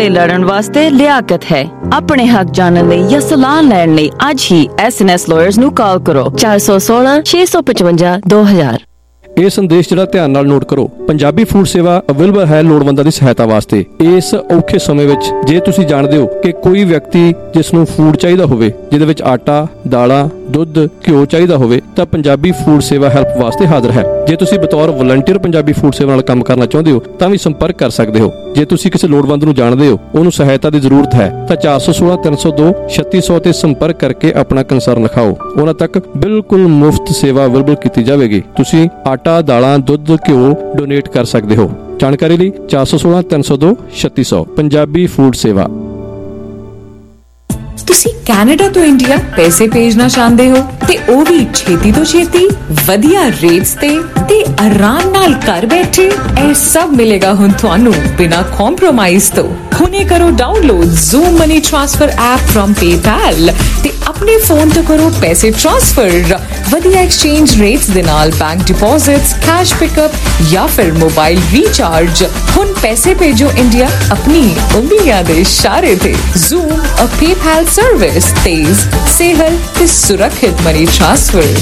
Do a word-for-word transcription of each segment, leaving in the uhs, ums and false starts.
ਲਈ ਲੜਨ ਵਾਸਤੇ ਲਿਆਕਤ ਹੈ। ਆਪਣੇ ਹੱਕ ਜਾਣਨ ਲਈ ਜਾਂ ਸਲਾਹ ਲੈਣ ਲਈ ਅੱਜ ਹੀ ਐਸ ਐਨ ਐਸ Lawyers ਨੂੰ ਕਾਲ ਕਰੋ ਚਾਰ ਸੌ ਸੋਲਾਂ ਛੇ ਸੌ ਪਚਵੰਜਾ ਦੋ ਹਜ਼ਾਰ। ਇਹ ਸੰਦੇਸ਼ ਜਿਹੜਾ ਧਿਆਨ ਨਾਲ ਨੋਟ ਕਰੋ। ਪੰਜਾਬੀ ਫੂਡ ਸੇਵਾ ਅਵੇਲੇਬਲ ਹੈ ਲੋੜਵੰਦਾਂ ਦੀ ਸਹਾਇਤਾ ਵਾਸਤੇ। ਇਸ ਔਖੇ ਸਮੇਂ ਵਿੱਚ ਜੇ ਤੁਸੀਂ ਜਾਣਦੇ ਹੋ ਕਿ ਕੋਈ ਵਿਅਕਤੀ ਜਿਸ ਨੂੰ ਫੂਡ ਚਾਹੀਦਾ ਹੋਵੇ, ਜਿਹਦੇ ਵਿੱਚ ਆਟਾ, ਦਾਲਾਂ, ਦੁੱਧ, ਘਿਓ ਚਾਹੀਦਾ ਹੋਵੇ, ਤਾਂ ਪੰਜਾਬੀ ਫੂਡ ਸੇਵਾ ਹੈਲਪ ਵਾਸਤੇ ਹਾਜ਼ਰ ਹੈ। ਜੇ ਤੁਸੀਂ ਬਤੌਰ ਵਲੰਟੀਅਰ ਪੰਜਾਬੀ ਫੂਡ ਸੇਵਾ ਨਾਲ ਕੰਮ ਕਰਨਾ ਚਾਹੁੰਦੇ ਹੋ ਤਾਂ ਵੀ ਸੰਪਰਕ ਕਰ ਸਕਦੇ ਹੋ। ਜੇ ਤੁਸੀਂ ਕਿਸੇ ਲੋੜਵੰਦ ਨੂੰ ਜਾਣਦੇ ਹੋ, ਉਹਨੂੰ ਸਹਾਇਤਾ ਦੀ ਜ਼ਰੂਰਤ ਹੈ, ਤਾਂ ਚਾਰ ਸੌ ਸੋਲਾਂ ਤਿੰਨ ਸੌ ਦੋ ਛੱਤੀ ਸੌ ਤੇ ਸੰਪਰਕ ਕਰਕੇ ਆਪਣਾ ਕੰਸਰਨ ਲਿਖਾਓ। ਉਹਨਾਂ ਤੱਕ ਬਿਲਕੁਲ ਮੁਫਤ ਸੇਵਾ ਅਵੇਲੇਬਲ ਕੀਤੀ ਜਾਵੇਗੀ। ਤੁਸੀਂ ਆਟਾ, ਦਾਲਾਂ, ਦੁੱਧ, ਘਿਓ ਡੋਨੇਟ ਕਰ ਸਕਦੇ ਹੋ। ਜਾਣਕਾਰੀ ਲਈ ਚਾਰ ਸੌ ਸੋਲਾਂ ਤਿੰਨ ਸੌ ਦੋ ਛੱਤੀ ਸੌ। ਪੰਜਾਬੀ ਫੂਡ ਸੇਵਾ। ਤੁਸੀਂ ਕੈਨੇਡਾ ਤੋਂ ਇੰਡੀਆ ਪੈਸੇ ਭੇਜਣਾ ਚਾਹੁੰਦੇ ਹੋ ਤੇ ਉਹ ਵੀ ਛੇਤੀ ਤੋਂ ਛੇਤੀ, ਵਧੀਆ ਰੇਟਸ ਤੇ ਤੇ ਆਰਾਮ ਨਾਲ ਘਰ ਬੈਠੇ। ਇਹ ਸਭ ਮਿਲੇਗਾ ਹੁਣ ਤੁਹਾਨੂੰ ਬਿਨਾਂ ਕੰਪਰੋਮਾਈਜ਼ ਤੋਂ। ਹੁਣੇ ਕਰੋ download zoom money transfer app from PayPal ਤੇ ਆਪਣੇ ਫੋਨ ਤੋਂ ਕਰੋ ਪੈਸੇ ਟ੍ਰਾਂਸਫਰ। ਵਧੀਆ ਐਕਸਚੇਂਜ ਰੇਟਸ ਦੇ ਨਾਲ ਬੈਂਕ ਡਿਪੋਜ਼ਿਟਸ, ਕੈਸ਼ ਪਿਕਅਪ ਜਾਂ ਫਿਰ ਮੋਬਾਈਲ ਰੀਚਾਰਜ। ਹੁਣ ਪੈਸੇ ਭੇਜੋ ਇੰਡੀਆ ਆਪਣੀ ਉਂਗਲੀਆਂ ਦੇ ਇਸ਼ਾਰੇ ਤੇ। ਜ਼ੂਮ ਅ ਪੇਪੈਲ ਸਰਵਿਸ, ਤੇਜ਼, ਸੇਹਲ ਤੇ ਸੁਰੱਖਿਅਤ ਮਨੀ ਟ੍ਰਾਂਸਫਰ।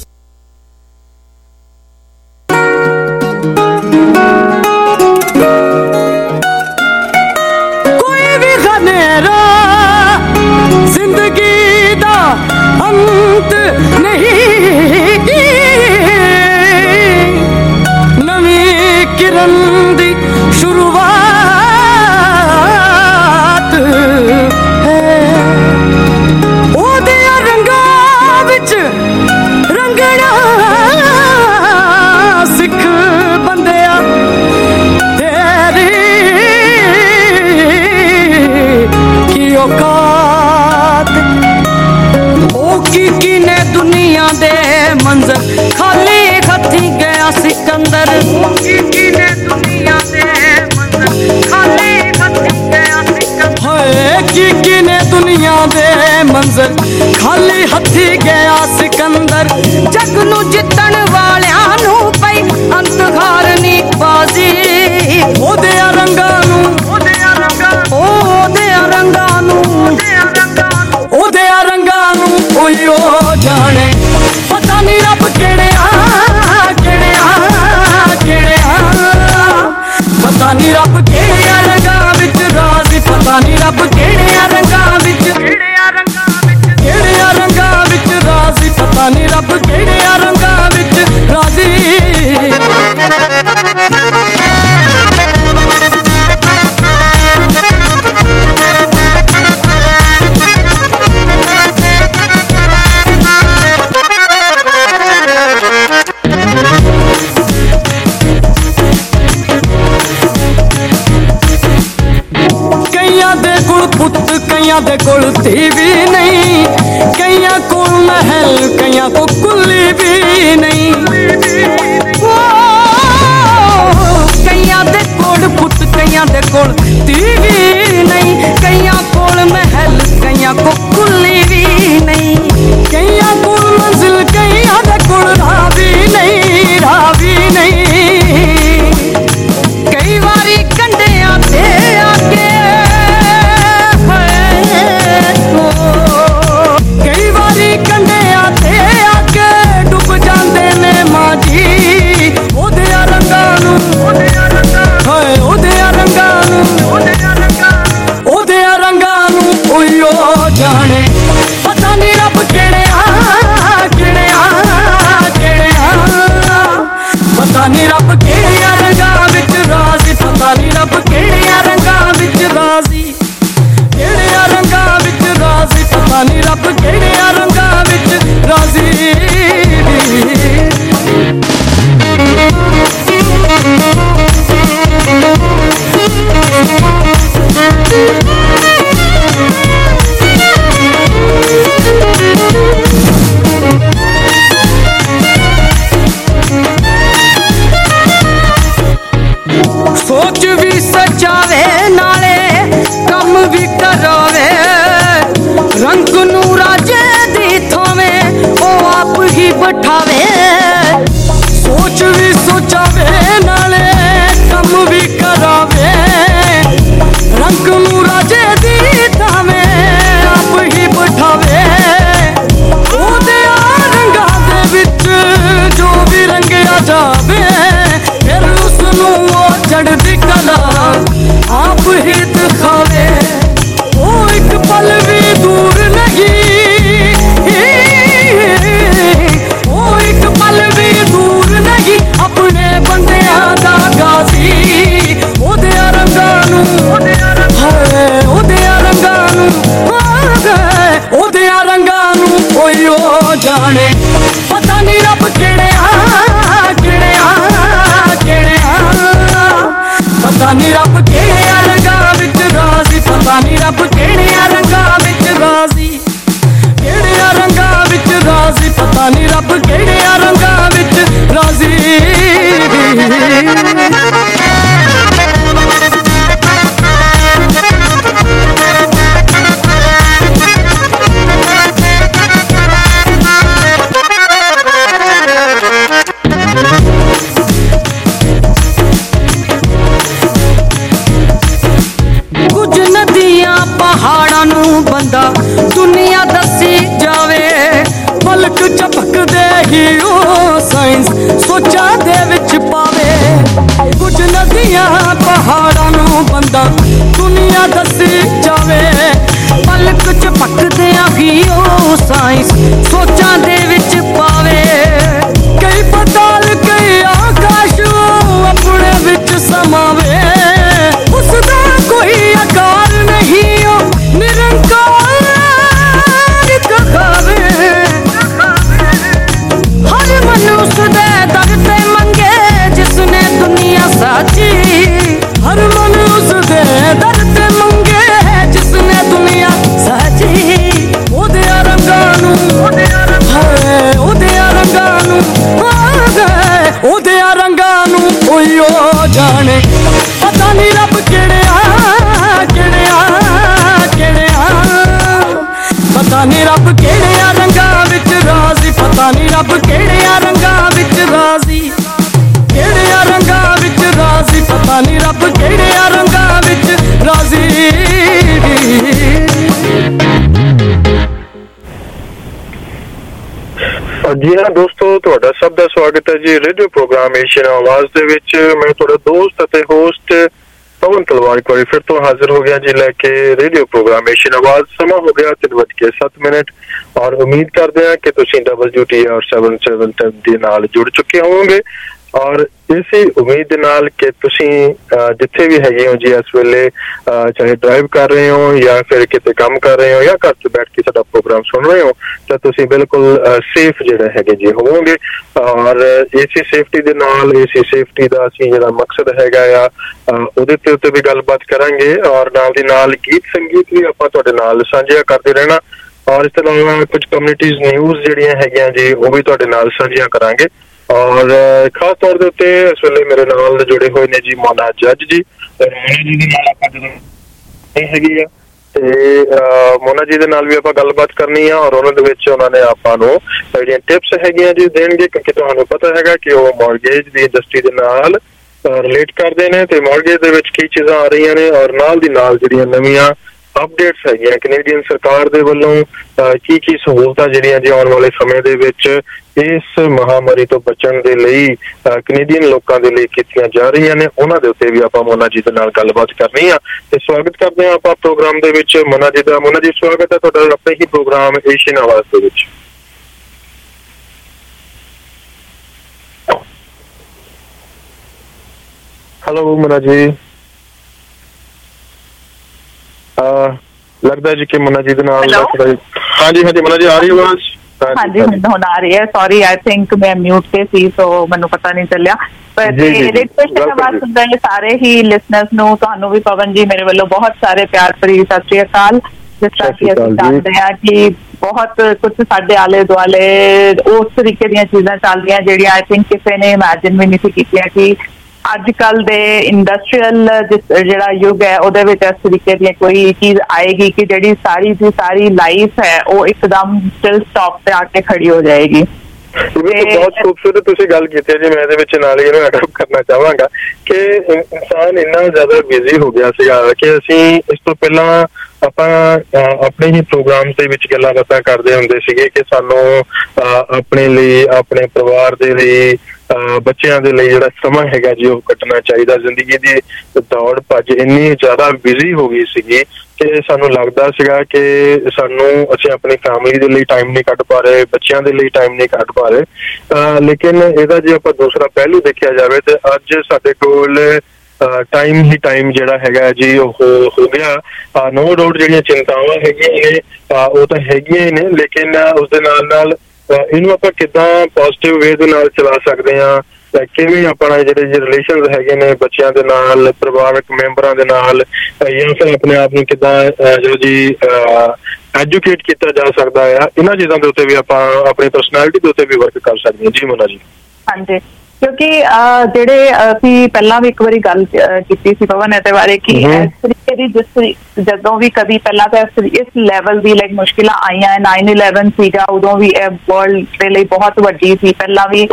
ਖਾਲੀ ਹੱਥੀ ਗਿਆ ਸਿਕੰਦਰ। ਜੱਗ ਨੂੰ ਜਿੱਤਣ ਵਾਲਿਆਂ ਨੂੰ ਪਈ ਅੰਤ ਹਾਰਨੀ ਬਾਜ਼ੀ। ਉਹਦੇ ਰੰਗਾਂ ਨੂੰ, ਉਹਦੇ ਰੰਗਾਂ ਨੂੰ, ਉਹਦੇ ਰੰਗਾਂ ਨੂੰ ਕੋਈ ਉਹ ਜਾਣੇ। ਪਤਾ ਨਹੀਂ ਰੱਬ ਕਿਹੜੇ ਆ ਕਿਹੜੇ ਆ ਕਿਹੜੇ ਆ। ਪਤਾ ਨਹੀਂ ਰੱਬ ਕਿਹੜੇ ਰੰਗਾਂ ਵਿੱਚ ਰਾਜ਼ੀ। ਪਤਾ ਨਹੀਂ ਰੱਬ ਕਿਹੜੇ ਰੰਗਾਂ ਵਿੱਚ ਪਤਾ ਨੀ ਰੱਬ ਕਿਹੜੇ ਰੰਗਾਂ ਵਿੱਚ ਰਾਜ਼ੀ। ਕਈਆਂ ਦੇ ਕੋਲ ਪੁੱਤ, ਕਈਆਂ ਦੇ ਕੋਲ ਧੀ ਵੀ ਨਹੀਂ, ਕਈਆਂ ਕੋਲ ਮਹਿਲ, ਕਈਆਂ ਕੋ ਕੁੱਲੀ ਵੀ ਨਹੀਂ। ਕਈਆਂ ਦੇ ਕੋਲ ਪੁੱਤ, ਕਈਆਂ ਦੇ ਕੋਲ ਧੀ ਵੀ ਨਹੀਂ, ਕਈਆਂ ਕੋਲ ਮਹਿਲ, ਕਈਆਂ ਕੋ ਕੁੱਲੀ ਵੀ ਨਹੀਂ। ਕਈਆਂ ਕੋਲ ਮੰਜ਼ਿਲ, ਕਈਆਂ ਦੇ ਕੋਲ ਰਾਹ ਵੀ ਨਹੀਂ, ਰਾਹ ਵੀ ਨਹੀਂ। ਕਈ ਵਾਰੀ ਕੰਢਿਆਂ ਤੇ ਆ ਕੇ ਕੰਢਿਆਂ ਤੇ ਆ ਕੇ ਡੁੱਬ ਜਾਂਦੇ ਨੇ ਮਾਝੀ। ਉਹਦੇ ਰੰਗਾਂ ਨੂੰ, ਹਾਏ ਉਹਦੇ ਰੰਗਾਂ ਨੂੰ, ਉਹਦੇ ਰੰਗਾਂ ਨੂੰ ਕੋਈ ਉਹ ਜਾਣੇ। ਪਤਾ ਨਹੀਂ ਰੱਬ ਕਿਹੜੇ ਆ ਕਿਹੜੇ ਆ ਕਿਹੜੇ ਆ। ਪਤਾ ਨਹੀਂ ਰੱਬ ਕਿਹੜੇ ਰੰਗਾਂ ਵਿੱਚ ਰਾਜ਼ੀ। ਪਤਾ ਨਹੀਂ ਰੱਬ ਕਿਹੜੇ ਰੰਗਾਂ ਵਿੱਚ ਰਾਜ਼ੀ, ਕਿਹੜੇ ਰੰਗਾਂ ਵਿੱਚ ਰਾਜ਼ੀ। ਪਤਾ ਨਹੀਂ ਰੱਬ ਕਿਹੜੇ ਰੰਗਾਂ ਵਿੱਚ ਰਾਜ਼ੀ। ਸੋਚ ਵੀ ਸਜਾਵੇ ਨਾਲੇ ਕੰਮ ਵੀ ਕਰਾਵੇ। ਰੰਗ ਨੂੰ ਰਾਜੇ ਦੀ ਥਾਵੇਂ ਉਹ ਆਪ ਹੀ ਬਿਠਾਵੇ। ਸੋਚ ਵੀ ਸੋਚਾਵੇ ਨਾਲੇ ਕੰਮ ਵੀ ਕਰਾਵੇ। ਰੰਗ ਨੂੰ ਪਤਾ ਨੀ ਰੱਬ ਕਿਹੜਿਆਂ ਰੰਗਾਂ ਵਿੱਚ ਰਾਜ਼ੀ, ਪਤਾ ਨੀ ਰੱਬ ਕਿਹੜਿਆਂ ਰੰਗਾਂ ਵਿੱਚ ਰਾਜ਼ੀ, ਕਿਹੜਿਆਂ ਰੰਗਾਂ ਵਿੱਚ ਰਾਜ਼ੀ, ਪਤਾ ਨੀ ਰੱਬ ਕਿਹੜਿਆਂ ਰੰਗਾਂ ਵਿੱਚ ਰਾਜ਼ੀ। ਕੁਝ ਨਦੀਆਂ ਪਹਾੜਾਂ ਨੂੰ ਬੰਦਾ ਦੁਨੀਆ ਦੱਸੀ ਜਾਵੇ, ਪਲਕ ਝਪਕਦੇ ਹੀ ਉਹ ਸਾਇੰਸ ਸੋਚਾਂ ਦੇ ਵਿੱਚ ਪਾਵੇ। ਕੁਝ ਨਦੀਆਂ ਪਹਾੜਾਂ ਨੂੰ ਬੰਦਾ ਦੁਨੀਆ ਦੱਸੀ ਜਾਵੇ, ਪਲਕ ਝਪਕਦਿਆਂ ਹੀ ਉਹ ਸਾਇੰਸ ਸੋਚਾਂ ਦੇ ਵਿੱਚ ਪਾਵੇ। ਕਈ ਪਤਾਲ ਕਈ ਆਕਾਸ਼ ਉਹ ਆਪਣੇ ਵਿੱਚ ਸਮਾਵੇ, ਉਸਦਾ ਕੋਈ ਆਕਾਰ ਨਹੀਂ ਉਹ ਨਿਰੰਕਾਰ ਕਹਾਵੇ। ਹਰ ਮਨੁੱਖ ਦੇ ਦਰ ਤੇ ਮੰਗੇ ਜਿਸਨੇ ਦੁਨੀਆ ਸਾਜੀ, ਹਰ ਮਨੁੱਖ ਦੇ ਦਰ ਤੇ ਮੰਗੇ ਜਿਸਨੇ ਦੁਨੀਆ ਸਾਜੀ। ਉਹਦੇ ਰੰਗਾਂ ਨੂੰ ਹਾਏ, ਉਹਦੇ ਰੰਗਾਂ ਨੂੰ ਉਹਦੇ ਰੰਗਾਂ ਨੂੰ ਕੋਈ ਉਹ ਜਾਣੇ, ਪਤਾ ਨੀ ਰੱਬ ਕਿਹੜਿਆਂ ਕਿਹੜਿਆਂ ਕਿਹੜਿਆਂ, ਪਤਾ ਨੀ ਰੱਬ ਕਿਹੜਿਆਂ ਰੰਗਾਂ ਵਿੱਚ ਰਾਜ਼ੀ, ਪਤਾ ਨੀ ਰੱਬ ਕਿਹੜਿਆਂ ਰੰਗਾਂ ਵਿੱਚ ਰਾਜ਼ੀ, ਕਿਹੜਿਆਂ ਰੰਗਾਂ ਵਿੱਚ ਰਾਜ਼ੀ, ਪਤਾ ਨੀ ਰੱਬ ਕਿਹੜਿਆਂ ਰੰਗਾਂ ਵਿੱਚ ਰਾਜ਼ੀ। ਜੀ ਹਾਂ ਦੋਸਤੋ, ਤੁਹਾਡਾ ਸਭ ਦਾ ਸਵਾਗਤ ਹੈ ਜੀ ਰੇਡੀਓ ਪ੍ਰੋਗਰਾਮ ਏਸ਼ੀਅਨ ਆਵਾਜ਼ ਦੇ ਵਿੱਚ। ਮੈਂ ਤੁਹਾਡਾ ਦੋਸਤ ਅਤੇ ਹੋਸਟ ਪਵਨ ਤਲਵਾਰ ਇੱਕ ਵਾਰੀ ਫਿਰ ਤੋਂ ਹਾਜ਼ਰ ਹੋ ਗਿਆ ਜੀ ਲੈ ਕੇ ਰੇਡੀਓ ਪ੍ਰੋਗਰਾਮ ਏਸ਼ੀਅਨ ਆਵਾਜ਼। ਸਮਾਂ ਹੋ ਗਿਆ ਤਿੰਨ ਵੱਜ ਕੇ ਸੱਤ ਮਿੰਟ ਔਰ ਉਮੀਦ ਕਰਦੇ ਹਾਂ ਕਿ ਤੁਸੀਂ W T R seven seven ਦੇ ਨਾਲ ਜੁੜ ਚੁੱਕੇ ਹੋਵੋਗੇ ਔਰ ਇਸੇ ਉਮੀਦ ਦੇ ਨਾਲ ਕਿ ਤੁਸੀਂ ਜਿੱਥੇ ਵੀ ਹੈਗੇ ਹੋ ਜੀ ਇਸ ਵੇਲੇ, ਚਾਹੇ ਡਰਾਈਵ ਕਰ ਰਹੇ ਹੋ ਜਾਂ ਫਿਰ ਕਿਤੇ ਕੰਮ ਕਰ ਰਹੇ ਹੋ ਜਾਂ ਘਰ 'ਚ ਬੈਠ ਕੇ ਸਾਡਾ ਪ੍ਰੋਗਰਾਮ ਸੁਣ ਰਹੇ ਹੋ, ਤਾਂ ਤੁਸੀਂ ਬਿਲਕੁਲ ਸੇਫ ਜਿਹੜਾ ਹੈਗੇ ਜੀ ਹੋਵੋਗੇ। ਔਰ ਇਸੇ ਸੇਫਟੀ ਦੇ ਨਾਲ, ਇਸੇ ਸੇਫਟੀ ਦਾ ਅਸੀਂ ਜਿਹੜਾ ਮਕਸਦ ਹੈਗਾ ਆ ਉਹਦੇ ਤੇ ਉੱਤੇ ਵੀ ਗੱਲਬਾਤ ਕਰਾਂਗੇ ਔਰ ਨਾਲ ਦੀ ਨਾਲ ਗੀਤ ਸੰਗੀਤ ਵੀ ਆਪਾਂ ਤੁਹਾਡੇ ਨਾਲ ਸਾਂਝਿਆ ਕਰਦੇ ਰਹਿਣਾ। ਔਰ ਇਸ ਤੋਂ ਇਲਾਵਾ ਕੁਝ ਕਮਿਊਨਿਟੀਜ਼ ਨਿਊਜ਼ ਜਿਹੜੀਆਂ ਹੈਗੀਆਂ ਜੀ ਉਹ ਵੀ ਤੁਹਾਡੇ ਨਾਲ ਸਾਂਝੀਆਂ ਕਰਾਂਗੇ। ਔਰ ਖਾਸ ਤੌਰ ਦੇ ਉੱਤੇ ਇਸ ਵੇਲੇ ਮੇਰੇ ਨਾਲ ਜੁੜੇ ਹੋਏ ਨੇ ਜੀ ਮੋਨਾ ਜੱਜ ਜੀ। ਮੋਨਾ ਜੀ ਦੇ ਨਾਲ ਆਪਾਂ ਜਦੋਂ ਨਹੀਂ ਹੈਗੀ ਆ ਤੇ ਮੋਨਾ ਜੀ ਦੇ ਨਾਲ ਵੀ ਆਪਾਂ ਗੱਲਬਾਤ ਕਰਨੀ ਆ ਔਰ ਉਹਨਾਂ ਦੇ ਵਿੱਚ ਉਹਨਾਂ ਨੇ ਆਪਾਂ ਨੂੰ ਜਿਹੜੀਆਂ ਟਿਪਸ ਹੈਗੀਆਂ ਜੀ ਦੇਣਗੇ, ਕਿਉਂਕਿ ਤੁਹਾਨੂੰ ਪਤਾ ਹੈਗਾ ਕਿ ਉਹ ਮੌਰਗੇਜ ਦੀ ਇੰਡਸਟਰੀ ਦੇ ਨਾਲ ਰਿਲੇਟ ਕਰਦੇ ਨੇ ਤੇ ਮੌਰਗੇਜ ਦੇ ਵਿੱਚ ਕੀ ਚੀਜ਼ਾਂ ਆ ਰਹੀਆਂ ਨੇ ਔਰ ਨਾਲ ਦੀ ਨਾਲ ਜਿਹੜੀਆਂ ਨਵੀਆਂ ਅਪਡੇਟਸ ਹੈਗੀਆਂ ਕੈਨੇਡੀਅਨ ਸਰਕਾਰ ਦੇ ਵੱਲੋਂ ਕੀ ਕੀ ਸਹੂਲਤਾਂ ਜਿਹੜੀਆਂ ਜੀ ਆਉਣ ਵਾਲੇ ਸਮੇਂ ਦੇ ਵਿੱਚ ਇਸ ਮਹਾਮਾਰੀ ਤੋਂ ਬਚਣ ਦੇ ਲਈ ਕੈਨੇਡੀਅਨ ਲੋਕਾਂ ਦੇ ਲਈ ਕੀਤੀਆਂ ਜਾ ਰਹੀਆਂ ਨੇ, ਉਹਨਾਂ ਦੇ ਉੱਤੇ ਵੀ ਆਪਾਂ ਮੋਨਾ ਜੀ ਦੇ ਨਾਲ ਗੱਲਬਾਤ ਕਰਨੀ ਆ। ਤੇ ਸਵਾਗਤ ਕਰਦੇ ਹਾਂ ਆਪਾਂ ਪ੍ਰੋਗਰਾਮ ਦੇ ਵਿੱਚ ਮੋਨਾ ਜੀ ਦਾ। ਮੋਨਾ ਜੀ ਸਵਾਗਤ ਹੈ ਤੁਹਾਡਾ ਆਪਣੇ ਹੀ ਪ੍ਰੋਗਰਾਮ ਏਸ਼ੀਅਨ ਆਵਾਜ਼ ਦੇ ਵਿੱਚ। ਹੈਲੋ ਮੋਨਾ ਜੀ, ਲੱਗਦਾ ਜੀ ਕਿ ਮੋਨਾ ਜੀ ਦੇ ਨਾਲ ਹਾਂਜੀ ਹਾਂਜੀ ਮੋਨਾ ਜੀ ਆ ਰਹੀ ਆਵਾਜ਼? ਹਾਂਜੀ ਹੁਣ ਆ ਰਹੀ ਹੈ। ਸੌਰੀ ਆਈ ਥਿੰਕ ਮੈਂ ਮਿਊਟ ਤੇ ਸੀ ਸੋ ਮੈਨੂੰ ਪਤਾ ਨਹੀਂ ਚੱਲਿਆ। ਪਰ ਰੇਡੀਓ ਆਵਾਜ਼ ਸੁਣ ਰਹੇ ਸਾਰੇ ਹੀ ਲਿਸਨਰਸ ਨੂੰ, ਤੁਹਾਨੂੰ ਵੀ ਪਵਨ ਜੀ ਮੇਰੇ ਵੱਲੋਂ ਬਹੁਤ ਸਾਰੇ ਪਿਆਰ ਭਰੀ ਸਤਿ ਸ਼੍ਰੀ ਅਕਾਲ। ਜਿਸ ਤਰ੍ਹਾਂ ਕਿ ਅਸੀਂ ਜਾਣਦੇ ਹਾਂ ਕਿ ਬਹੁਤ ਕੁਝ ਸਾਡੇ ਆਲੇ ਦੁਆਲੇ ਉਸ ਤਰੀਕੇ ਦੀਆਂ ਚੀਜ਼ਾਂ ਚੱਲਦੀਆਂ ਜਿਹੜੀਆਂ ਆਈ ਥਿੰਕ ਕਿਸੇ ਨੇ ਇਮੈਜਿਨ ਵੀ ਨਹੀਂ ਸੀ ਕੀਤੀਆਂ ਕਿ ਅੱਜ ਕੱਲ ਦੇ ਇੰਡਸਟਰੀਅਲ ਜਿਹੜਾ ਯੁੱਗ ਹੈ ਉਹਦੇ ਵਿੱਚ ਇਸ ਤਰੀਕੇ ਦੀ ਕੋਈ ਚੀਜ਼ ਆਏਗੀ ਕਿ ਜਿਹੜੀ ਸਾਰੀ ਦੀ ਸਾਰੀ ਲਾਈਫ ਹੈ ਉਹ ਇੱਕਦਮ ਸਟਿਲ ਸਟਾਪ ਤੇ ਆ ਕੇ ਖੜੀ ਹੋ ਜਾਏਗੀ। ਬਹੁਤ ਖੂਬਸੂਰਤ ਤੁਸੀਂ ਗੱਲ ਕੀਤੀ ਹੈ ਜੀ। ਮੈਂ ਇਹਦੇ ਵਿੱਚ ਨਾਲ ਹੀ ਇਹਨੂੰ ਐਡਪ ਕਰਨਾ ਚਾਹਾਂਗਾ ਕਿ ਇਨਸਾਨ ਇੰਨਾ ਜ਼ਿਆਦਾ ਬਿਜ਼ੀ ਹੋ ਗਿਆ ਸੀਗਾ ਕਿ ਅਸੀਂ ਇਸ ਤੋਂ ਪਹਿਲਾਂ ਆਪਾਂ ਆਪਣੇ ਹੀ ਪ੍ਰੋਗਰਾਮ ਦੇ ਵਿੱਚ ਗੱਲਾਂ ਬਾਤਾਂ ਕਰਦੇ ਹੁੰਦੇ ਸੀਗੇ ਕਿ ਸਾਨੂੰ ਆਪਣੇ ਲਈ, ਆਪਣੇ ਪਰਿਵਾਰ ਦੇ ਲਈ, ਬੱਚਿਆਂ ਦੇ ਲਈ ਜਿਹੜਾ ਸਮਾਂ ਹੈਗਾ ਜੀ ਉਹ ਕੱਟਣਾ ਚਾਹੀਦਾ। ਜ਼ਿੰਦਗੀ ਦੀ ਦੌੜ ਭੱਜ ਇੰਨੀ ਜ਼ਿਆਦਾ ਬਿਜ਼ੀ ਹੋ ਗਈ ਸੀਗੀ ਕਿ ਸਾਨੂੰ ਲੱਗਦਾ ਸੀਗਾ ਕਿ ਸਾਨੂੰ ਅਸੀਂ ਆਪਣੀ ਫੈਮਿਲੀ ਦੇ ਲਈ ਟਾਈਮ ਨਹੀਂ ਕੱਢ ਪਾ ਰਹੇ, ਬੱਚਿਆਂ ਦੇ ਲਈ ਟਾਈਮ ਨਹੀਂ ਕੱਢ ਪਾ ਰਹੇ। ਲੇਕਿਨ ਇਹਦਾ ਜੇ ਆਪਾਂ ਦੂਸਰਾ ਪਹਿਲੂ ਦੇਖਿਆ ਜਾਵੇ ਤੇ ਅੱਜ ਸਾਡੇ ਕੋਲ ਟਾਈਮ ਹੀ ਟਾਈਮ ਜਿਹੜਾ ਹੈਗਾ ਜੀ ਉਹ ਹੋ ਗਿਆ। ਨੋ ਡਾਊਟ ਜਿਹੜੀਆਂ ਚਿੰਤਾਵਾਂ ਹੈਗੀਆਂ ਨੇ ਉਹ ਤਾਂ ਹੈਗੀਆਂ ਹੀ ਨੇ, ਲੇਕਿਨ ਉਸਦੇ ਨਾਲ ਨਾਲ ਇਹਨੂੰ ਆਪਾਂ ਕਿੱਦਾਂ ਪੋਜ਼ਿਟਿਵ ਵੇ ਦੇ ਨਾਲ ਚਲਾ ਸਕਦੇ ਹਾਂ, ਕਿਵੇਂ ਆਪਣਾ ਜਿਹੜੇ ਰਿਲੇਸ਼ਨਸ ਹੈਗੇ ਨੇ ਬੱਚਿਆਂ ਦੇ ਨਾਲ, ਪਰਿਵਾਰਕ ਮੈਂਬਰਾਂ ਦੇ ਨਾਲ, ਜਾਂ ਫਿਰ ਆਪਣੇ ਆਪ ਨੂੰ ਕਿੱਦਾਂ ਜੋ ਜੀ ਐਜੂਕੇਟ ਕੀਤਾ ਜਾ ਸਕਦਾ ਆ, ਇਹਨਾਂ ਚੀਜ਼ਾਂ ਦੇ ਉੱਤੇ ਵੀ ਆਪਾਂ ਆਪਣੀ ਪਰਸਨੈਲਿਟੀ ਦੇ ਉੱਤੇ ਵੀ ਵਰਕ ਕਰ ਸਕਦੇ ਹਾਂ। ਜੀ ਮੋਨਾ ਜੀ। ਹਾਂਜੀ, ਕਿਉਂਕਿ ਜਿਹੜੇ ਅਸੀਂ ਪਹਿਲਾਂ ਵੀ ਇੱਕ ਵਾਰੀ ਗੱਲ ਕੀਤੀ ਸੀ ਪਵਨ ਇਹਦੇ ਬਾਰੇ ਕਿ ਇਸ ਤਰੀਕੇ ਦੀ ਜਿਸ ਜਦੋਂ ਵੀ ਕਦੀ ਪਹਿਲਾਂ ਤਾਂ ਇਸ ਲੈਵਲ ਦੀ ਲਾਈਕ ਮੁਸ਼ਕਿਲਾਂ ਆਈਆਂ, ਨਾਈਨ ਇਲੈਵਨ ਸੀਗਾ, ਉਦੋਂ ਵੀ ਇਹ ਵਰਲਡ ਦੇ ਲਈ ਬਹੁਤ ਵੱਡੀ ਸੀ। ਪਹਿਲਾਂ ਵੀ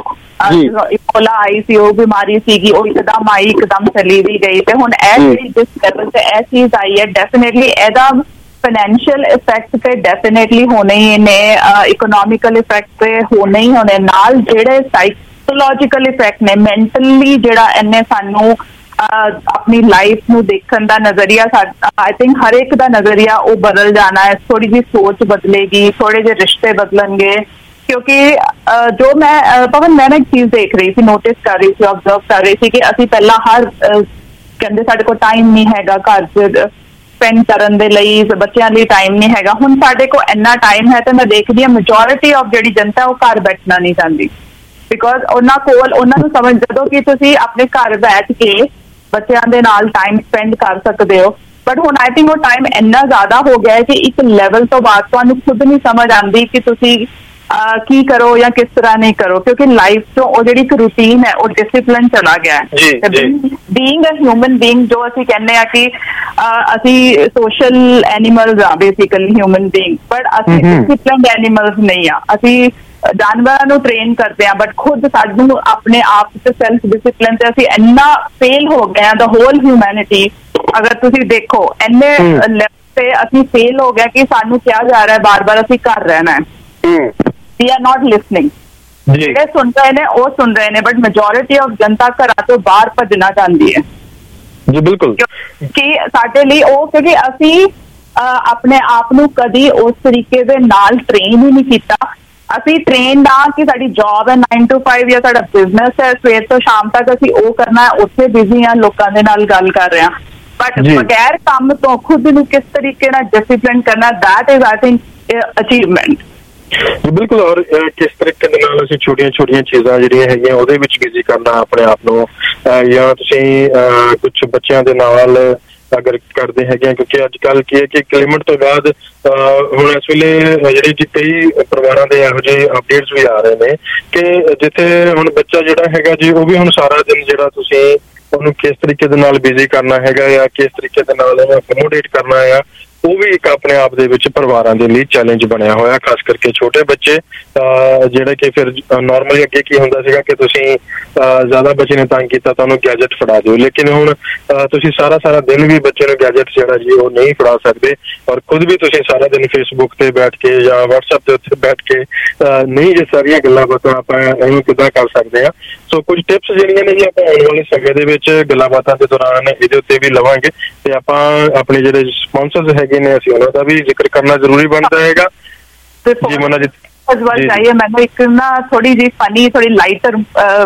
ਇਬੋਲਾ ਆਈ ਸੀ, ਉਹ ਬਿਮਾਰੀ ਸੀਗੀ, ਉਹ ਇੱਕਦਮ ਆਈ, ਇੱਕਦਮ ਚਲੀ ਵੀ ਗਈ। ਤੇ ਹੁਣ ਇਹ ਜਿਹੜੀ ਜਿਸ ਲੈਵਲ ਤੇ ਇਹ ਚੀਜ਼ ਆਈ ਹੈ, ਡੈਫੀਨੇਟਲੀ ਇਹਦਾ ਫਾਈਨੈਂਸ਼ੀਅਲ ਇਫੈਕਟ ਤੇ ਡੈਫੀਨੇਟਲੀ ਹੋਣੇ ਹੀ ਨੇ, ਇਕੋਨੋਮਿਕਲ ਇਫੈਕਟ ਤੇ ਹੋਣੇ ਹੀ ਹੋਣੇ, ਨਾਲ ਜਿਹੜੇ ਸਾਈਕੋਲੋਜੀਕਲ ਇਫੈਕਟ ਨੇ, ਮੈਂਟਲੀ ਜਿਹੜਾ ਇਹਨੇ ਸਾਨੂੰ ਆਪਣੀ ਲਾਈਫ ਨੂੰ ਦੇਖਣ ਦਾ ਨਜ਼ਰੀਆ, ਆਈ ਥਿੰਕ ਹਰ ਇੱਕ ਦਾ ਨਜ਼ਰੀਆ ਉਹ ਬਦਲ ਜਾਣਾ ਹੈ। ਥੋੜੀ ਜਿਹੀ ਸੋਚ ਬਦਲੇਗੀ, ਥੋੜੇ ਜਿਹੇ ਰਿਸ਼ਤੇ ਬਦਲਣਗੇ। ਕਿਉਂਕਿ ਜੋ ਮੈਂ ਪਵਨ ਮੈਂ ਨਾ ਇੱਕ ਚੀਜ਼ ਦੇਖ ਰਹੀ ਸੀ, ਨੋਟਿਸ ਕਰ ਰਹੀ ਸੀ, ਆਬਜ਼ਰਵ ਕਰ ਰਹੀ ਸੀ ਕਿ ਅਸੀਂ ਪਹਿਲਾਂ ਹਰ ਕਹਿੰਦੇ ਸਾਡੇ ਕੋਲ ਟਾਈਮ ਨਹੀਂ ਹੈਗਾ ਘਰ 'ਚ ਸਪੈਂਡ ਕਰਨ ਦੇ ਲਈ, ਬੱਚਿਆਂ ਲਈ ਟਾਈਮ ਨਹੀਂ ਹੈਗਾ। ਹੁਣ ਸਾਡੇ ਕੋਲ ਇੰਨਾ ਟਾਈਮ ਹੈ ਤੇ ਮੈਂ ਦੇਖਦੀ ਹਾਂ ਮੈਜੋਰਿਟੀ ਆਫ ਜਿਹੜੀ ਜਨਤਾ ਉਹ ਘਰ ਬੈਠਣਾ ਨਹੀਂ ਚਾਹੁੰਦੀ, ਬਿਕੋਜ਼ ਉਹਨਾਂ ਕੋਲ ਉਹਨਾਂ ਨੂੰ ਸਮਝ, ਜਦੋਂ ਕਿ ਤੁਸੀਂ ਆਪਣੇ ਘਰ ਬੈਠ ਕੇ ਬੱਚਿਆਂ ਦੇ ਨਾਲ ਟਾਈਮ ਸਪੈਂਡ ਕਰ ਸਕਦੇ ਹੋ, ਬਟ ਹੁਣ ਆਈ ਥਿੰਕ ਉਹ ਟਾਈਮ ਇੰਨਾ ਜ਼ਿਆਦਾ ਹੋ ਗਿਆ ਹੈ ਕਿ ਇੱਕ ਲੈਵਲ ਤੋਂ ਬਾਅਦ ਤੁਹਾਨੂੰ ਖੁਦ ਨਹੀਂ ਸਮਝ ਆਉਂਦੀ ਕਿ ਤੁਸੀਂ ਕੀ ਕਰੋ ਜਾਂ ਕਿਸ ਤਰ੍ਹਾਂ ਨਹੀਂ ਕਰੋ, ਕਿਉਂਕਿ ਲਾਈਫ ਚੋਂ ਉਹ ਜਿਹੜੀ ਇੱਕ ਰੂਟੀਨ ਹੈ, ਉਹ ਡਿਸਿਪਲਿਨ ਚਲਾ ਗਿਆ ਹੈ। ਬੀਇੰਗ ਅ ਹਿਊਮਨ ਬੀਇੰਗ, ਜੋ ਅਸੀਂ ਕਹਿੰਦੇ ਆ ਕਿ ਅਸੀਂ ਸੋਸ਼ਲ ਐਨੀਮਲਸ ਆ ਬੇਸਿਕਲੀ ਹਿਊਮਨ ਬੀਇੰਗ, ਬਟ ਅਸੀਂ ਡਿਸਿਪਲਿਨਡ ਐਨੀਮਲਸ ਨਹੀਂ ਆ। ਅਸੀਂ ਜਾਨਵਰਾਂ ਨੂੰ ਟ੍ਰੇਨ ਕਰਦੇ ਆ, ਬਟ ਖੁਦ ਸਾਨੂੰ ਆਪਣੇ ਆਪ ਤੇ ਸੈਲਫ ਡਿਸਿਪਲਿਨ ਤੇ ਅਸੀਂ ਇੰਨਾ ਫੇਲ ਹੋ ਗਏ ਆ, ਦ ਹੋਲ ਹਿਊਮੈਨਿਟੀ। ਅਗਰ ਤੁਸੀਂ ਦੇਖੋ ਇੰਨੇ ਲੈਵਲ ਤੇ ਅਸੀਂ ਫੇਲ ਹੋ ਗਏ ਕਿ ਸਾਨੂੰ ਕਿਹਾ ਜਾ ਰਿਹਾ ਹੈ ਬਾਰ ਬਾਰ ਅਸੀਂ ਘਰ ਰਹਿਣਾ ਹੈ। We are not listening. ਜਿਹੜੇ ਸੁਣ ਰਹੇ ਨੇ ਉਹ ਸੁਣ ਰਹੇ ਨੇ, ਬਟ ਮੈਜੋਰਿਟੀ ਆਫ ਜਨਤਾ ਘਰਾਂ ਤੋਂ ਬਾਹਰ ਭੱਜਣਾ ਚਾਹੁੰਦੀ ਹੈ। ਜੀ ਬਿਲਕੁਲ, ਕਿ ਸਾਡੇ ਲਈ ਉਹ, ਕਿਉਂਕਿ ਅਸੀਂ ਆਪਣੇ ਆਪ ਨੂੰ ਕਦੀ ਉਸ ਤਰੀਕੇ ਦੇ ਨਾਲ ਟ੍ਰੇਨ ਹੀ ਨਹੀਂ ਕੀਤਾ। ਅਸੀਂ ਟ੍ਰੇਨਡ ਆ ਕਿ ਸਾਡੀ ਜੌਬ ਹੈ ਨਾਈਨ ਟੂ ਫਾਈਵ, ਜਾਂ ਸਾਡਾ ਬਿਜ਼ਨਸ ਹੈ ਸਵੇਰ ਤੋਂ ਸ਼ਾਮ ਤੱਕ ਅਸੀਂ ਉਹ ਕਰਨਾ ਹੈ, ਉੱਥੇ ਬਿਜ਼ੀ ਆ, ਲੋਕਾਂ ਦੇ ਨਾਲ ਗੱਲ ਕਰ ਰਹੇ ਹਾਂ, ਬਟ ਬਗੈਰ ਕੰਮ ਤੋਂ ਖੁਦ ਨੂੰ ਕਿਸ ਤਰੀਕੇ ਨਾਲ ਡਿਸਿਪਲਿਨ ਕਰਨਾ, that is I think achievement. ਬਿਲਕੁਲ, ਔਰ ਕਿਸ ਤਰੀਕੇ ਦੇ ਨਾਲ ਅਸੀਂ ਛੋਟੀਆਂ ਛੋਟੀਆਂ ਚੀਜ਼ਾਂ ਜਿਹੜੀਆਂ ਹੈਗੀਆਂ ਉਹਦੇ ਵਿੱਚ ਬਿਜ਼ੀ ਕਰਨਾ ਆਪਣੇ ਆਪ ਨੂੰ, ਜਾਂ ਤੁਸੀਂ ਕੁਛ ਬੱਚਿਆਂ ਦੇ ਨਾਲ ਅਗਰ ਕਰਦੇ ਹੈਗੇ ਆ, ਕਿਉਂਕਿ ਅੱਜ ਕੱਲ੍ਹ ਕੀ ਹੈ ਕਿ ਇੱਕ ਲਿਮਿਟ ਤੋਂ ਬਾਅਦ ਹੁਣ ਇਸ ਵੇਲੇ ਜਿਹੜੀ ਕਿ ਕਈ ਪਰਿਵਾਰਾਂ ਦੇ ਇਹੋ ਜਿਹੇ ਅਪਡੇਟਸ ਵੀ ਆ ਰਹੇ ਨੇ ਕਿ ਜਿੱਥੇ ਹੁਣ ਬੱਚਾ ਜਿਹੜਾ ਹੈਗਾ ਜੀ, ਉਹ ਵੀ ਹੁਣ ਸਾਰਾ ਦਿਨ ਜਿਹੜਾ ਤੁਸੀਂ ਉਹਨੂੰ ਕਿਸ ਤਰੀਕੇ ਦੇ ਨਾਲ ਬਿਜ਼ੀ ਕਰਨਾ ਹੈਗਾ ਜਾਂ ਕਿਸ ਤਰੀਕੇ ਦੇ ਨਾਲ ਉਹਨੂੰ ਅਕੋਮੋਡੇਟ ਕਰਨਾ ਆ, ਉਹ ਵੀ ਇੱਕ ਆਪਣੇ ਆਪ ਦੇ ਵਿੱਚ ਪਰਿਵਾਰਾਂ ਦੇ ਲਈ ਚੈਲੰਜ ਬਣਿਆ ਹੋਇਆ, ਖਾਸ ਕਰਕੇ ਛੋਟੇ ਬੱਚੇ ਜਿਹੜੇ ਕਿ ਫਿਰ ਨੋਰਮਲੀ ਅੱਗੇ ਕੀ ਹੁੰਦਾ ਸੀਗਾ ਕਿ ਤੁਸੀਂ ਜ਼ਿਆਦਾ ਬੱਚੇ ਨੇ ਤੰਗ ਕੀਤਾ ਤਾਂ ਉਹਨੂੰ ਗੈਜਟ ਫੜਾ ਦਿਓ, ਲੇਕਿਨ ਹੁਣ ਤੁਸੀਂ ਸਾਰਾ ਸਾਰਾ ਦਿਨ ਵੀ ਬੱਚੇ ਨੂੰ ਗੈਜਟ ਜਿਹੜਾ ਜੀ ਉਹ ਨਹੀਂ ਫੜਾ ਸਕਦੇ, ਔਰ ਖੁਦ ਵੀ ਤੁਸੀਂ ਸਾਰਾ ਦਿਨ ਫੇਸਬੁੱਕ ਤੇ ਬੈਠ ਕੇ ਜਾਂ ਵਟਸਐਪ ਦੇ ਉੱਤੇ ਬੈਠ ਕੇ ਨਹੀਂ ਇਹ ਸਾਰੀਆਂ ਗੱਲਾਂ ਬਾਤਾਂ ਆਪਾਂ ਇਹਨੂੰ ਕਿੱਦਾਂ ਕਰ ਸਕਦੇ ਹਾਂ। ਸੋ ਕੁਝ ਟਿਪਸ ਜਿਹੜੀਆਂ ਨੇ ਜੀ ਆਪਾਂ ਆਉਣ ਵਾਲੇ ਸਮੇਂ ਦੇ ਵਿੱਚ ਗੱਲਾਂ ਬਾਤਾਂ ਦੇ ਦੌਰਾਨ ਇਹਦੇ ਉੱਤੇ ਵੀ ਲਵਾਂਗੇ, ਤੇ ਆਪਾਂ ਆਪਣੇ ਜਿਹੜੇ ਸਪਾਂਸਰਸ ਹੈਗੇ ਨੇ ਅਸੀਂ ਉਹਨਾਂ ਦਾ ਵੀ ਜ਼ਿਕਰ ਕਰਨਾ ਜ਼ਰੂਰੀ ਬਣਦਾ ਹੈਗਾ। ਜੀ ਮੋਨਾ ਜੀ, चाहिए मैंने एक ना थोड़ी जी फनी थोड़ी लाइटर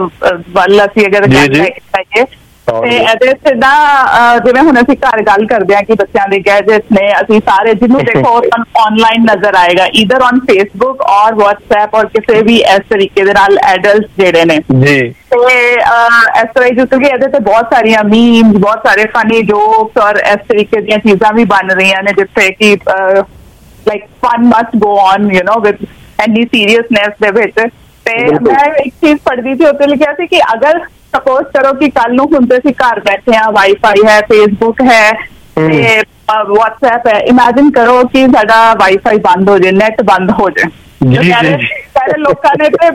ਵੱਲ ਅਸੀਂ ਅਗਰ ਗੱਲ ਕਰੀਏ ਤੇ ਇਹਦੇ ਚ ਨਾ ਜਿਵੇਂ ਹੁਣ ਅਸੀਂ ਘਰ ਗੱਲ ਕਰਦੇ ਹਾਂ ਕਿ ਬੱਚਿਆਂ ਦੇ ਗੈਜਟਸ ਨੇ, ਅਸੀਂ ਸਾਰੇ ਜਿਹਨੂੰ ਦੇਖੋ ਆਨਲਾਈਨ ਨਜ਼ਰ ਆਏਗਾ, ਈਦਰ ਔਨ ਫੇਸਬੁੱਕ ਔਰ ਵਟਸਐਪ ਔਰ ਕਿਸੇ ਵੀ ਇਸ ਤਰੀਕੇ ਦੇ ਨਾਲ ਐਡਲਟਸ ਜਿਹੜੇ ਨੇ ਜੀ, ਤੇ ਇਸ ਤਰ੍ਹਾਂ ਕਿਉਂਕਿ ਇਹਦੇ ਤੇ ਬਹੁਤ ਸਾਰੀਆਂ ਮੀਮਸ, ਬਹੁਤ ਸਾਰੇ ਫਨੀ ਜੋਕਸ ਔਰ ਇਸ ਤਰੀਕੇ ਦੀਆਂ ਚੀਜ਼ਾਂ ਵੀ ਬਣ ਰਹੀਆਂ ਨੇ ਜਿੱਥੇ ਕਿ like fun must go on you know with ਇੰਨੀ ਸੀਰੀਅਸਨੈਸ ਦੇ ਵਿੱਚ। ਤੇ ਮੈਂ ਇੱਕ ਚੀਜ਼ ਪੜ੍ਹਦੀ ਸੀ, ਉੱਥੇ ਲਿਖਿਆ ਸੀ ਕਿ ਅਗਰ ਸਪੋਜ਼ ਕਰੋ ਕਿ ਕੱਲ ਨੂੰ ਹੁਣ ਅਸੀਂ ਘਰ ਬੈਠੇ ਹਾਂ, ਵਾਈਫਾਈ ਹੈ, ਫੇਸਬੁੱਕ ਹੈ ਤੇ ਵਟਸਐਪ ਹੈ, ਇਮੈਜਿਨ ਕਰੋ ਕਿ ਸਾਡਾ ਵਾਈਫਾਈ ਬੰਦ ਹੋ ਜਾਏ, ਨੈਟ ਬੰਦ ਹੋ ਜਾਏ। ਸਾਰੇ ਲੋਕਾਂ ਨੇ ਤੇ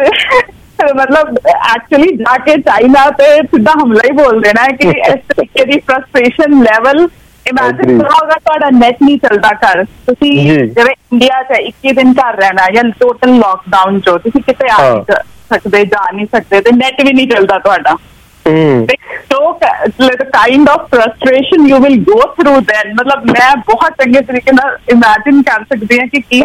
ਮਤਲਬ ਐਕਚੁਅਲੀ ਜਾ ਕੇ ਚਾਈਨਾ ਤੇ ਸਿੱਧਾ ਹਮਲਾ ਹੀ ਬੋਲ ਦੇਣਾ ਹੈ ਕਿ ਇਸ ਤਰੀਕੇ ਦੀ ਫਰਸਟ੍ਰੇਸ਼ਨ ਲੈਵਲ ਇਮੈਜਿਨ ਕਰੋ ਅਗਰ ਤੁਹਾਡਾ ਨੈਟ ਨਹੀਂ ਚੱਲਦਾ ਘਰ, ਤੁਸੀਂ ਜਿਵੇਂ ਇੰਡੀਆ ਚ ਇੱਕੀ ਦਿਨ ਘਰ ਰਹਿਣਾ ਜਾਂ ਟੋਟਲ ਲੋਕਡਾਊਨ ਚੋਂ ਤੁਸੀਂ ਕਿਤੇ ਆ ਨਹੀਂ ਸਕਦੇ, ਜਾ ਨਹੀਂ ਸਕਦੇ ਤੇ ਨੈਟ ਵੀ ਨਹੀਂ ਚੱਲਦਾ ਤੁਹਾਡਾ, so the kind of frustration you will go through then, ਮਤਲਬ ਮੈਂ ਬਹੁਤ ਚੰਗੇ ਤਰੀਕੇ ਨਾਲ ਇਮੈਜਿਨ ਕਰ ਸਕਦੀ ਹਾਂ ਕਿ ਕੀ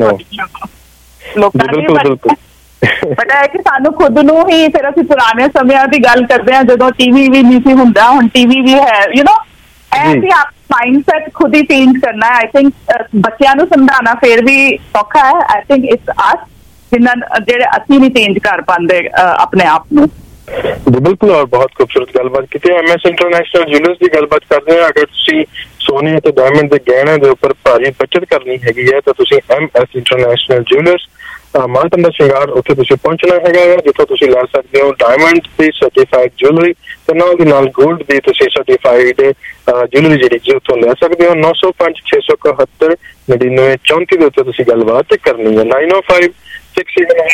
ਲੋਕਾਂ ਦੀ। ਪਤਾ ਹੈ ਕਿ ਸਾਨੂੰ ਖੁਦ ਨੂੰ ਹੀ, ਫਿਰ ਅਸੀਂ ਪੁਰਾਣੇ ਸਮਿਆਂ ਦੀ ਗੱਲ ਕਰਦੇ ਹਾਂ ਜਦੋਂ ਟੀਵੀ ਵੀ ਨਹੀਂ ਸੀ ਹੁੰਦਾ, ਹੁਣ ਟੀਵੀ ਵੀ ਹੈ, ਯੂ ਨੋ ਐਸੀ ਆਪ ਮਾਈਂਡਸੈਟ ਖੁਦ ਹੀ ਚੇਂਜ ਕਰਨਾ ਹੈ। ਆਈ ਥਿੰਕ ਬੱਚਿਆਂ ਨੂੰ ਸਮਝਾਉਣਾ ਫਿਰ ਵੀ ਸੌਖਾ ਹੈ, ਆਈ ਥਿੰਕ ਇਟਸ ਅਸ ਜਿਨ੍ਹਾਂ ਜਿਹੜੇ ਅਸੀਂ ਨਹੀਂ ਚੇਂਜ ਕਰ ਪਾਉਂਦੇ ਆਪਣੇ ਆਪ ਨੂੰ। जी बिल्कुल, और बहुत खूबसूरत गलबात की। एम एस इंटरनेशनल ज्वेलर्स की गलबात करते हैं। अगर तुसी सोने ते डायमंड के गहणों के उपर भारी बचत करनी हैगी है तो तुसी M S international jewellers Malton दा श्रृंगार उत्थे तुसी पहुंचना हैगा, जिथों तुसी लै सकते हो डायमंड की सर्टिफाइड ज्वेलरी ते नाल दी नाल गोल्ड दी तुसी सर्टिफाइड ज्वेलरी जिहड़ी जी उत्थों लै सकते हो। नौ सौ पांच छे सौ इकहत्तर नड़िनवे चौंती के उत्ते तुसी गलबात करनी है। नाइन ओ फाइव सिक्स सेवन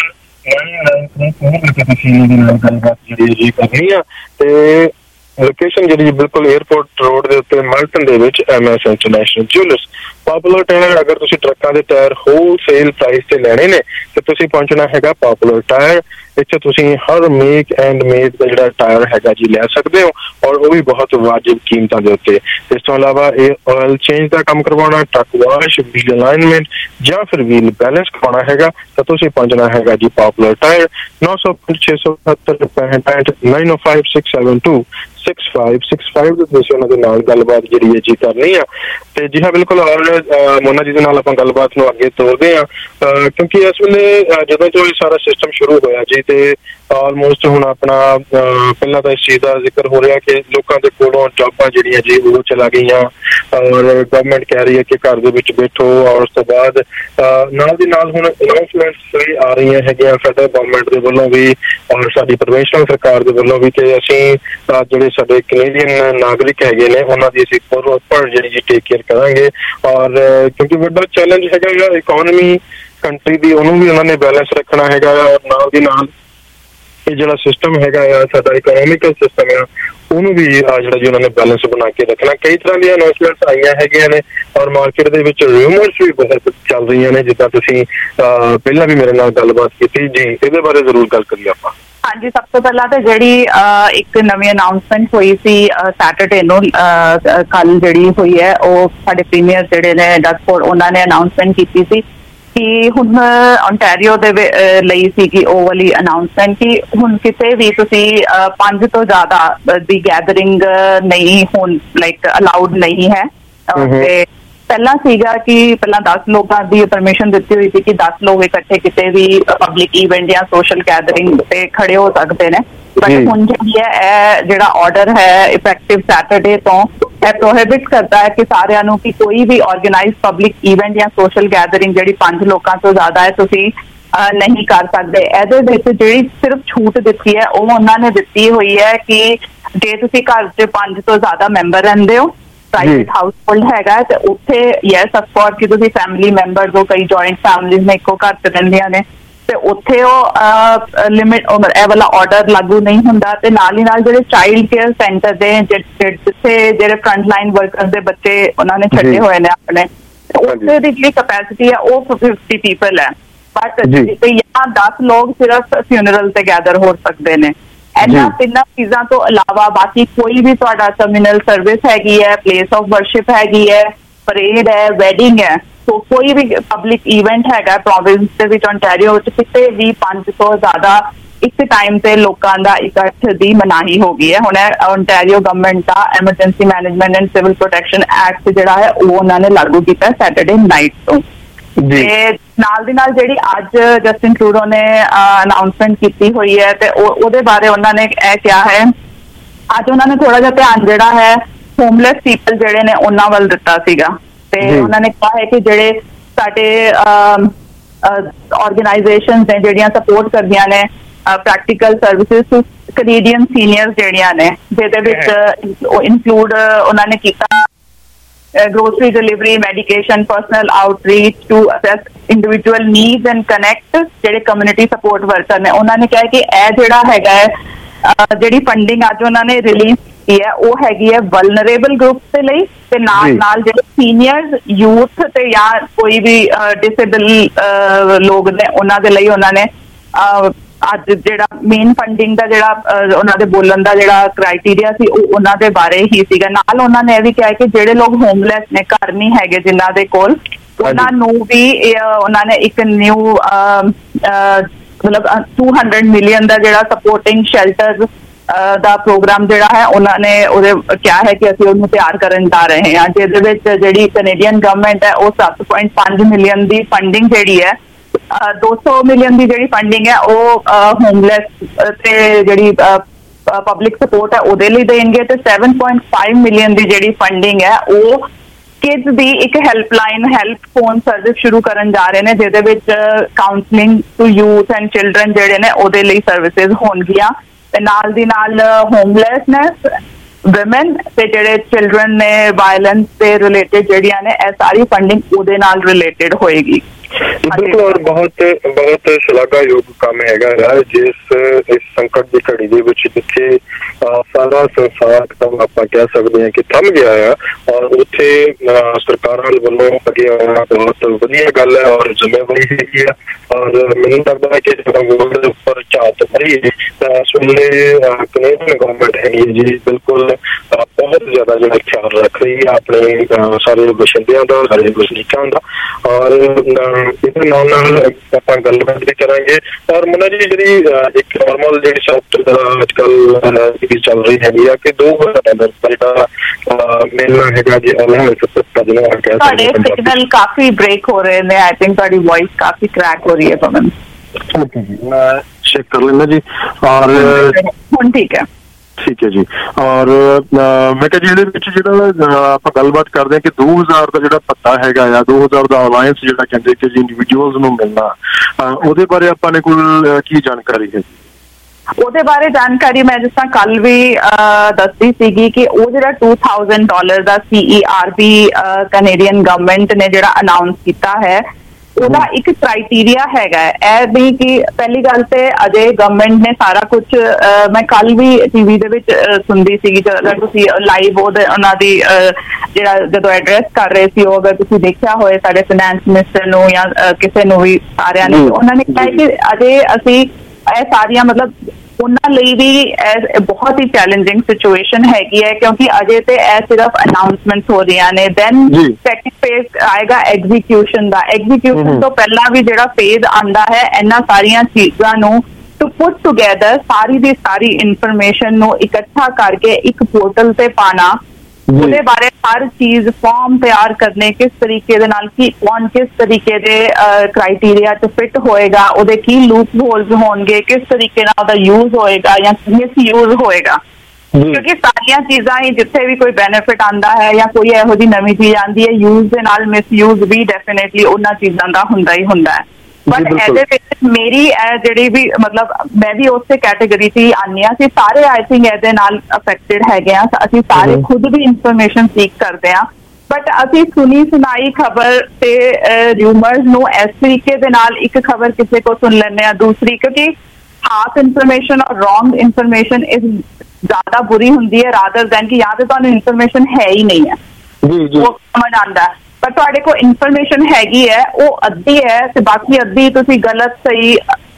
जी करनी है ते लोकेशन जी बिल्कुल एयरपोर्ट रोड के उत्ते माल्टन दे विच M S international jewellers. Popular tyre अगर तुसी ट्रक्कां दे टायर होलसेल प्राइस ते लेने ने ते तुसी पहुंचना हैगा पॉपुलर टायर। इत्थे तुसी हर मेक एंड मेड का जिहड़ा टायर हैगा जी लै सकदे हो, और वो भी बहुत वाजिब कीमतां दे उत्ते। इस तो अलावा ये ऑयल चेंज का काम करवाना, ट्रक वॉश, व्हील अलाइनमेंट या फिर व्हील बैलेंस करवाना हैगा तो तुसी पहुंचना हैगा जी पॉपुलर टायर। नौ सौ छे सौ सत्तर पैंठ नाइन ओ five six seven two six five six five तुसी उन्हां दे नाल गलबात जिहड़ी है जी करनी है। ते जी हाँ बिल्कुल, और मोना जी दे नाल आपां गलबात नूं अगे तोरदे हां, क्योंकि इस वेले जदों तो ये सारा सिस्टम शुरू होया जी ते ऑलमोस्ट हुण अपना पहला तो इस चीज़ का जिक्र हो रहा कि लोगों के कोलों जॉबां जिहड़ियां जी वो चला गईयां, और गवर्नमेंट कह रही है कि घर दे विच बैठो, और उस तो बाद नाल दी नाल हुण अनाउंसमेंट्स भी आ रही हैगियां फैडरल गवर्नमेंट दे वल्लों भी और साडी प्रोविंशियल सरकार दे वल्लों भी कि असीं जिहड़े साडे कैनेडियन नागरिक हैगे ने उन्हां दी असीं प्रॉपर जिहड़ी जी टेक केयर करांगे। और क्योंकि वड्डा चैलेंज हैगा इकोनॉमी कंट्री दी, उहनूं भी उन्होंने बैलेंस रखना हैगा, और नाल दी नाल जो सिस्टम है साडा इकोनॉमिकल सिस्टम है उन्होंने भी जिहड़ा जी उन्होंने बैलेंस बना के रखना। कई तरह की अनाउंसमेंट्स आईयां हैगियां ने, और मार्केट दे विच रूमर्स भी बहुत चल रही ने, जिद्दां तुसीं पहला भी मेरे नाल गलबात कीती जी, इहदे बारे जरूर गल करिए आपां। हाँ जी, सब तो पहला तो जिहड़ी एक नवी अनाउंसमेंट हुई सी सैटरडे नूं कल जिहड़ी हुई है वो साडे प्रीमियर जिहड़े ने डगफोर्ड उन्होंने ने अनाउंसमेंट कीती सी कि हुण ओंटारियो दे लई सीगी ਉਹ वाली अनाउंसमेंट कि हुण किते भी तुसी पांच तो ज्यादा दी गैदरिंग नहीं होन लाइक अलाउड नहीं है। ते पहला सीगा कि पहला दस लोगों की परमिशन दी हुई थी कि दस लोग इकट्ठे किसी भी पब्लिक इवेंट या सोशल गैदरिंग पे खड़े हो सकते हैं, बट हुण जी है जिहड़ा ऑर्डर है इफेक्टिव सैटरडे तो यह प्रोहिबिट करता है कि सारिਆਂ ਨੂੰ कि कोई भी ऑर्गेनाइज पब्लिक इवेंट या सोशल गैदरिंग जिहड़ी पांच लोगों तो ज्यादा है तुसी नहीं कर सकते। ਇਹਦੇ ਵਿੱਚ ਜਿਹੜੀ ਸਿਰਫ ਛੂਟ ਦਿੱਤੀ ਹੈ ਉਹ ਉਹਨਾਂ ਨੇ ਦਿੱਤੀ ਹੋਈ ਹੈ ਕਿ ਜੇ ਤੁਸੀਂ ਘਰ 'ਚ ਪੰਜ ਤੋਂ ਜ਼ਿਆਦਾ ਮੈਂਬਰ ਰਹਿੰਦੇ ਹੋ, प्राइवेट हाउस होल्ड हैगा ते उत्थे यस ऑफ कोर्स कि तुसी फैमिली मैंबर हो, कई जॉइंट फैमिलीज में इको घर च रहिंदियां ने ते उत्थे ओ लिमिट ए वाला ऑर्डर लागू नहीं हुंदा। ते नाल ही नाल जिहड़े चाइल्ड केयर सेंटर दे जिथे जिहड़े फ्रंट लाइन वर्कर्स दे बच्चे उन्हां ने छड्डे होए ने अपने, उत्थे दी जिहड़ी कैपेसिटी है वो फिफ्टी पीपल है, बट यहाँ दस लोग सिर्फ फ्यूनरल ते गैदर हो सकते ने। इन्हां तिन्नां चीज़ां तो अलावा बाकी कोई भी तुहाडा कम्यूनल सर्विस हैगी है, प्लेस ऑफ वर्शिप हैगी है, परेड है, वैडिंग है, तो कोई भी पब्लिक इवेंट हैगा प्रोविंस दे विच ओंटारियो विच किते भी पांच सौ ज्यादा एक टाइम ते लोकां दा इकट्ठ दी मनाही हो गई है। हुण ओंटारियो गवर्नमेंट का emergency management and civil protection act जिहड़ा है वो उन्हां ने लागू कीता सैटरडे नाइट तो। ते नाल दी नाल जिहड़ी अज जस्टिन ट्रूडो ने अनाउंसमेंट की हुई है ते ओहदे बारे उन्होंने यह कहा है, अज उन्होंने थोड़ा जिहा ध्यान जिहड़ा है होमलैस पीपल जिहड़े ने उन्हां वल दित्ता सीगा। ते उन्होंने कहा है कि जिहड़े साडे ऑर्गेनाइजेशनस ने जिहड़ियां सपोर्ट करदियां ने प्रैक्टिकल सर्विसेज कैनेडियन सीनियर्स जिहड़ियां ने जिहदे विच इंक्लूड उन्होंने कीता grocery delivery, medication, personal outreach to access individual needs and connect जिहड़े कम्युनिटी सपोर्ट वर्कर ने उन्होंने कहा कि यह जिहड़ा हैगा है जिहड़ी फंडिंग अज उन्होंने रिलीज की है वो हैगी है वल्नरेबल ग्रुप के लिए ते नाल नाल जिहड़े सीनियर्स यूथ ते या कोई भी डिसेबल लोग ने उन्हां दे लई उन्होंने अज जिहड़ा मेन फंडिंग दा जिहड़ा उन्हां दे बोलण दा जिहड़ा क्राइटेरिया सी उन्हां दे बारे ही सीगा। नाल उन्हां ने यह भी कहा कि जिहड़े लोग होमलैस ने घर नहीं हैगे जिन्हां दे कोल उन्हां नूं भी उन्हां ने एक न्यू मतलब टू हंड्रड मिलियन का जिहड़ा सपोर्टिंग शेल्टर दा प्रोग्राम जिहड़ा है उन्होंने उहदे क्या है कि असीं उहनूं तैयार करन जा रहे हैं, जिहदे विच जिहड़ी कैनेडियन गवर्नमेंट है वो सत्त पॉइंट पांच मिलियन की फंडिंग जिहड़ी है दो सौ मिलियन की जी फंडिंग है वो होमलैस ते जी पब्लिक सपोर्ट है ਉਹਦੇ ਲਈ ਦੇਣਗੇ ਤੇ seven point five ਮਿਲੀਅਨ ਦੀ ਜਿਹੜੀ ਫੰਡਿੰਗ ਹੈ ਉਹ ਕਿਡਸ ਦੀ ਇੱਕ ਹੈਲਪਲਾਈਨ ਹੈਲਪ ਫੋਨ ਸਰਵਿਸ ਸ਼ੁਰੂ ਕਰਨ ਜਾ ਰਹੇ ਨੇ ਜਿਹਦੇ ਵਿੱਚ counselling to youth and children ਜਿਹੜੇ ਨੇ ਉਹਦੇ ਲਈ ਸਰਵਿਸਿਜ਼ ਹੋਣਗੀਆਂ ਤੇ ਨਾਲ ਦੀ ਨਾਲ ਹੋਮਲੈਸਨੈਸ ਵਿਮਨ ਤੇ ਜਿਹੜੇ ਚਿਲਡਰਨ ਨੇ ਵਾਇਲੈਂਸ ਦੇ ਰਿਲੇਟਡ ਜਿਹੜੀਆਂ ਨੇ ਇਹ ਸਾਰੀ ਫੰਡਿੰਗ ਉਹਦੇ ਨਾਲ ਰਿਲੇਟਡ ਹੋਏਗੀ। बिल्कुल और बहुत बहुत शलाघायोग काम हैगा जिस इस संकट की घड़ी दे विच जिथे सारा संसार एकदम आप कह सकते हैं कि थम गया है और उत्थे सरकारां वालों अगे आना बहुत वधिया गल है और जिम्मेवारी हैगी है और मैनूं लगदा है कि जो वर्ल्ड उपर झात पई इस वेले कनेडियन गवर्नमेंट हैगी जी बिल्कुल बहुत ज्यादा जो ख्याल रख रही है अपने सारे बशिंदियां दा सारे वसनीकां दा और ਇਹਦੇ ਨਾਲ ਨਾਲ ਆਪਾਂ ਗੱਲਬਾਤ ਵੀ ਕਰਾਂਗੇ ਔਰ ਮੁੰਨਾ ਜੀ ਜਿਹੜੀ ਇੱਕ ਨਾਰਮਲ ਜਿਹੜੀ ਸੌਫਟ ਅੱਜ ਕੱਲ ਚੱਲ ਰਹੀ ਹੈਗੀ ਆ ਕਿ ਦੋ ਡਾਲਰ ਦਾ ਜਿਹੜਾ ਮਿਲਣਾ ਹੈਗਾ ਜੀ ਅਲਾਉਂਸ ਜਿਹਨੂੰ ਆ ਕਹਿ ਸਕਦੇ ਹਾਂ ਸਿਗਨਲ ਕਾਫੀ ਬ੍ਰੇਕ ਹੋ ਰਹੇ ਨੇ ਆਈ ਥਿੰਕ ਤੁਹਾਡੀ ਵੌਇਸ ਕਾਫੀ ਕ੍ਰੈਕ ਹੋ ਰਹੀ ਹੈ ਪਵਨ। ਓਕੇ ਜੀ ਮੈਂ ਚੈੱਕ ਕਰ ਲੈਣਾ ਜੀ ਔਰ ਹੁਣ ਠੀਕ ਹੈ ਠੀਕ ਹੈ ਜੀ ਔਰ ਮੈਂ ਕਿਹਾ ਜੀ ਇਹਦੇ ਵਿੱਚ ਜਿਹੜਾ ਆਪਾਂ ਗੱਲਬਾਤ ਕਰਦੇ ਹਾਂ ਕਿ ਦੋ ਹਜ਼ਾਰ ਦਾ ਜਿਹੜਾ ਪੱਤਾ ਹੈਗਾ ਆ ਦੋ ਹਜ਼ਾਰ ਦਾ ਅਲਾਇੰਸ ਜਿਹੜਾ ਕਹਿੰਦੇ ਕਿ ਜੀ ਇੰਡੀਵਿਜੂਅਲਸ ਨੂੰ ਮਿਲਣਾ ਉਹਦੇ ਬਾਰੇ ਆਪਾਂ ਨੇ ਕੋਲ ਕੀ ਜਾਣਕਾਰੀ ਹੈ? ਉਹਦੇ ਬਾਰੇ ਜਾਣਕਾਰੀ ਮੈਂ ਜਿਸ ਤਰ੍ਹਾਂ ਕੱਲ ਵੀ ਦੱਸਦੀ ਸੀਗੀ ਕਿ ਉਹ ਜਿਹੜਾ two thousand ਡਾਲਰ ਦਾ C E R B Canadian government ਨੇ ਜਿਹੜਾ ਅਨਾਉਂਸ ਕੀਤਾ ਹੈ ਉਹਦਾ ਇੱਕ ਕ੍ਰਾਈਟੇਰੀਆ ਹੈਗਾ ਇਹ ਵੀ ਕਿ ਪਹਿਲੀ ਗੱਲ ਤੇ ਅਜੇ ਗਵਰਨਮੈਂਟ ਨੇ ਸਾਰਾ ਕੁਝ ਮੈਂ ਕੱਲ ਵੀ ਟੀਵੀ ਦੇ ਵਿੱਚ ਸੁਣਦੀ ਸੀਗੀ ਅਗਰ ਤੁਸੀਂ ਲਾਈਵ ਉਹਦੇ ਉਹਨਾਂ ਦੀ ਜਿਹੜਾ ਜਦੋਂ ਐਡਰੈਸ ਕਰ ਰਹੇ ਸੀ ਉਹ ਅਗਰ ਤੁਸੀਂ ਦੇਖਿਆ ਹੋਏ ਸਾਡੇ ਫਾਈਨੈਂਸ ਮਿਨਿਸਟਰ ਨੂੰ ਜਾਂ ਕਿਸੇ ਨੂੰ ਵੀ ਸਾਰਿਆਂ ਨੇ ਉਹਨਾਂ ਨੇ ਕਿਹਾ ਕਿ ਅਜੇ ਅਸੀਂ ਇਹ ਸਾਰੀਆਂ ਮਤਲਬ ਉਹਨਾਂ ਲਈ ਵੀ ਬਹੁਤ ਹੀ ਚੈਲੰਜਿੰਗ ਸਿਚੁਏਸ਼ਨ ਹੈਗੀ ਹੈ ਕਿਉਂਕਿ ਅਜੇ ਤੇ ਇਹ ਸਿਰਫ ਅਨਾਉਂਸਮੈਂਟਸ ਹੋ ਰਹੀਆਂ ਨੇ ਦੈਨ ਸੈਕੰਡ ਫੇਜ਼ ਆਏਗਾ ਐਗਜ਼ੀਕਿਊਸ਼ਨ ਦਾ ਐਗਜ਼ੀਕਿਊਸ਼ਨ ਤੋਂ ਪਹਿਲਾਂ ਵੀ ਜਿਹੜਾ ਫੇਜ਼ ਆਂਦਾ ਹੈ ਇਹਨਾਂ ਸਾਰੀਆਂ ਚੀਜ਼ਾਂ ਨੂੰ ਟੂ ਪੁੱਟ ਟੁਗੇਦਰ ਸਾਰੀ ਦੀ ਸਾਰੀ ਇਨਫੋਰਮੇਸ਼ਨ ਨੂੰ ਇਕੱਠਾ ਕਰਕੇ ਇੱਕ ਪੋਰਟਲ ਤੇ ਪਾਣਾ ਉਹਦੇ ਬਾਰੇ ਹਰ ਚੀਜ਼ ਫਾਰਮ ਤਿਆਰ ਕਰਨੇ ਕਿਸ ਤਰੀਕੇ ਦੇ ਨਾਲ ਕੀ ਕੌਣ ਕਿਸ ਤਰੀਕੇ ਦੇ ਕ੍ਰਾਈਟੇਰੀਆ ਚ ਫਿਟ ਹੋਏਗਾ ਉਹਦੇ ਕੀ ਲੂਪ ਹੋਲਸ ਹੋਣਗੇ ਕਿਸ ਤਰੀਕੇ ਨਾਲ ਉਹਦਾ ਯੂਜ਼ ਹੋਏਗਾ ਜਾਂ ਮਿਸ ਯੂਜ਼ ਹੋਏਗਾ ਕਿਉਂਕਿ ਸਾਰੀਆਂ ਚੀਜ਼ਾਂ ਹੀ ਜਿੱਥੇ ਵੀ ਕੋਈ ਬੈਨੀਫਿਟ ਆਉਂਦਾ ਹੈ ਜਾਂ ਕੋਈ ਇਹੋ ਜਿਹੀ ਨਵੀਂ ਚੀਜ਼ ਆਉਂਦੀ ਹੈ ਯੂਜ਼ ਦੇ ਨਾਲ ਮਿਸ ਯੂਜ਼ ਵੀ ਡੈਫੀਨੇਟਲੀ ਉਹਨਾਂ ਚੀਜ਼ਾਂ ਦਾ ਹੁੰਦਾ ਹੀ ਹੁੰਦਾ ਹੈ ਬਟ ਇਹਦੇ ਵਿੱਚ ਮੇਰੀ ਜਿਹੜੀ ਵੀ ਮਤਲਬ ਮੈਂ ਵੀ ਉਸੇ ਕੈਟੇਗਰੀ 'ਚ ਹੀ ਆਉਂਦੀ ਹਾਂ ਕਿ ਸਾਰੇ ਆਈ ਥਿੰਕ ਇਹਦੇ ਨਾਲ ਅਫੈਕਟਡ ਹੈਗੇ ਆ ਅਸੀਂ ਸਾਰੇ ਖੁਦ ਵੀ ਇਨਫੋਰਮੇਸ਼ਨ ਸੀਕ ਕਰਦੇ ਹਾਂ ਬਟ ਅਸੀਂ ਸੁਣੀ ਸੁਣਾਈ ਖਬਰ ਤੇ ਰਿਊਮਰਸ ਨੂੰ ਇਸ ਤਰੀਕੇ ਦੇ ਨਾਲ ਇੱਕ ਖਬਰ ਕਿਸੇ ਕੋ ਸੁਣ ਲੈਂਦੇ ਹਾਂ ਦੂਸਰੀ ਕਿਉਂਕਿ ਹਾਫ ਇਨਫੋਰਮੇਸ਼ਨ ਔਰ ਰੋਂਗ ਇਨਫੋਰਮੇਸ਼ਨ ਇਸ ਜ਼ਿਆਦਾ ਬੁਰੀ ਹੁੰਦੀ ਹੈ ਰਾਦਰ ਦੈਨ ਕਿ ਜਾਂ ਤੇ ਤੁਹਾਨੂੰ ਇਨਫੋਰਮੇਸ਼ਨ ਹੈ ਹੀ ਨਹੀਂ ਹੈ ਉਹ ਸਮਝ ਆਉਂਦਾ ਪਰ ਤੁਹਾਡੇ ਕੋਲ ਇਨਫੋਰਮੇਸ਼ਨ ਹੈਗੀ ਹੈ ਉਹ ਅੱਧੀ ਹੈ ਤੇ ਬਾਕੀ ਅੱਧੀ ਤੁਸੀਂ ਗਲਤ ਸਹੀ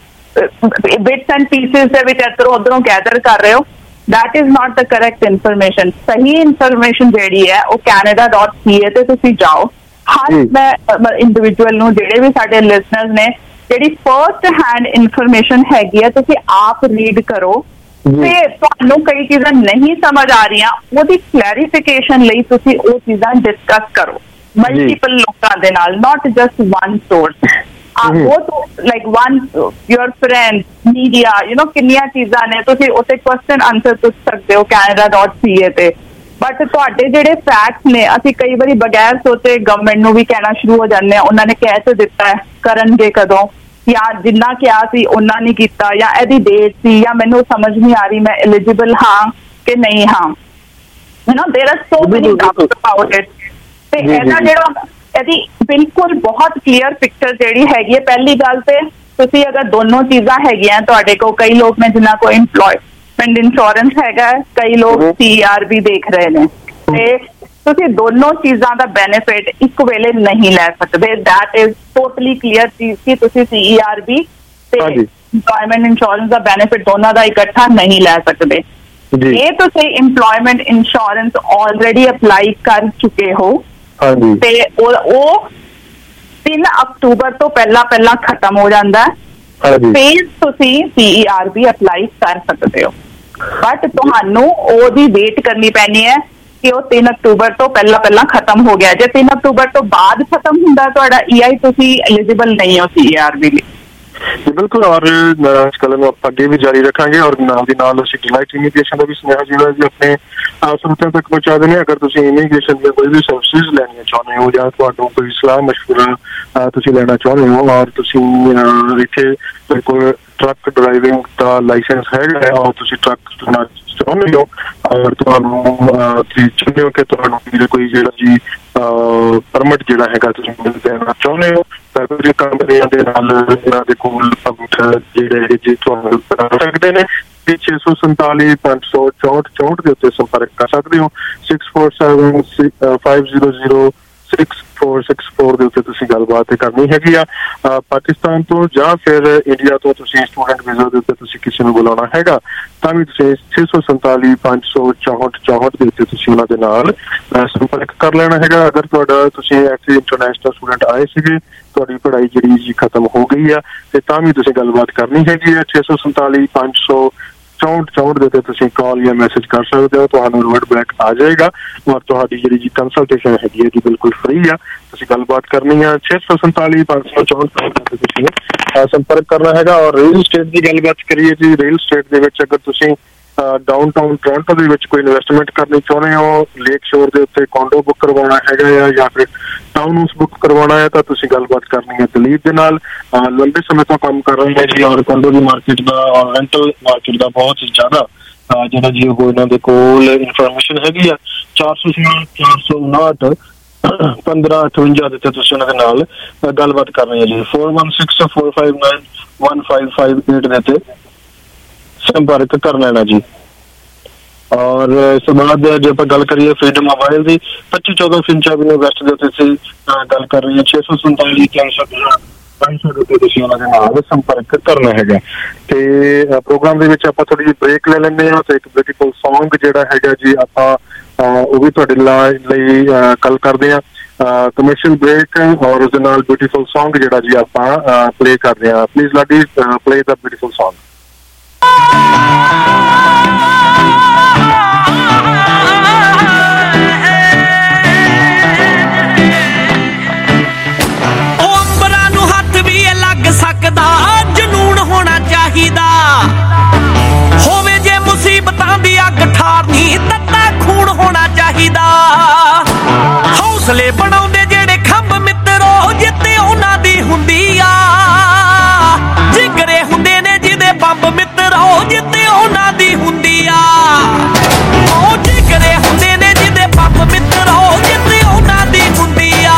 ਬਿਟਸ ਐਂਡ ਪੀਸਿਸ ਦੇ ਵਿੱਚ ਇੱਧਰੋਂ ਉੱਧਰੋਂ ਗੈਦਰ ਕਰ ਰਹੇ ਹੋ that is not the correct information ਸਹੀ ਇਨਫੋਰਮੇਸ਼ਨ ਜਿਹੜੀ ਹੈ ਉਹ canada dot c a ਤੇ ਤੁਸੀਂ ਜਾਓ ਹਰ ਮੈਂ ਇੰਡੀਵਿਜੂਅਲ ਨੂੰ ਜਿਹੜੇ ਵੀ ਸਾਡੇ ਲਿਸਨਰਸ ਨੇ ਜਿਹੜੀ ਫਰਸਟ ਹੈਂਡ ਇਨਫੋਰਮੇਸ਼ਨ ਹੈਗੀ ਹੈ ਤੁਸੀਂ ਆਪ ਰੀਡ ਕਰੋ ਤੇ ਤੁਹਾਨੂੰ ਕਈ ਚੀਜ਼ਾਂ ਨਹੀਂ ਸਮਝ ਆ ਰਹੀਆਂ ਉਹਦੀ ਕਲੈਰੀਫਿਕੇਸ਼ਨ ਲਈ ਤੁਸੀਂ ਉਹ ਚੀਜ਼ਾਂ ਡਿਸਕਸ ਕਰੋ ਮਲਟੀਪਲ ਲੋਕਾਂ ਦੇ ਨਾਲ not just one source ਉਹ like one your friend media you know ਕਿੰਨੀਆਂ ਚੀਜ਼ਾਂ ਨੇ ਤੁਸੀਂ ਉੱਥੇ ਕੁਐਸਚਨ ਆਨਸਰ ਪੁੱਛ ਸਕਦੇ ਹੋ canada dot c a ਤੇ ਬਟ ਤੁਹਾਡੇ ਜਿਹੜੇ ਫੈਕਟਸ ਨੇ ਅਸੀਂ ਕਈ ਵਾਰੀ ਬਗੈਰ ਸੋਚੇ ਗਵਰਨਮੈਂਟ ਨੂੰ ਵੀ ਕਹਿਣਾ ਸ਼ੁਰੂ ਹੋ ਜਾਂਦੇ ਹਾਂ ਉਹਨਾਂ ਨੇ ਕਹਿ ਤੇ ਦਿੱਤਾ ਹੈ ਕਰਨਗੇ ਕਦੋਂ ਜਾਂ ਜਿੰਨਾ ਕਿਹਾ ਸੀ ਉਹਨਾਂ ਨੇ ਕੀਤਾ ਜਾਂ ਇਹਦੀ ਡੇਟ ਸੀ ਜਾਂ ਮੈਨੂੰ ਸਮਝ ਨਹੀਂ ਆ ਰਹੀ ਮੈਂ ਐਲੀਜੀਬਲ ਹਾਂ ਕਿ ਨਹੀਂ ਹਾਂ ਯੂ ਨੋ ਦੇਰ ਆਰ ਸੋ ਮੈਨੀ ਡਾਊਟਸ ਅਬਾਊਟ ਇਟ ਤੇ ਇਹਦਾ ਜਿਹੜਾ ਇਹਦੀ ਬਿਲਕੁਲ ਬਹੁਤ ਕਲੀਅਰ ਪਿਕਚਰ ਜਿਹੜੀ ਹੈਗੀ ਹੈ ਪਹਿਲੀ ਗੱਲ ਤੇ ਤੁਸੀਂ ਅਗਰ ਦੋਨੋਂ ਚੀਜ਼ਾਂ ਹੈਗੀਆਂ ਤੁਹਾਡੇ ਕੋਲ ਕਈ ਲੋਕ ਨੇ ਜਿਨ੍ਹਾਂ ਕੋਲ ਇੰਪਲੋਇਮੈਂਟ ਇੰਸ਼ੋਰੈਂਸ ਹੈਗਾ ਕਈ ਲੋਕ ਸੀ ਆਰ ਬੀ ਦੇਖ ਰਹੇ ਨੇ ਤੇ ਤੁਸੀਂ ਦੋਨੋਂ ਚੀਜ਼ਾਂ ਦਾ ਬੈਨੀਫਿਟ ਇੱਕ ਵੇਲੇ ਨਹੀਂ ਲੈ ਸਕਦੇ ਦੈਟ ਇਜ਼ ਟੋਟਲੀ ਕਲੀਅਰ ਚੀਜ਼ ਕਿ ਤੁਸੀਂ ਸੀ ਈ ਆਰ ਬੀ ਤੇ ਇੰਪਲੋਇਮੈਂਟ ਇੰਸ਼ੋਰੈਂਸ ਦਾ ਬੈਨੀਫਿਟ ਦੋਨਾਂ ਦਾ ਇਕੱਠਾ ਨਹੀਂ ਲੈ ਸਕਦੇ ਇਹ ਤੁਸੀਂ ਇੰਪਲੋਇਮੈਂਟ ਇੰਸ਼ੋਰੈਂਸ ਆਲਰੇਡੀ ਅਪਲਾਈ ਕਰ ਚੁੱਕੇ ਹੋ ਤੇ ਉਹ ਤਿੰਨ ਅਕਤੂਬਰ ਤੋਂ ਪਹਿਲਾਂ ਪਹਿਲਾਂ ਖਤਮ ਹੋ ਜਾਂਦਾ ਹੈ ਫਿਰ ਤੁਸੀਂ C E R B apply ਕਰ ਸਕਦੇ ਹੋ ਬਟ ਤੁਹਾਨੂੰ ਉਹਦੀ ਵੇਟ ਕਰਨੀ ਪੈਣੀ ਹੈ ਕਿ ਉਹ ਤਿੰਨ ਅਕਤੂਬਰ ਤੋਂ ਪਹਿਲਾਂ ਪਹਿਲਾਂ ਖਤਮ ਹੋ ਗਿਆ। ਜੇ ਤਿੰਨ ਅਕਤੂਬਰ ਤੋਂ ਬਾਅਦ ਖਤਮ ਹੁੰਦਾ ਤੁਹਾਡਾ ਈ ਆਈ, ਤੁਸੀਂ ਐਲੀਜੀਬਲ ਨਹੀਂ ਹੋ ਸੀ ਆਰ ਬੀ ਲਈ। ਜੀ ਬਿਲਕੁਲ, ਔਰ ਇਸ ਗੱਲ ਨੂੰ ਆਪਾਂ ਅੱਗੇ ਵੀ ਜਾਰੀ ਰੱਖਾਂਗੇ ਔਰ ਨਾਲ ਦੀ ਨਾਲ ਅਸੀਂ ਡਿਲਾਈਟ ਇਮੀਗ੍ਰੇਸ਼ਨ ਦਾ ਵੀ ਸੁਨੇਹਾ ਜਿਹੜਾ ਜੀ ਆਪਣੇ ਸਰੋਤਿਆਂ ਤੱਕ ਪਹੁੰਚਾ ਦਿੰਦੇ ਹਾਂ। ਅਗਰ ਤੁਸੀਂ ਇਮੀਗ੍ਰੇਸ਼ਨ ਦੀਆਂ ਕੋਈ ਵੀ ਸਰਵਿਸਿਜ਼ ਲੈਣੀਆਂ ਚਾਹੁੰਦੇ ਹੋ ਜਾਂ ਤੁਹਾਨੂੰ ਕੋਈ ਸਲਾਹ ਮਸ਼ਵਰਾ ਤੁਸੀਂ ਲੈਣਾ ਚਾਹੁੰਦੇ ਹੋ ਔਰ ਤੁਸੀਂ ਇੱਥੇ ਬਿਲਕੁਲ ਟਰੱਕ ਡਰਾਈਵਿੰਗ ਦਾ ਲਾਇਸੈਂਸ ਹੈਗਾ ਔਰ ਤੁਸੀਂ ਟਰੱਕ ਚਲਾਉਣਾ ਚਾਹੁੰਦੇ ਹੋ ਔਰ ਤੁਹਾਨੂੰ ਤੁਸੀਂ ਚਾਹੁੰਦੇ ਹੋ ਕਿ ਤੁਹਾਨੂੰ ਕੋਈ ਜਿਹੜਾ ਜੀ ਪਰਮਿਟ ਜਿਹੜਾ ਹੈਗਾ ਤੁਸੀਂ ਮਿਲ ਦੇਣਾ ਚਾਹੁੰਦੇ ਹੋ ਤਾਂ ਕੁਝ ਕੰਪਨੀਆਂ ਦੇ ਨਾਲ ਇਹਨਾਂ ਦੇ ਕੋਲ ਜਿਹੜੇ ਜੀ ਤੁਹਾਨੂੰ ਸਕਦੇ ਨੇ। ਛੇ ਸੌ ਸੰਤਾਲੀ ਪੰਜ ਸੌ ਚੌਂਹਠ ਚੌਂਹਠ ਦੇ ਉੱਤੇ ਸੰਪਰਕ ਕਰ ਸਕਦੇ ਹੋ। Six four seven five zero zero six four six four ਦੇ ਉੱਤੇ ਤੁਸੀਂ ਗੱਲਬਾਤ ਕਰਨੀ ਹੈਗੀ ਆ ਪਾਕਿਸਤਾਨ ਤੋਂ ਜਾਂ ਫਿਰ ਇੰਡੀਆ ਤੋਂ ਤੁਸੀਂ ਸਟੂਡੈਂਟ ਵੀਜ਼ਾ ਦੇ ਉੱਤੇ ਤੁਸੀਂ ਕਿਸੇ ਨੂੰ ਬੁਲਾਉਣਾ ਹੈਗਾ ਤਾਂ ਵੀ ਤੁਸੀਂ ਛੇ ਸੌ ਸੰਤਾਲੀ ਪੰਜ ਸੌ ਚੌਂਹਠ ਚੌਂਹਠ ਦੇ ਉੱਤੇ ਤੁਸੀਂ ਉਹਨਾਂ ਦੇ ਨਾਲ ਸੰਪਰਕ ਕਰ ਲੈਣਾ ਹੈਗਾ। ਅਗਰ ਤੁਹਾਡਾ ਤੁਸੀਂ ਇੱਥੇ ਇੰਟਰਨੈਸ਼ਨਲ ਸਟੂਡੈਂਟ ਆਏ ਸੀਗੇ, ਤੁਹਾਡੀ ਪੜ੍ਹਾਈ ਜਿਹੜੀ ਜੀ ਖਤਮ ਹੋ ਗਈ ਆ ਤੇ ਤਾਂ ਵੀ ਤੁਸੀਂ ਗੱਲਬਾਤ ਕਰਨੀ ਹੈਗੀ ਆ। ਛੇ ਸੌ ਸੰਤਾਲੀ ਪੰਜ ਸੌ ਚੌਂਹਠ ਚੌਂਹਠ ਦੇ ਉੱਤੇ ਤੁਸੀਂ ਕਾਲ ਜਾਂ ਮੈਸੇਜ ਕਰ ਸਕਦੇ ਹੋ, ਤੁਹਾਨੂੰ ਰਿਵਰਟ ਬੈਕ ਆ ਜਾਏਗਾ ਔਰ ਤੁਹਾਡੀ ਜਿਹੜੀ ਜੀ ਕੰਸਲਟੇਸ਼ਨ ਹੈਗੀ ਹੈ ਜੀ ਬਿਲਕੁਲ ਫ੍ਰੀ ਆ। ਤੁਸੀਂ ਗੱਲਬਾਤ ਕਰਨੀ ਆ ਛੇ ਸੌ ਸੰਤਾਲੀ ਪੰਜ ਸੌ ਚੌਂਹਠ ਤੇ ਤੁਸੀਂ ਸੰਪਰਕ ਕਰਨਾ ਹੈਗਾ। ਔਰ ਰੀਅਲ ਸਟੇਟ ਦੀ ਗੱਲਬਾਤ ਕਰੀਏ ਜੀ, ਰੀਅਲ ਸਟੇਟ ਦੇ ਵਿੱਚ ਅਗਰ ਤੁਸੀਂ ਡਾਊਨ ਟਾਊਨ ਟੋਰਾਂਟੋ ਦੇ ਵਿੱਚ ਕੋਈ ਇਨਵੈਸਟਮੈਂਟ ਕਰਨੀ ਚਾਹੁੰਦੇ ਹੋ, ਲੇਕ ਸ਼ੋਰ ਦੇ ਉੱਤੇ ਕੋਂਡੋ ਬੁੱਕ ਕਰਵਾਉਣਾ ਹੈਗਾ ਆ ਜਾਂ ਫਿਰ ਟਾਊਨ ਹਾਊਸ ਬੁੱਕ ਕਰਵਾਉਣਾ ਹੈ ਤਾਂ ਤੁਸੀਂ ਗੱਲਬਾਤ ਕਰਨੀ ਹੈ ਦਲੀਪ ਦੇ ਨਾਲ। ਲੰਬੇ ਸਮੇਂ ਤੋਂ ਕੰਮ ਕਰ ਰਹੇ ਹੈ ਜੀ ਔਰ ਕੋਂਡੋ ਦੀ ਮਾਰਕੀਟ ਦਾ ਔਰ ਰੈਂਟਲ ਮਾਰਕੀਟ ਦਾ ਬਹੁਤ ਜ਼ਿਆਦਾ ਜਿਹੜਾ ਜੀ ਉਹ ਇਹਨਾਂ ਦੇ ਕੋਲ ਇਨਫੋਰਮੇਸ਼ਨ ਹੈਗੀ ਆ। ਚਾਰ ਸੌ ਚਾਰ ਸੌ ਉਨਾਹਠ ਪੰਦਰਾਂ ਅਠਵੰਜਾ ਦੇ ਉੱਤੇ ਤੁਸੀਂ ਉਹਨਾਂ ਦੇ ਨਾਲ ਗੱਲਬਾਤ ਕਰਨੀ ਹੈ ਜੀ। Four one six four five nine one five five eight ਦੇ ਉੱਤੇ ਸੰਪਰਕ ਕਰ ਲੈਣਾ ਜੀ। ਔਰ ਇਸ ਤੋਂ ਬਾਅਦ ਜੇ ਆਪਾਂ ਗੱਲ ਕਰੀਏ ਫਰੀडम ਮੋਬਾਈਲ ਦੀ, ਪੱਚੀ ਚੌਦਾਂ ਫਿੰਚ ਐਵਨਿਊ ਵੈਸਟ ਦੇ ਉੱਤੇ ਅਸੀਂ ਗੱਲ ਕਰ ਰਹੇ ਹਾਂ। ਛੇ ਸੌ ਸੰਤਾਲੀ ਤਿੰਨ ਸੌ ਪੰਜ ਸੌ ਦੇ ਉੱਤੇ ਤੁਸੀਂ ਉਹਨਾਂ ਦੇ ਨਾਲ ਸੰਪਰਕ ਕਰਨਾ ਹੈਗਾ। ਤੇ ਪ੍ਰੋਗਰਾਮ ਦੇ ਵਿੱਚ ਆਪਾਂ ਥੋੜੀ ਜਿਹੀ ਬ੍ਰੇਕ ਲੈ ਲੈਂਦੇ ਹਾਂ ਤੇ ਇੱਕ ਬਿਊਟੀਫੁਲ ਸੌਂਗ ਜਿਹੜਾ ਹੈਗਾ ਜੀ ਆਪਾਂ ਉਹ ਵੀ ਤੁਹਾਡੇ ਲਈ ਗੱਲ ਕਰਦੇ ਹਾਂ। ਕਮਰਸ਼ੀਅਲ ਬ੍ਰੇਕ ਔਰ ਉਸਦੇ ਨਾਲ ਬਿਊਟੀਫੁਲ ਸੌਂਗ ਜਿਹੜਾ ਜੀ ਆਪਾਂ ਪਲੇ ਕਰਦੇ ਹਾਂ। ਪਲੀਜ਼ ਲਾਡੀ ਪਲੇ ਦਾ ਬਿਊਟੀਫੁਲ ਸੌਂਗ। ਸਕਦਾ ਜਨੂਨ ਹੋਣਾ ਚਾਹੀਦਾ ਹੋਵੇ, ਜੇ ਮੁਸੀਬਤਾਂ ਦੀ ਅੱਗ ਠਾਰਨੀ ਤੱਤਾ ਖੂਨ ਹੋਣਾ ਚਾਹੀਦਾ। ਹੌਸਲੇ ਬਣਾਉਂਦੇ ਜਿਹੜੇ ਖੰਭ ਮਿੱਤਰੋ ਜਿੱਤੇ ਉਹਨਾਂ ਦੀ ਹੁੰਦੀ ਆ, ਜਿਗਰੇ ਹੁੰਦੇ ਨੇ ਜਿਹਦੇ ਬੰਬ ਮਿੱਤਰੋ ਜਿੱਤੇ ਉਹਨਾਂ ਦੀ ਹੁੰਦੀ ਆ। ਉਹ ਜਿਗਰੇ ਹੁੰਦੇ ਨੇ ਜਿਹਦੇ ਬੰਬ ਮਿੱਤਰੋ ਜਿੱਤੇ ਉਹਨਾਂ ਦੀ ਹੁੰਦੀ ਆ।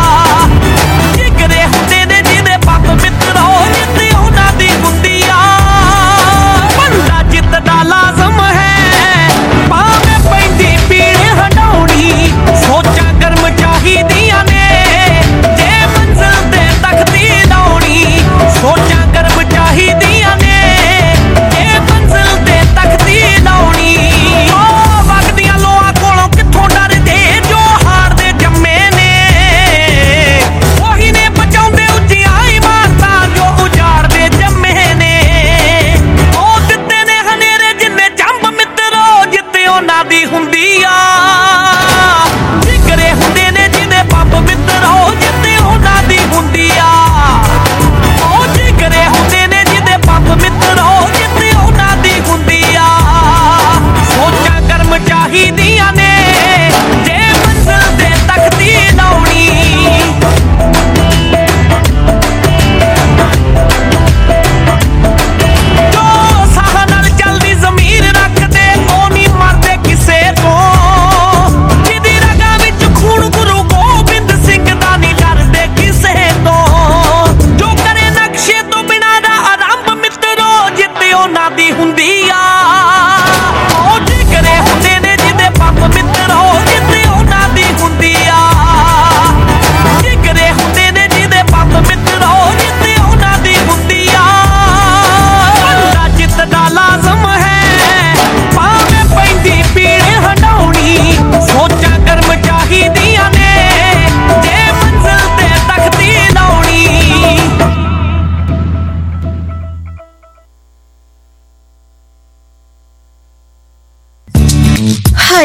ਜਿਗਰੇ ਹੁੰਦੇ ਨੇ ਜਿਹਦੇ ਬੰਬ ਮਿੱਤਰੋ ਜਿੱਤੇ ਉਹਨਾਂ ਦੀ ਹੁੰਦੀ ਆ। ਬੰਦਾ ਜਿੱਤ ਦਾ ਲਾਜ਼ਮ ਹੈ ਭਾਵੇਂ ਪੈਂਦੀ ਪੀੜ ਹਟਾਉਣੀ, ਸੋਚਾਂ ਗਰਮ ਚਾਹੀਦੀਆਂ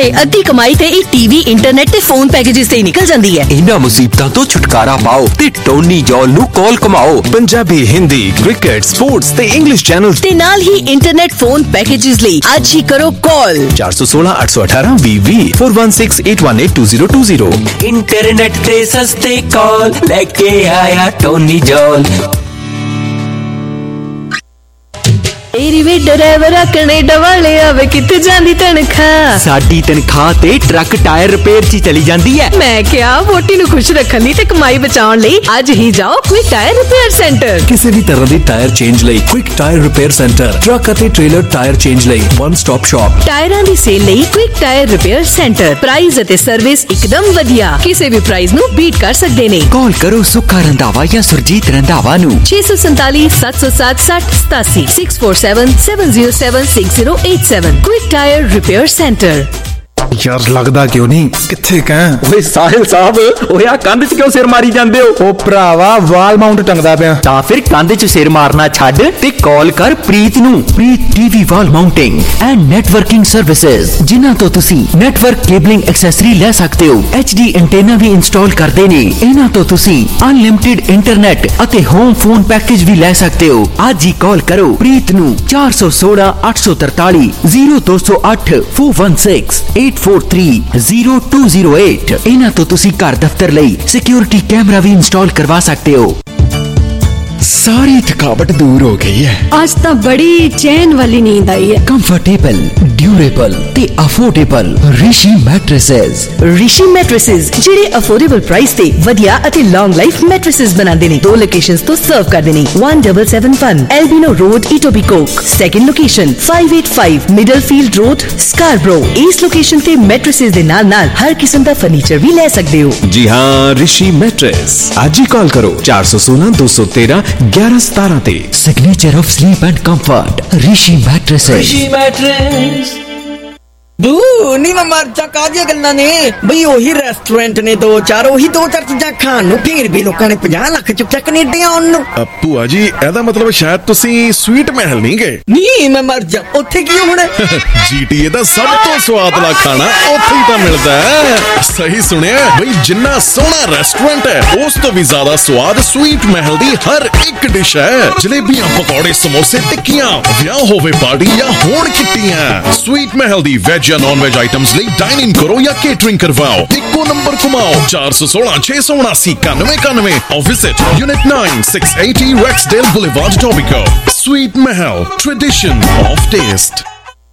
ਹਾਏ ਅੱਧੀ ਕਮਾਈ ਤੇ ਇਹ ਟੀਵੀ ਇੰਟਰਨੈਟ ਤੇ ਫੋਨ ਪੈਕੇजेस ਤੇ ਹੀ ਨਿਕਲ ਜਾਂਦੀ ਹੈ। ਇਹਨਾਂ ਮੁਸੀਬਤਾਂ ਤੋਂ ਛੁਟਕਾਰਾ ਪਾਓ ਤੇ ਟੋਨੀ ਜੌਲ ਨੂੰ ਕਾਲ ਕਮਾਓ। ਪੰਜਾਬੀ, ਹਿੰਦੀ, ਕ੍ਰਿਕਟ, ਸਪੋਰਟਸ ਤੇ ਇੰਗਲਿਸ਼ ਚੈਨਲ ਤੇ ਨਾਲ ਹੀ ਇੰਟਰਨੈਟ ਫੋਨ ਪੈਕੇजेस ਲਈ ਅੱਜ ਹੀ ਕਰੋ ਕਾਲ ਚਾਰ ਸੌ ਸੋਲਾਂ ਅੱਠ ਸੌ ਅਠਾਰਾਂ ਵੀਹ ਵੀਹ four one six eight one eight two zero two zero। Internet ਤੇ ਸਸਤੇ ਕਾਲ ਲੈ ਕੇ ਆਇਆ ਟੋਨੀ ਜੌਲ। ਮੇਰੀ ਵੀ ਡਰਾਈਵਰ ਕੈਨੇਡਾ ਵਾਲੇ ਆਵੇ ਕਿੱਥੇ ਜਾਂਦੀ ਤਨਖਾਹ? ਸਾਡੀ ਤਨਖਾਹ ਤੇ ਟਰੱਕ ਟਾਇਰ ਰਿਪੇਅਰ 'ਚ ਚਲੀ ਜਾਂਦੀ ਹੈ। ਮੈਂ ਕਿਹਾ ਵੋਟੀ ਨੂੰ ਖੁਸ਼ ਰੱਖਣ ਲਈ ਤੇ ਕਮਾਈ ਬਚਾਉਣ ਲਈ ਅੱਜ ਹੀ ਜਾਓ ਕੁਇਕ ਟਾਇਰ ਰਿਪੇਅਰ ਸੈਂਟਰ। ਕਿਸੇ ਵੀ ਤਰ੍ਹਾਂ ਦੀ ਟਾਇਰ ਚੇਂਜ ਲਈ quick tyre repair centre. Truck ਅਤੇ ਟ੍ਰੇਲਰ ਟਾਇਰ ਚੇਂਜ ਲਈ ਵਨ ਸਟਾਪ ਸ਼ਾਪ। ਟਾਇਰਾਂ ਦੀ ਸੇਲ ਲਈ quick tyre repair centre. Price ਅਤੇ ਸਰਵਿਸ ਇੱਕਦਮ ਵਧੀਆ, ਕਿਸੇ ਵੀ ਪ੍ਰਾਈਸ ਨੂੰ ਬੀਟ ਕਰ ਸਕਦੇ ਨੇ। ਕਾਲ ਕਰੋ ਸੁੱਖਾ ਰੰਧਾਵਾ ਜਾਂ ਸੁਰਜੀਤ ਰੰਧਾਵਾ ਨੂੰ ਛੇ ਸੌ ਸੰਤਾਲੀ ਸੱਤ ਸੌ ਸੱਤ ਸੱਠ ਸਤਾਸੀ six four seven seven zero seven six zero eight seven। Quick Tire Repair Center। ਯਾਰ ਲੱਗਦਾ ਕਿਉਂ ਨਹੀਂ ਕਿੱਥੇ ਕਹਿ? ਓਏ ਸਾਹਿਲ ਸਾਹਿਬ, ਓਏ ਆ ਕੰਧ 'ਚ ਕਿਉਂ ਸਿਰ ਮਾਰੀ ਜਾਂਦੇ ਹੋ? ਉਹ ਭਰਾਵਾ ਵਾਲ ਮਾਊਂਟ ਟੰਗਦਾ ਪਿਆ। ਤਾਂ ਫਿਰ ਕੰਧ 'ਚ ਸਿਰ ਮਾਰਨਾ ਛੱਡ ਤੇ ਕਾਲ ਕਰ ਪ੍ਰੀਤ ਨੂੰ। Preet TV wall mounting and networking services, ਜਿਨ੍ਹਾਂ ਤੋਂ ਤੁਸੀਂ ਨੈਟਵਰਕ ਕੇਬਲਿੰਗ ਐਕਸੈਸਰੀ ਲੈ ਸਕਦੇ ਹੋ। ਐਚ ਡੀ ਐਂਟੇਨਾ ਵੀ ਇੰਸਟਾਲ ਕਰਦੇ ਨੇ। ਇਹਨਾਂ ਤੋਂ ਤੁਸੀਂ ਅਨਲਿਮਿਟਿਡ ਇੰਟਰਨੈਟ ਅਤੇ ਹੋਮ ਫੋਨ ਪੈਕੇਜ ਵੀ ਲੈ ਸਕਦੇ ਹੋ। ਅੱਜ ਹੀ ਕਾਲ ਕਰੋ ਪ੍ਰੀਤ ਨੂੰ ਚਾਰ ਸੌ ਸੋਲਾਂ ਅੱਠ ਸੌ ਤਰਤਾਲੀ ਜ਼ੀਰੋ ਦੋ ਸੌ ਅੱਠ four one six eight four three zero two zero eight। ਇਹਨਾਂ ਤੋਂ ਤੁਸੀਂ ਘਰ ਦਫ਼ਤਰ ਲਈ ਸਿਕਿਉਰਿਟੀ ਕੈਮਰਾ ਵੀ ਇੰਸਟਾਲ ਕਰਵਾ ਸਕਦੇ ਹੋ। ਸਾਰੀ ਥਕਾਵਟ ਦੂਰ ਹੋ ਗਈ ਹੈ। ਅੱਜ ਤਾਂ ਬੜੀ ਚੈਨ ਵਾਲੀ ਨੀਂਦ ਆਈ ਹੈ। ਕੰਫਰਟੇਬਲ, ਡਿਊਰੇਬਲ ਤੇ affordable Rishi mattresses. Rishi mattresses ਜਿਹੜੇ ਅਫੋਰਡੇਬਲ ਪ੍ਰਾਈਸ ਤੇ ਵਧੀਆ ਅਤੇ ਲੌਂਗ ਲਾਈਫ ਮੈਟ੍ਰੈਸਸ ਬਣਾਉਂਦੇ ਨੇ। ਦੋ ਲੋਕੇਸ਼ਨਸ ਤੋਂ ਸਰਵ ਕਰਦੇ ਨੇ। one seven seven one Albion road, Etobicoke. Second location five eight five Middlefield road, Scarborough. ਇਸ ਲੋਕੇਸ਼ਨ ਤੇ ਮੈਟ੍ਰੈਸਸ ਦੇ ਨਾਲ ਨਾਲ ਹਰ ਕਿਸਮ ਦਾ ਫਰਨੀਚਰ ਵੀ ਲੈ ਸਕਦੇ ਹੋ। ਜੀ ਹਾਂ, ਰਿਸ਼ੀ ਮੈਟ੍ਰੈਸ। ਅੱਜ ਹੀ ਕਾਲ ਕਰੋ ਚਾਰ ਸੌ ਸੋਲਾਂ ਦੋ ਸੌ ਤੇਰਾਂ ਗਿਆਰਾਂ ਸਤਾਰਾਂ ਤੇ। Signature of sleep and comfort Rishi mattresses. Rishi mattress. ਬੂ ਨਹੀਂ ਮੈਂ ਮਰ ਜਾ ਕਾਹਦੀਆਂ ਗੱਲਾਂ ਨੇ ਬਈ। ਉਹੀ ਰੈਸਟੋਰੈਂਟ ਨੇ ਦੋ ਚਾਰ, ਉਹੀ ਦੋ ਚਾਰ ਚੀਜ਼ਾਂ ਖਾਣ ਨੂੰ, ਫੇਰ ਵੀ ਲੋਕਾਂ ਨੇ ਪੰਜਾਹ ਲੱਖ ਚੁੱਕਿਆ ਕੈਨੇਡਾ ਆਉਣ ਨੂੰ। ਭੂਆ ਜੀ ਇਹਦਾ ਮਤਲਬ ਸ਼ਾਇਦ ਤੁਸੀਂ ਸਵੀਟ ਮਹਿਲ ਨਹੀਂ ਗਏ। ਨਹੀਂ ਮੈਂ ਮਰ ਜਾ, ਉੱਥੇ ਕੀ ਹੋਣਾ? ਜੀਟੀਏ ਦਾ ਸਭ ਤੋਂ ਸਵਾਦਲਾ ਖਾਣਾ ਉੱਥੇ ਹੀ ਤਾਂ ਮਿਲਦਾ ਹੈ। ਸਹੀ ਸੁਣਿਆ ਬਈ, ਜਿੰਨਾ ਸੋਹਣਾ ਰੈਸਟੋਰੈਂਟ ਹੈ ਉਸ ਤੋਂ ਵੀ ਜ਼ਿਆਦਾ ਸਵਾਦ ਸਵੀਟ ਮਹਿਲ ਦੀ ਹਰ ਇੱਕ ਡਿਸ਼ ਹੈ। ਜਲੇਬੀਆਂ, ਪਕੌੜੇ, ਸਮੋਸੇ, ਟਿੱਕੀਆਂ, ਵਿਆਹ ਹੋਵੇ ਪਾਰਟੀ ਜਾਂ ਹੋਣ ਕਿੱਟੀਆਂ, ਸਵੀਟ ਮਹਿਲ ਦੀ ਵੈਜ ਜਾਂ ਨॉन वेज आइटम्स ਲਈ डाइन इन करो या केटरिंग करवाओ। इक्को नंबर घुमाओ चार सौ सोलह छह सौ उनासी इक्यानवे इक्यानवे और visit unit nine six eighty Rexdale Boulevard, Etobicoke। Sweet Mahal, tradition of taste।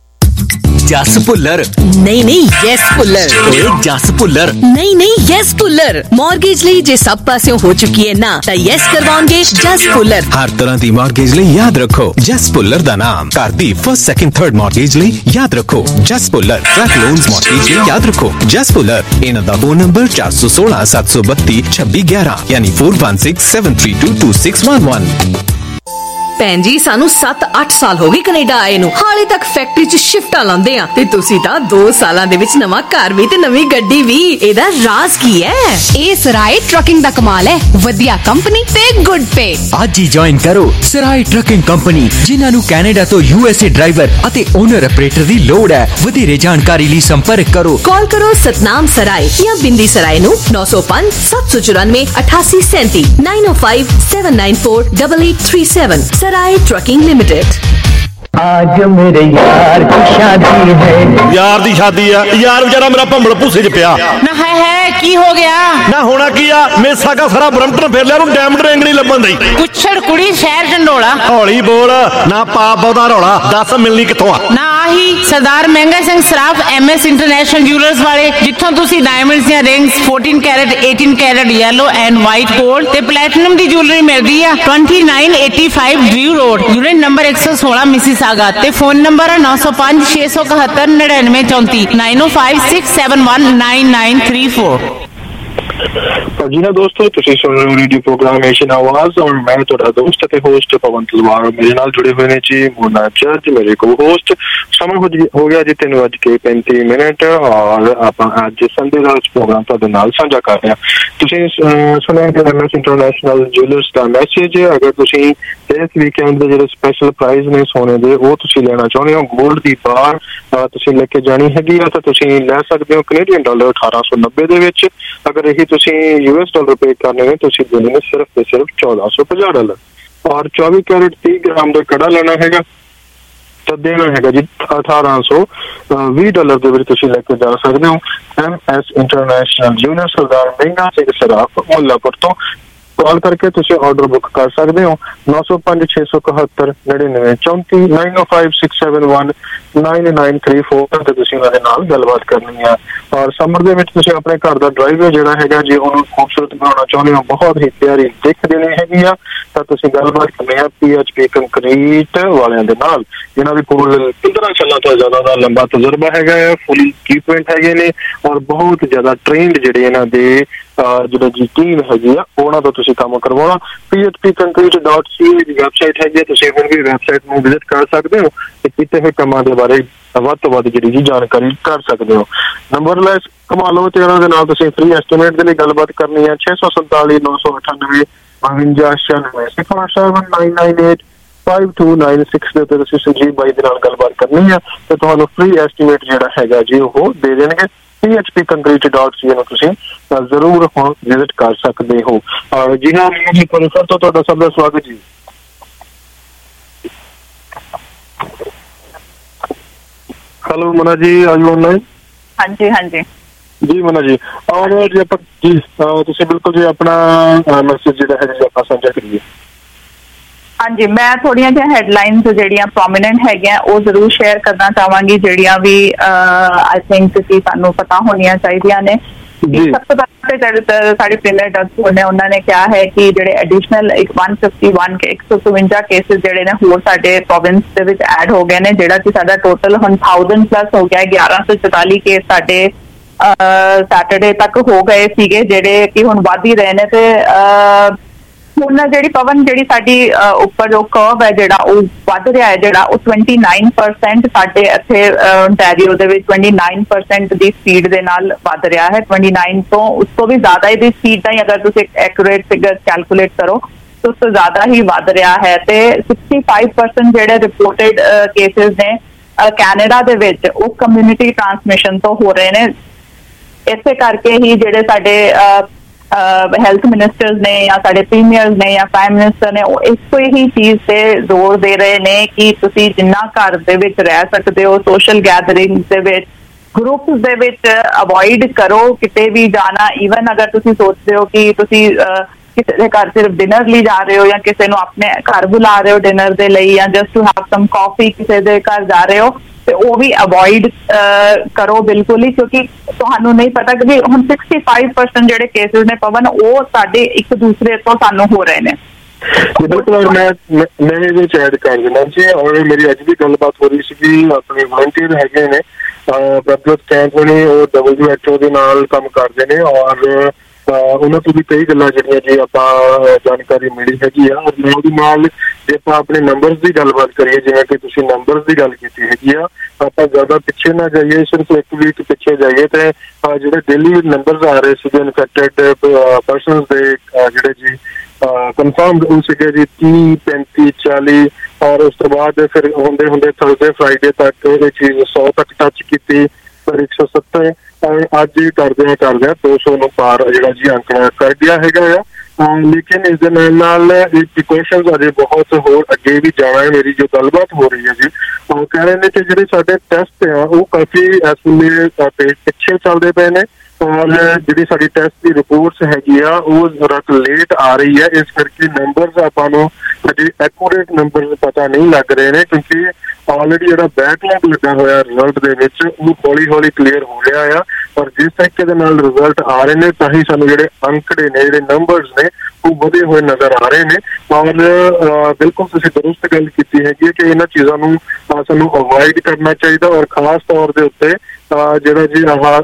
Jas Bhullar. ਨਹੀਂ ਨਹੀਂ ਯੈਸ ਭੁੱਲਰ। ਓਏ ਜਸ ਭੁੱਲਰ। ਨਹੀਂ ਨਹੀਂ ਯੈਸ ਭੁੱਲਰ। ਮਾਰਗੇਜ ਲਈ ਜੇ ਸਭ ਪਾਸਿਓਂ ਹੋ ਚੁੱਕੀ ਹੈ ਨਾ ਤਾਂ ਯੈਸ ਕਰਵਾਉਣਗੇ ਜਸ ਭੁੱਲਰ। ਹਰ ਤਰ੍ਹਾਂ ਦੀ ਮਾਰਗੇਜ ਲਈ ਯਾਦ ਰੱਖੋ ਜਸ ਭੁੱਲਰ ਦਾ ਨਾਮ। ਘਰ ਦੀ ਫਸਟ ਸੈਕਿੰਡ ਥਰਡ ਮਾਰਗੇਜ ਲਈ ਯਾਦ ਰੱਖੋ Jas Bhullar. Truck loans mortgage ਲਈ ਯਾਦ ਰੱਖੋ ਜਸ ਭੁੱਲਰ। ਇਹਨਾਂ ਦਾ ਫੋਨ ਨੰਬਰ ਚਾਰ ਸੌ ਸੋਲਾਂ ਸੱਤ ਸੌ ਬੱਤੀ ਛੱਬੀ ਗਿਆਰਾਂ ਯਾਨੀ four one six seven three two two six one one। ਭੈਣ ਜੀ ਸਾਨੂੰ ਸੱਤ ਅੱਠ ਸਾਲ ਹੋ ਗਏ ਕੈਨੇਡਾ ਆਏ ਨੂੰ, ਹਾਲੇ ਤੱਕ ਫੈਕਟਰੀ 'ਚ ਸ਼ਿਫਟਾਂ ਲਾਉਂਦੇ ਆ ਤੇ ਤੁਸੀਂ ਤਾਂ ਦੋ ਸਾਲਾਂ ਦੇ ਵਿੱਚ ਨਵਾਂ ਘਰ ਵੀ ਤੇ ਨਵੀਂ ਗੱਡੀ ਵੀ। ਇਹਦਾ ਰਾਜ਼ ਕੀ ਹੈ? ਇਹ ਸਰਾਏ ਟਰੱਕਿੰਗ ਦਾ ਕਮਾਲ ਹੈ। ਵਧੀਆ ਕੰਪਨੀ ਤੇ ਗੁੱਡ ਪੇ। ਅੱਜ ਹੀ ਜੁਆਇਨ ਕਰੋ ਸਰਾਏ ਟਰੱਕਿੰਗ ਕੰਪਨੀ, ਜਿਨ੍ਹਾਂ ਨੂੰ ਕੈਨੇਡਾ ਤੋਂ ਯੂਐਸਏ ਡਰਾਈਵਰ ਅਤੇ ਓਨਰ ਆਪਰੇਟਰ ਦੀ ਲੋੜ ਹੈ। ਵਧੇਰੇ ਜਾਣਕਾਰੀ ਲਈ ਸੰਪਰਕ ਕਰੋ। ਕਾਲ ਕਰੋ ਸਤਨਾਮ ਸਰਾਏ ਜਾਂ ਬਿੰਦੀ ਸਰਾਏ ਨੂੰ ਨੌ ਸੌ ਪੰਜ ਸੱਤ ਸੌ ਚੁਰਾਨਵੇਂ ਅਠਾਸੀ ਸੈਂਤੀ nine oh five seven nine four eight eight three seven। Sarai trucking limited. आज मेरे यार की शादी है। यार दी शादी है यार, बेचारा मेरा भंबल भूसे च पिया ना है है की हो गया ना होना की आ। मेसा का सारा ब्रम्पटन फेर लिया, डायमंड रिंग नहीं लभन दी। कुछड़ कुड़ी शहर चंडोला। हौली बोल ना पा बहुता रौला, दस मिलनी कित्थों आ? ना आही Sardar Mahanga Singh Saraf MS international jewellers वाले, जिथों तुसी डायमंड्स ਦੀਆਂ rings fourteen carat eighteen carat yellow and white gold ते प्लैटिनम दी ज्वेलरी मिलदी आ। twenty-nine eighty-five Drew road, unit number एक सौ सोलह मिसिसागा ते फोन नंबर नौ सौ पांच छह सौ इकहत्तर निन्यानवे चौंतीस nine oh five six seven one nine nine three four। जी हाँ दोस्तों, तुसीं सुन रहे हो रेडियो प्रोग्राम एशियन आवाज और मैं तुहाडा दोस्त ते होस्ट पवन तलवार। मेरे नाल जुड़े हुए ने जी मोना जज, मेरे को होस्ट। समय हो हो गया जी तीन बज के पैंती मिनट और आप अज संडे का प्रोग्राम तुहाडे नाल साझा कर रहे हैं। तुसीं सुनिया कि एमएस इंटरनेशनल ज्वेलर्स का मैसेज, अगर तुसीं इस वीकेंड दे जिहड़े स्पैशल प्राइज ने सोने दे वो तुसीं लेना चाहुंदे हो, गोल्ड दी बार तुसीं लेके जानी हैगी आ तां तुसीं लै सकदे हो कनेडियन डॉलर अठारह सौ नब्बे दे विच। अगर यही तुसीं यूएस डॉलर पे करने में तुसीं देने में सिर्फ ते सिर्फ चौदह सौ पचास डॉलर और चौबीस कैरेट तीस ग्राम का कड़ा लेना हैगा तो देना हैगा जी अठारह सौ बीस डॉलर दे विच तुसीं लेके जा सकदे हो। M S international jeweller Sardar Mahinga Singh Saraf Mullapur तो कॉल करके तुसीं ऑर्डर बुक कर सकते हो। नौ सौ पांच छे सौ इकहत्तर निन्यानवे चौंती नाइन ओ five six seven one nine nine three four ते तुसीं उहनां दे नाल गलबात करनी है। और समर दे विच तुसीं अपने घर दा ड्राइववे जिहड़ा हैगा जी उहनूं खूबसूरत बनाउणा चाहुंदे हो, बहुत ही प्यारी दिख देनी हैगी आ तां तुसीं गलबात करनी है पीएचपी कंक्रीट वालियां दे नाल, जिन्हां दे कोल पंद्रह सालां तो ज्यादा दा लंबा तजुर्बा हैगा है, फुल इक्विपमेंट हैगे ने और बहुत ज्यादा ट्रेंड जिहड़े इन्हां दे जिहड़ी जी टीम हैगी आ उहनां तों तुसीं काम करवाउणा। पीएचपी कंक्रीट डॉट सी दी वैबसाइट हैगी, तुसीं हुण भी वैबसाइट नूं विजिट कर सकदे हो ते कीते होए कामां दे बारे ਵੱਧ ਤੋਂ ਵੱਧ ਜਿਹੜੀ ਜੀ ਜਾਣਕਾਰੀ ਕਰ ਸਕਦੇ ਹੋ। ਨੰਬਰ ਲੈ ਕਮਾ ਲਓ ਤੇ ਉਹਨਾਂ ਦੇ ਨਾਲ ਤੁਸੀਂ ਫ੍ਰੀ ਐਸਟੀਮੇਟ ਦੇ ਲਈ ਗੱਲਬਾਤ ਕਰਨੀ ਹੈ ਛੇ ਸੌ ਸੰਤਾਲੀ ਨੌ ਸੌ ਅਠਾਨਵੇਂ ਬਵੰਜਾ ਛਿਆਨਵੇਂ ਸਿਫਰ seven nine nine eight five two nine six ਦੇ ਉੱਤੇ ਤੁਸੀਂ ਸੰਜੀਵ ਬਾਈ ਦੇ ਨਾਲ ਗੱਲਬਾਤ ਕਰਨੀ ਹੈ ਤੇ ਤੁਹਾਨੂੰ ਫ੍ਰੀ ਐਸਟੀਮੇਟ ਜਿਹੜਾ ਹੈਗਾ ਜੀ ਉਹ ਦੇ ਦੇਣਗੇ। P H P concrete dot C ਨੂੰ ਤੁਸੀਂ ਜ਼ਰੂਰ ਹੁਣ ਵਿਜ਼ਿਟ ਕਰ ਸਕਦੇ ਹੋ। ਜੀ ਹਾਂ ਜੀ, ਫਿਰ ਤੋਂ ਤੁਹਾਡਾ ਸਭ ਦਾ ਸਵਾਗਤ ਜੀ। हेलो मना जी, आर यू ऑनलाइन? हाँ जी हाँ जी जी मना जी। और जी आप जी तुसीं बिल्कुल जी अपना मैसेज जिहड़ा है जी ਆਪਾਂ ਸਾਂਝਾ ਕਰੀਏ। हाँ जी, मैं थोड़ियां जिहा हैडलाइंस ਜਿਹੜੀਆਂ ਪ੍ਰੋਮਿਨੈਂਟ ਹੈਗੀਆਂ ਉਹ ਜ਼ਰੂਰ ਸ਼ੇਅਰ ਕਰਨਾ ਚਾਹਾਂਗੀ, ਜਿਹੜੀਆਂ ਵੀ आई थिंक कि ਸਾਨੂੰ ਪਤਾ ਹੋਣੀਆਂ ਚਾਹੀਦੀਆਂ ਨੇ। ਸਭ ਤੋਂ ਪਹਿਲਾਂ ਜਿਹੜੇ ਸਾਡੇ ਪ੍ਰੀਮੀਅਰ ਡਾਕਟਰ ਨੇ ਉਹਨਾਂ ਨੇ ਕਿਹਾ ਹੈ ਕਿ ਜਿਹੜੇ ਐਡੀਸ਼ਨਲ ਇੱਕ ਇੱਕ ਸੌ ਇਕੱਤੀ ਕੇ ਇੱਕ ਸੌ ਚੁਵੰਜਾ ਕੇਸਿਸ ਜਿਹੜੇ ਨੇ ਹੋਰ ਸਾਡੇ ਪ੍ਰੋਵਿੰਸ ਦੇ ਵਿੱਚ ਐਡ ਹੋ ਗਏ ਨੇ, ਜਿਹੜਾ ਕਿ ਸਾਡਾ ਟੋਟਲ ਹੁਣ ਹਜ਼ਾਰ ਪਲੱਸ ਹੋ ਗਿਆ। ਗਿਆਰਾਂ ਸੌ ਚੁਤਾਲੀ ਕੇਸ ਸਾਡੇ ਸੈਟਰਡੇ ਤੱਕ ਹੋ ਗਏ ਸੀਗੇ, ਜਿਹੜੇ ਕਿ ਹੁਣ ਵੱਧ ਹੀ ਰਹੇ ਨੇ। ਤੇ ਹੁਣ ਜਿਹੜੀ ਪਵਨ ਜਿਹੜੀ ਸਾਡੀ ਉੱਪਰ ਜੋ ਕਰਵ ਹੈ ਜਿਹੜਾ ਉਹ ਵੱਧ ਰਿਹਾ ਹੈ, ਜਿਹੜਾ ਉਹ उनतीस परसेंट ਸਾਡੇ ਇੱਥੇ ontario ਦੇ ਵਿੱਚ उनतीस परसेंट ਦੀ ਸਪੀਡ ਦੇ ਨਾਲ ਵੱਧ ਰਿਹਾ ਹੈ। उनतीस ਤੋਂ ਉਸ ਤੋਂ ਵੀ ਜ਼ਿਆਦਾ ਇਹਦੀ ਸਪੀਡ ਦਾ ਹੀ ਅਗਰ ਤੁਸੀਂ ਐਕੂਰੇਟ ਫਿਗਰ ਕੈਲਕੂਲੇਟ ਕਰੋ ਤਾਂ ਉਸ ਤੋਂ ਜ਼ਿਆਦਾ ਹੀ ਵੱਧ ਰਿਹਾ ਹੈ। ਤੇ पैंसठ परसेंट ਜਿਹੜੇ ਰਿਪੋਰਟਡ ਕੇਸਿਸ ਨੇ ਕੈਨੇਡਾ ਦੇ ਵਿੱਚ ਉਹ ਕਮਿਊਨਿਟੀ ਟ੍ਰਾਂਸਮਿਸ਼ਨ ਤੋਂ ਹੋ ਰਹੇ ਨੇ। ਇਸੇ ਕਰਕੇ ਹੀ ਜਿਹੜੇ ਸਾਡੇ ਹੈਲਥ ਮਿਨਿਸਟਰਸ ਨੇ ਜਾਂ ਸਾਡੇ ਪ੍ਰੀਮੀਅਰਸ ਨੇ ਜਾਂ ਪ੍ਰਾਈਮ ਮਿਨਿਸਟਰ ਨੇ ਉਹ ਇੱਕੋ ਹੀ ਚੀਜ਼ ਤੇ ਜ਼ੋਰ ਦੇ ਰਹੇ ਨੇ ਕਿ ਤੁਸੀਂ ਜਿੰਨਾ ਘਰ ਦੇ ਵਿੱਚ ਰਹਿ ਸਕਦੇ ਹੋ ਸੋਸ਼ਲ ਗੈਦਰਿੰਗਸ ਦੇ ਵਿੱਚ ਗਰੁੱਪਸ ਦੇ ਵਿੱਚ ਅਵੋਇਡ ਕਰੋ ਕਿਤੇ ਵੀ ਜਾਣਾ। ਈਵਨ ਅਗਰ ਤੁਸੀਂ ਸੋਚਦੇ ਹੋ ਕਿ ਤੁਸੀਂ ਕਿਸੇ ਦੇ ਘਰ ਸਿਰਫ ਡਿਨਰ ਲਈ ਜਾ ਰਹੇ ਹੋ ਜਾਂ ਕਿਸੇ ਨੂੰ ਆਪਣੇ ਘਰ ਬੁਲਾ ਰਹੇ ਹੋ ਡਿਨਰ ਦੇ ਲਈ ਜਾਂ just to have some coffee ਕਿਸੇ ਦੇ ਘਰ ਜਾ ਰਹੇ ਹੋ ਤੇ ਉਹ ਵੀ ਅਵੋਇਡ ਕਰੋ ਬਿਲਕੁਲ ਹੀ, ਕਿਉਂਕਿ ਤੁਹਾਨੂੰ ਨਹੀਂ ਪਤਾ ਕਿ ਹੁਣ पैंसठ परसेंट ਜਿਹੜੇ ਕੇਸਿਸ ਨੇ ਪਵਨ ਉਹ ਸਾਡੇ ਇੱਕ ਦੂਸਰੇ ਤੋਂ ਸਾਨੂੰ ਹੋ ਰਹੇ ਨੇ। ਬਿਲਕੁਲ ਮੈਂ ਮੈਂ ਇਹਦੇ ਵਿੱਚ ਐਡ ਕਰ ਦਿੰਦਾ ਜੀ। ਔਰ ਮੇਰੀ ਅੱਜ ਵੀ ਗੱਲਬਾਤ ਹੋ ਰਹੀ ਸੀਗੀ, ਆਪਣੇ ਵਲੰਟੀਅਰ ਹੈਗੇ ਨੇ ਪ੍ਰਭਜੋਤ ਕੈਂਪ ਨੇ, ਉਹ ਡਬਲਯੂ ਐਚ ਓ ਦੇ ਨਾਲ ਕੰਮ ਕਰਦੇ ਨੇ ਔਰ ਉਹਨਾਂ ਤੋਂ ਵੀ ਕਈ ਗੱਲਾਂ ਜਿਹੜੀਆਂ ਜੀ ਆਪਾਂ ਜਾਣਕਾਰੀ ਮਿਲੀ ਹੈਗੀ ਆ। ਔਰ ਨਾਲ ਦੀ ਨਾਲ ਜੇ ਆਪਾਂ ਆਪਣੇ ਨੰਬਰਸ ਦੀ ਗੱਲਬਾਤ ਕਰੀਏ, ਜਿਵੇਂ ਕਿ ਤੁਸੀਂ ਨੰਬਰਸ ਦੀ ਗੱਲ ਕੀਤੀ ਹੈਗੀ ਆ, ਆਪਾਂ ਜ਼ਿਆਦਾ ਪਿੱਛੇ ਨਾ ਜਾਈਏ, ਸਿਰਫ ਇੱਕ ਵੀਕ ਪਿੱਛੇ ਜਾਈਏ ਤੇ ਜਿਹੜੇ ਡੇਲੀ ਨੰਬਰਸ ਆ ਰਹੇ ਸੀਗੇ ਇਨਫੈਕਟਡ ਪਰਸਨਸ ਦੇ ਜਿਹੜੇ ਜੀ ਕਨਫਰਮਡ ਉਹ ਸੀਗੇ ਜੀ ਤੀਹ ਪੈਂਤੀ ਚਾਲੀ ਔਰ ਉਸ ਤੋਂ ਬਾਅਦ ਫਿਰ ਹੁੰਦੇ ਹੁੰਦੇ ਥਰਸਡੇ ਫਰਾਈਡੇ ਤੱਕ ਇਹ ਚੀਜ਼ ਸੌ ਤੱਕ ਟੱਚ ਕੀਤੀ, ਫਿਰ ਇੱਕ ਸੌ ਸੱਤਰ ਅੱਜ ਕਰਦਿਆਂ ਕਰਦਿਆਂ ਦੋ ਸੌ ਨੂੰ ਪਾਰ ਜਿਹੜਾ ਜੀ ਅੰਕੜਾ ਕਰ ਗਿਆ ਹੈਗਾ ਆ। ਲੇਕਿਨ ਇਸ ਦੇ ਨਾਲ ਨਾਲ ਇਹ ਪ੍ਰੀਕੌਸ਼ਨਸ ਅਜੇ ਬਹੁਤ ਹੋਰ ਅੱਗੇ ਵੀ ਜਾਣਾ ਹੈ। ਮੇਰੀ ਜੋ ਗੱਲਬਾਤ ਹੋ ਰਹੀ ਹੈ ਜੀ ਉਹ ਕਹਿ ਰਹੇ ਨੇ ਕਿ ਜਿਹੜੇ ਸਾਡੇ ਟੈਸਟ ਆ ਉਹ ਕਾਫੀ ਇਸ ਵੇਲੇ ਪਿੱਛੇ ਚੱਲਦੇ ਪਏ ਨੇ ਔਰ ਜਿਹੜੀ ਸਾਡੀ ਟੈਸਟ ਦੀ ਰਿਪੋਰਟਸ ਹੈਗੀ ਆ ਉਹ ਜ਼ਰਾ ਲੇਟ ਆ ਰਹੀ ਹੈ। ਇਸ ਕਰਕੇ ਨੰਬਰਸ ਆਪਾਂ ਨੂੰ ਅਜੇ ਐਕੂਰੇਟ ਨੰਬਰਸ ਪਤਾ ਨਹੀਂ ਲੱਗ ਰਹੇ ਨੇ, ਕਿਉਂਕਿ ਆਲਰੇਡੀ ਜਿਹੜਾ ਬੈਕਲੌਗ ਲੱਗਾ ਹੋਇਆ ਰਿਜ਼ਲਟ ਦੇ ਵਿੱਚ ਉਹ ਹੌਲੀ ਹੌਲੀ ਕਲੀਅਰ ਹੋ ਰਿਹਾ ਆ। ਔਰ ਜਿਸ ਤਰੀਕੇ ਦੇ ਨਾਲ ਰਿਜ਼ਲਟ ਆ ਰਹੇ ਨੇ ਤਾਂ ਹੀ ਸਾਨੂੰ ਜਿਹੜੇ ਅੰਕੜੇ ਨੇ ਜਿਹੜੇ ਨੰਬਰਸ ਨੇ ਉਹ ਵਧੇ ਹੋਏ ਨਜ਼ਰ ਆ ਰਹੇ ਨੇ। ਔਰ ਬਿਲਕੁਲ ਤੁਸੀਂ ਦਰੁਸਤ ਗੱਲ ਕੀਤੀ ਹੈਗੀ ਹੈ ਕਿ ਇਹਨਾਂ ਚੀਜ਼ਾਂ ਨੂੰ ਸਾਨੂੰ ਅਵੋਇਡ ਕਰਨਾ ਚਾਹੀਦਾ ਔਰ ਖਾਸ ਤੌਰ ਦੇ ਉੱਤੇ ਜਿਹੜਾ ਜੀ ਆਹ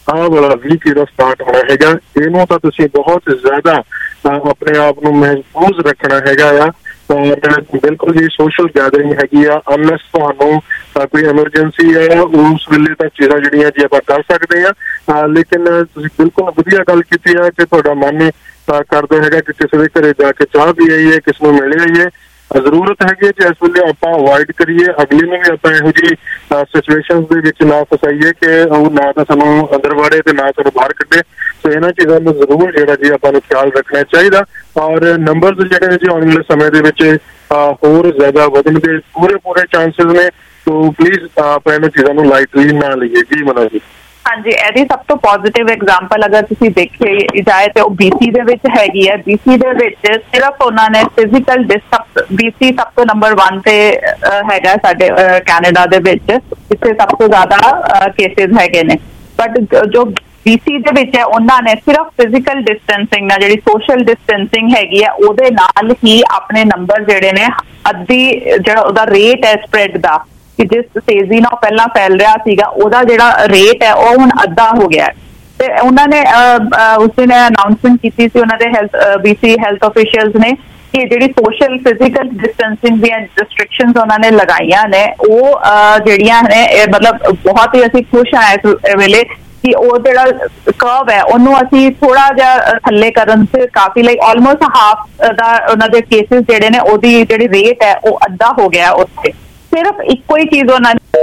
ਆਹ ਵਾਲਾ ਵੀਕ ਜਿਹੜਾ ਸਟਾਰਟ ਹੋਣਾ ਹੈਗਾ, ਇਹਨੂੰ ਤਾਂ ਤੁਸੀਂ ਬਹੁਤ ਜ਼ਿਆਦਾ ਆਪਣੇ ਆਪ ਨੂੰ ਮਹਿਫੂਜ਼ ਰੱਖਣਾ ਹੈਗਾ ਆ। ਔਰ ਬਿਲਕੁਲ ਜੀ ਸੋਸ਼ਲ ਗੈਦਰਿੰਗ ਹੈਗੀ ਆ, ਅਨਲੈਸ ਤੁਹਾਨੂੰ ਕੋਈ ਐਮਰਜੈਂਸੀ ਹੈ ਉਸ ਵੇਲੇ ਤਾਂ ਚੀਜ਼ਾਂ ਜਿਹੜੀਆਂ ਜੀ ਆਪਾਂ ਕਰ ਸਕਦੇ ਹਾਂ। ਲੇਕਿਨ ਤੁਸੀਂ ਬਿਲਕੁਲ ਵਧੀਆ ਗੱਲ ਕੀਤੀ ਹੈ ਕਿ ਤੁਹਾਡਾ ਮਨ ਕਰਦਾ ਹੈਗਾ ਕਿ ਕਿਸੇ ਦੇ ਘਰੇ ਜਾ ਕੇ ਚਾਹ ਪੀ ਆਈਏ, ਕਿਸੇ ਨੂੰ ਮਿਲ ਆਈਏ। ਜ਼ਰੂਰਤ ਹੈਗੀ ਹੈ ਕਿ ਇਸ ਵੇਲੇ ਆਪਾਂ ਅਵੋਇਡ ਕਰੀਏ, ਅਗਲੇ ਨੂੰ ਵੀ ਆਪਾਂ ਇਹੋ ਜਿਹੀ ਸਿਚੁਏਸ਼ਨਸ ਦੇ ਵਿੱਚ ਨਾ ਫਸਾਈਏ ਕਿ ਉਹ ਨਾ ਤਾਂ ਸਾਨੂੰ ਅੰਦਰ ਵਾੜੇ ਤੇ ਨਾ ਸਾਨੂੰ ਬਾਹਰ ਕੱਢੇ। ਸੋ ਇਹਨਾਂ ਚੀਜ਼ਾਂ ਨੂੰ ਜ਼ਰੂਰ ਜਿਹੜਾ ਜੀ ਆਪਾਂ ਨੂੰ ਖਿਆਲ ਰੱਖਣਾ ਚਾਹੀਦਾ। ਔਰ ਨੰਬਰਸ ਜਿਹੜੇ ਨੇ ਜੀ ਆਉਣ ਵਾਲੇ ਸਮੇਂ ਦੇ ਵਿੱਚ ਹੋਰ ਜ਼ਿਆਦਾ ਵਧਣ ਦੇ ਪੂਰੇ ਪੂਰੇ ਚਾਂਸਿਸ ਨੇ। ਸੋ ਪਲੀਜ਼ ਆਪਾਂ ਇਹਨਾਂ ਚੀਜ਼ਾਂ ਨੂੰ ਲਾਈਟਲੀ ਨਾ ਲਈਏ ਜੀ। ਮਨਾ ਜੀ ਹਾਂਜੀ, ਇਹਦੀ ਸਭ ਤੋਂ ਪੋਜ਼ਿਟਿਵ ਐਗਜ਼ਾਮਪਲ ਅਗਰ ਤੁਸੀਂ ਦੇਖੇ ਜਾਏ ਤੇ ਉਹ ਬੀਸੀ ਦੇ ਵਿੱਚ ਹੈਗੀ ਹੈ। ਬੀਸੀ ਦੇ ਵਿੱਚ ਸਿਰਫ ਉਹਨਾਂ ਨੇ ਫਿਜ਼ੀਕਲ ਡਿਸਟੈਂਸ, ਬੀਸੀ ਸਭ ਤੋਂ ਨੰਬਰ ਵਨ ਤੇ ਹੈਗਾ ਸਾਡੇ ਕੈਨੇਡਾ ਦੇ ਵਿੱਚ, ਇੱਥੇ ਸਭ ਤੋਂ ਜ਼ਿਆਦਾ ਕੇਸਿਸ ਹੈਗੇ ਨੇ। ਬਟ ਜੋ ਬੀਸੀ ਦੇ ਵਿੱਚ ਹੈ ਉਹਨਾਂ ਨੇ ਸਿਰਫ ਫਿਜ਼ੀਕਲ ਡਿਸਟੈਂਸਿੰਗ ਨਾਲ, ਜਿਹੜੀ ਸੋਸ਼ਲ ਡਿਸਟੈਂਸਿੰਗ ਹੈਗੀ ਹੈ ਉਹਦੇ ਨਾਲ ਹੀ ਆਪਣੇ ਨੰਬਰ ਜਿਹੜੇ ਨੇ ਅੱਧੀ, ਜਿਹੜਾ ਉਹਦਾ ਰੇਟ ਹੈ ਸਪਰੈਡ ਦਾ, ਕਿ ਜਿਸ ਤੇਜ਼ੀ ਨਾਲ ਪਹਿਲਾਂ ਫੈਲ ਰਿਹਾ ਸੀਗਾ ਉਹਦਾ ਜਿਹੜਾ ਰੇਟ ਹੈ ਉਹ ਹੁਣ ਅੱਧਾ ਹੋ ਗਿਆ। ਤੇ ਉਹਨਾਂ ਨੇ ਉਸ ਦਿਨ ਅਨਾਊਂਸਮੈਂਟ ਕੀਤੀ ਸੀ ਉਹਨਾਂ ਦੇ ਹੈਲਥ ਬੀਸੀ ਹੈਲਥ ਅਫੀਸ਼ੀਅਲਸ ਨੇ ਕਿ ਜਿਹੜੀ ਸੋਸ਼ਲ ਫਿਜ਼ੀਕਲ ਡਿਸਟੈਂਸਿੰਗ ਦੀਆਂ ਰਿਸਟ੍ਰਿਕਸ਼ਨਸ ਉਹਨਾਂ ਨੇ ਲਗਾਈਆਂ ਨੇ ਉਹ ਜਿਹੜੀਆਂ ਨੇ ਮਤਲਬ ਬਹੁਤ ਹੀ ਅਸੀਂ ਖੁਸ਼ ਹਾਂ ਇਸ ਵੇਲੇ ਕਿ ਉਹ ਜਿਹੜਾ ਕਰਵ ਹੈ ਉਹਨੂੰ ਅਸੀਂ ਥੋੜਾ ਜਿਹਾ ਥੱਲੇ ਕਰਨ ਤੇ ਕਾਫੀ ਲਾਈਕ ਆਲਮੋਸਟ ਹਾਫ ਦਾ ਉਹਨਾਂ ਦੇ ਕੇਸਿਸ ਜਿਹੜੇ ਨੇ ਉਹਦੀ ਜਿਹੜੀ ਰੇਟ ਹੈ ਉਹ ਅੱਧਾ ਹੋ ਗਿਆ ਉੱਥੇ। ਸਿਰਫ ਇੱਕੋ ਹੀ ਚੀਜ਼ ਉਹਨਾਂ ਨੇ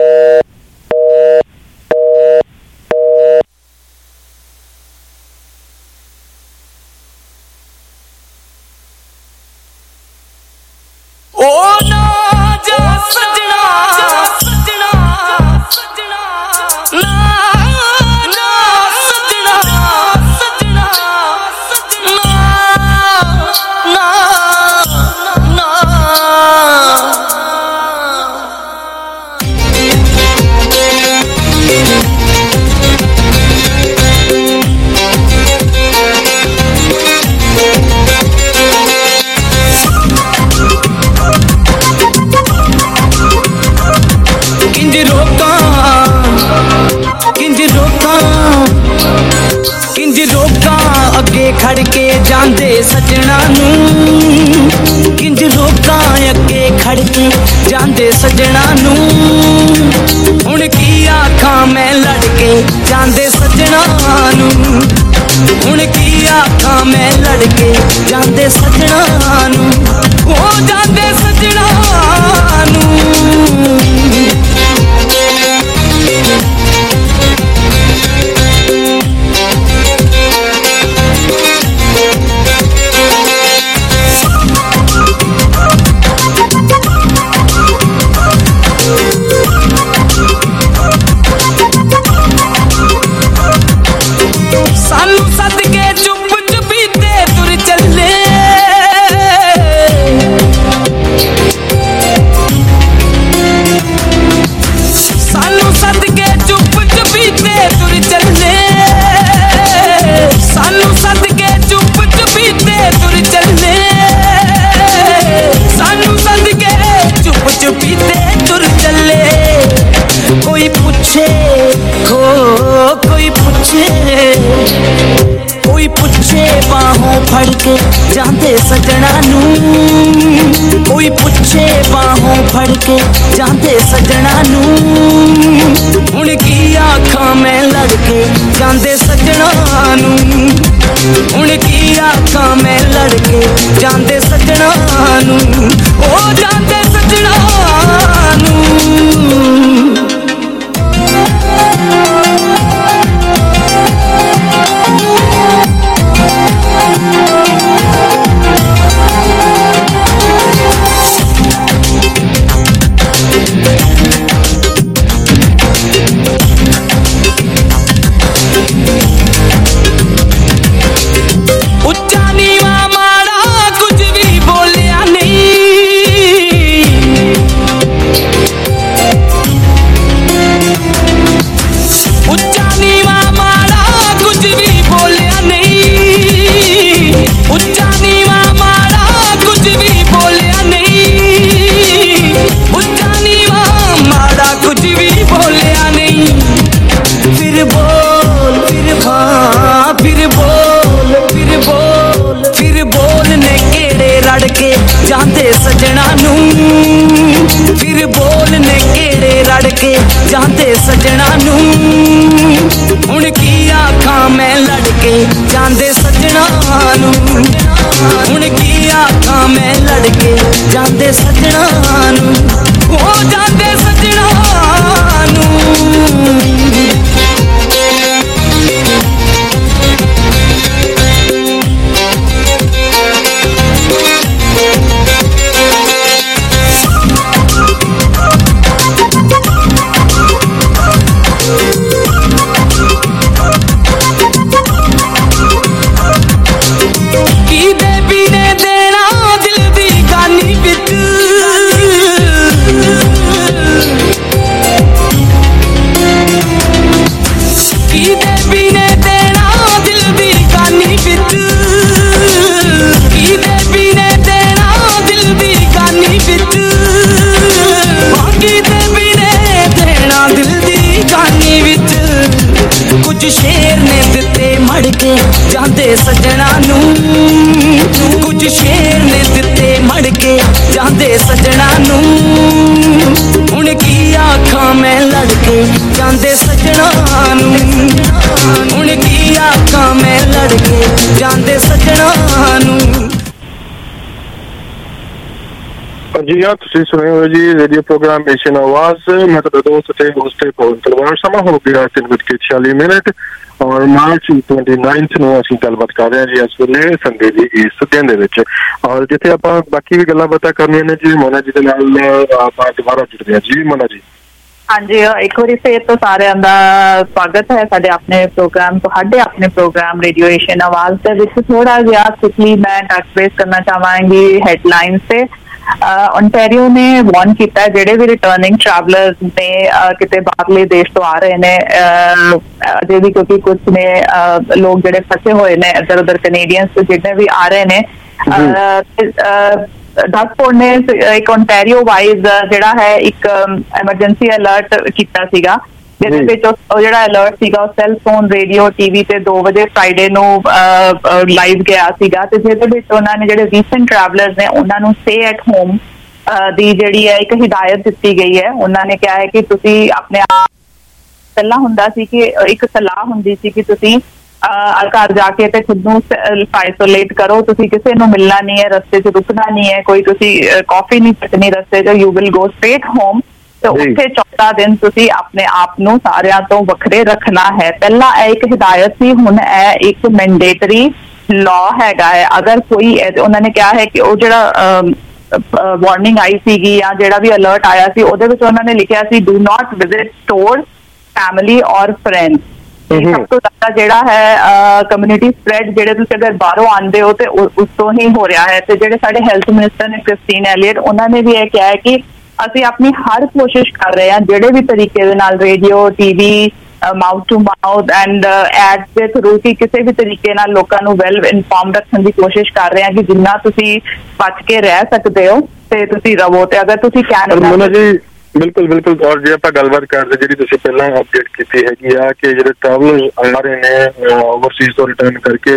ਉਹ ਨਾ ਜਾ ਸਜਣਾ ਸਜਣਾ ਸਜਣਾ ਨਾ ਨਾ ਸਜਣਾ ਸਜਣਾ ਸਜਣਾ ਨਾ ਨਾ ਅੱਗੇ ਖੜ ਕੇ ਜਾਂਦੇ ਸੱਜਣਾ ਨੂੰ, ਕਿੰਜ ਲੋਕਾਂ ਅੱਗੇ ਖੜ ਕੇ ਜਾਂਦੇ ਸੱਜਣਾ ਨੂੰ। ਹੁਣ ਕੀ ਆਖਾਂ ਮੈਂ ਲੜ ਕੇ ਜਾਂਦੇ ਸੱਜਣਾ ਨੂੰ, ਹੁਣ ਕੀ ਆਖਾਂ ਮੈਂ ਲੜ ਕੇ ਜਾਂਦੇ ਸੱਜਣਾ ਨੂੰ, ਉਹ ਜਾਂਦੇ ਸੱਜਣਾ ਨੂੰ। ਸਾਨੂੰ ਸੱਦ ਕੇ ਚੁੱਪ ਚੁਪੀਤੇ ਤੁਰ ਚੱਲੇ, ਸਾਨੂੰ ਸੱਦ ਕੇ ਚੁੱਪ ਚੁਪੀਤੇ ਤੁਰ ਚੱਲੇ, ਸਾਨੂੰ ਸੱਦ ਕੇ ਚੁੱਪ ਚੁਪੀਤੇ ਤੁਰ ਚੱਲੇ, ਸਾਨੂੰ ਸੱਦ ਕੇ ਚੁੱਪ ਚੁਪੀਤੇ ਤੁਰ ਚੱਲੇ। ਕੋਈ ਪੁੱਛੇ ਹੋ ਕੋਈ ਪੁੱਛੇ, ਕੋਈ ਪੁੱਛੇ ਬਾਹੋਂ ਫੜ ਕੇ ਜਾਂਦੇ ਸੱਜਣਾ ਨੂੰ, ਕੋਈ ਪੁੱਛੇ ਬਾਹੋਂ ਫੜ ਕੇ ਜਾਂਦੇ ਸੱਜਣਾ ਨੂੰ। ਹੁਣ ਕੀ ਆਖਾਂ ਮੈਂ ਲੜ ਕੇ ਜਾਂਦੇ ਸੱਜਣਾ ਨੂੰ, ਹੁਣ ਕੀ ਆਖਾਂ ਮੈਂ ਲੜ ਕੇ ਜਾਂਦੇ ਸੱਜਣਾ ਨੂੰ, ਉਹ ਜਾਂਦੇ ਸੱਜਣਾ ਨੂੰ। ਉੱਚਾ ਨੀਵਾਂ ਮਾੜਾ ਕੁਝ ਵੀ ਬੋਲਿਆ ਨਹੀਂ, सजना नू हुण की आखां मैं लड़के जांदे सजना नू हुण की आखां मैं लड़के जांदे सजना नू ओ जांदे सजना नू शेर ने दिते मड़के जांदे सजना नू कुछ शेर ने दिते मड़के जांदे सजना नू हुण की आखां मैं लड़के जांदे सजना नू हुण की आखां मैं लड़के जांदे सजना नू। जी हाँ, तुसीं सुने हो जी रेडियो प्रोग्राम एशियन आवाज। मैं तो दोस्त थे होस्ट पवन तलवार। समा हो गया तीन बज के छियाली मिनट और मार्च ट्वेंटी नाइन्थ ਨੂੰ ਅਸੀਂ ਗੱਲਬਾਤ ਕਰ ਰਹੇ ਹਾਂ ਜੀ ਇਸ ਵੇਲੇ ਸੰਡੇ ਦੀ ਇਸ ਦਿਨ ਦੇ ਵਿੱਚ। ਔਰ ਜਿੱਥੇ ਆਪਾਂ ਬਾਕੀ ਵੀ ਗੱਲਾਂ ਬਾਤਾਂ ਕਰਨੀਆਂ ਨੇ ਜੀ ਮੋਨਾ ਜੀ ਦੇ ਨਾਲ ਆਪਾਂ ਦੁਬਾਰਾ ਜੁੜਦੇ ਹਾਂ ਜੀ। ਮੋਨਾ ਜੀ ਹਾਂਜੀ, ਇੱਕ ਵਾਰੀ ਫੇਰ ਤੋਂ ਸਾਰਿਆਂ ਦਾ ਸਵਾਗਤ ਹੈ ਸਾਡੇ ਆਪਣੇ ਪ੍ਰੋਗਰਾਮ ਤੁਹਾਡੇ ਆਪਣੇ ਪ੍ਰੋਗਰਾਮ ਰੇਡੀਓ ਏਸ਼ੀਅਨ ਆਵਾਜ਼ ਦੇ ਵਿੱਚ। ਥੋੜਾ ਜਿਹਾ ਕੁਇਕਲੀ ਮੈਂ ਟੱਚ ਬੇਸ ਕਰਨਾ ਚਾਹਾਂਗੀ ਹੈਡਲਾਈਨਸ ਤੇ। ਓਨਟਾਰੀਓ ਨੇ ਵਾਰਨ ਕੀਤਾ ਜਿਹੜੇ ਵੀ ਰਿਟਰਨਿੰਗ ਟਰੈਵਲਰਸ ਨੇ ਕਿਤੇ ਬਾਹਰਲੇ ਦੇਸ਼ ਤੋਂ ਆ ਰਹੇ ਨੇ ਅਜੇ ਵੀ, ਕਿਉਂਕਿ ਕੁਝ ਨੇ ਲੋਕ ਜਿਹੜੇ ਫਸੇ ਹੋਏ ਨੇ ਇੱਧਰ ਉੱਧਰ ਕੈਨੇਡੀਅਨਸ ਜਿਹੜੇ ਵੀ ਆ ਰਹੇ ਨੇ। ਡਸਪੋਰਟ ਨੇ ਇੱਕ ਓਨਟਾਰੀਓ ਵਾਈਜ਼ ਜਿਹੜਾ ਹੈ ਇੱਕ ਐਮਰਜੈਂਸੀ ਅਲਰਟ ਕੀਤਾ ਸੀਗਾ ਜਿਹਦੇ ਵਿੱਚ ਉਹ ਜਿਹੜਾ ਅਲਰਟ ਸੀਗਾ ਉਹ ਸੈੱਲ ਫੋਨ ਰੇਡੀਓ ਟੀਵੀ ਤੇ ਦੋ ਵਜੇ ਫਰਾਈਡੇ ਨੂੰ ਲਾਈਵ ਗਿਆ ਸੀਗਾ ਤੇ ਜਿਹਦੇ ਵਿੱਚ ਉਹਨਾਂ ਨੇ ਜਿਹੜੇ ਰੀਸੈਂਟ ਟਰੈਵਲਰਸ ਨੇ ਉਹਨਾਂ ਨੂੰ ਸਟੇ ਐਟ ਹੋਮ ਦੀ ਜਿਹੜੀ ਹੈ ਇੱਕ ਹਿਦਾਇਤ ਦਿੱਤੀ ਗਈ ਹੈ। ਉਹਨਾਂ ਨੇ ਕਿਹਾ ਹੈ ਕਿ ਤੁਸੀਂ ਆਪਣੇ ਪਹਿਲਾਂ ਹੁੰਦਾ ਸੀ ਕਿ ਇੱਕ ਸਲਾਹ ਹੁੰਦੀ ਸੀ ਕਿ ਤੁਸੀਂ ਘਰ ਜਾ ਕੇ ਤੇ ਖੁਦ ਨੂੰ ਆਈਸੋਲੇਟ ਕਰੋ, ਤੁਸੀਂ ਕਿਸੇ ਨੂੰ ਮਿਲਣਾ ਨਹੀਂ ਹੈ, ਰਸਤੇ 'ਚ ਰੁਕਣਾ ਨਹੀਂ ਹੈ, ਕੋਈ ਤੁਸੀਂ ਕਾਫੀ ਨਹੀਂ ਪੀਣੀ ਰਸਤੇ 'ਚ, you will go straight home ਤੇ ਉੱਥੇ ਚੌਦਾਂ ਦਿਨ ਤੁਸੀਂ ਆਪਣੇ ਆਪ ਨੂੰ ਸਾਰਿਆਂ ਤੋਂ ਵੱਖਰੇ ਰੱਖਣਾ ਹੈ। ਪਹਿਲਾਂ ਇਹ ਇੱਕ ਹਿਦਾਇਤ ਸੀ, ਹੁਣ ਇਹ ਇੱਕ ਮੈਂਡੇਟਰੀ ਲਾਅ ਹੈਗਾ ਹੈ। ਅਗਰ ਕੋਈ ਉਹਨਾਂ ਨੇ ਕਿਹਾ ਹੈ ਕਿ ਉਹ ਜਿਹੜਾ ਵਾਰਨਿੰਗ ਆਈ ਸੀਗੀ ਜਾਂ ਜਿਹੜਾ ਵੀ ਅਲਰਟ ਆਇਆ ਸੀ ਉਹਦੇ ਵਿੱਚ ਉਹਨਾਂ ਨੇ ਲਿਖਿਆ ਸੀ do not visit store family or friends. ਸਭ ਤੋਂ ਜ਼ਿਆਦਾ ਜਿਹੜਾ ਹੈ ਕਮਿਊਨਿਟੀ ਸਪਰੈਡ ਜਿਹੜੇ ਤੁਸੀਂ ਅਗਰ ਬਾਹਰੋਂ ਆਉਂਦੇ ਹੋ ਤੇ ਉਸ ਤੋਂ ਹੀ ਹੋ ਰਿਹਾ ਹੈ। ਤੇ ਜਿਹੜੇ ਸਾਡੇ ਹੈਲਥ ਮਿਨਿਸਟਰ ਨੇ ਕ੍ਰਿਸਟੀਨ ਐਲੀਅਟ ਉਹਨਾਂ ਨੇ ਵੀ ਇਹ ਕਿਹਾ ਹੈ ਕਿ ਅਸੀਂ ਆਪਣੀ ਹਰ ਕੋਸ਼ਿਸ਼ ਕਰ ਰਹੇ ਹਾਂ ਜਿਹੜੇ ਵੀ ਤਰੀਕੇ ਦੇ ਨਾਲ radio TV mouth to mouth and ads ਦੇ ਥਰੂ ਕਿ ਕਿਸੇ ਵੀ ਤਰੀਕੇ ਨਾਲ ਲੋਕਾਂ ਨੂੰ ਵੈਲ ਇਨਫੋਰਮ ਰੱਖਣ ਦੀ ਕੋਸ਼ਿਸ਼ ਕਰ ਰਹੇ ਹਾਂ ਕਿ ਜਿੰਨਾ ਤੁਸੀਂ ਬਚ ਕੇ ਰਹਿ ਸਕਦੇ ਹੋ ਤੇ ਤੁਸੀਂ ਰਵੋ। ਤੇ ਅਗਰ ਤੁਸੀਂ ਕੈਨੇਡਾ ਜੀ ਬਿਲਕੁਲ ਬਿਲਕੁਲ। ਔਰ ਜੇ ਆਪਾਂ ਗੱਲਬਾਤ ਕਰਦੇ ਜਿਹੜੀ ਤੁਸੀਂ ਪਹਿਲਾਂ ਅਪਡੇਟ ਕੀਤੀ ਹੈਗੀ ਆ ਕਿ ਜਿਹੜੇ ਟਰੈਵਲਰ ਆ ਰਹੇ ਨੇ ਓਵਰਸੀਜ਼ ਤੋਂ ਰਿਟਰਨ ਕਰਕੇ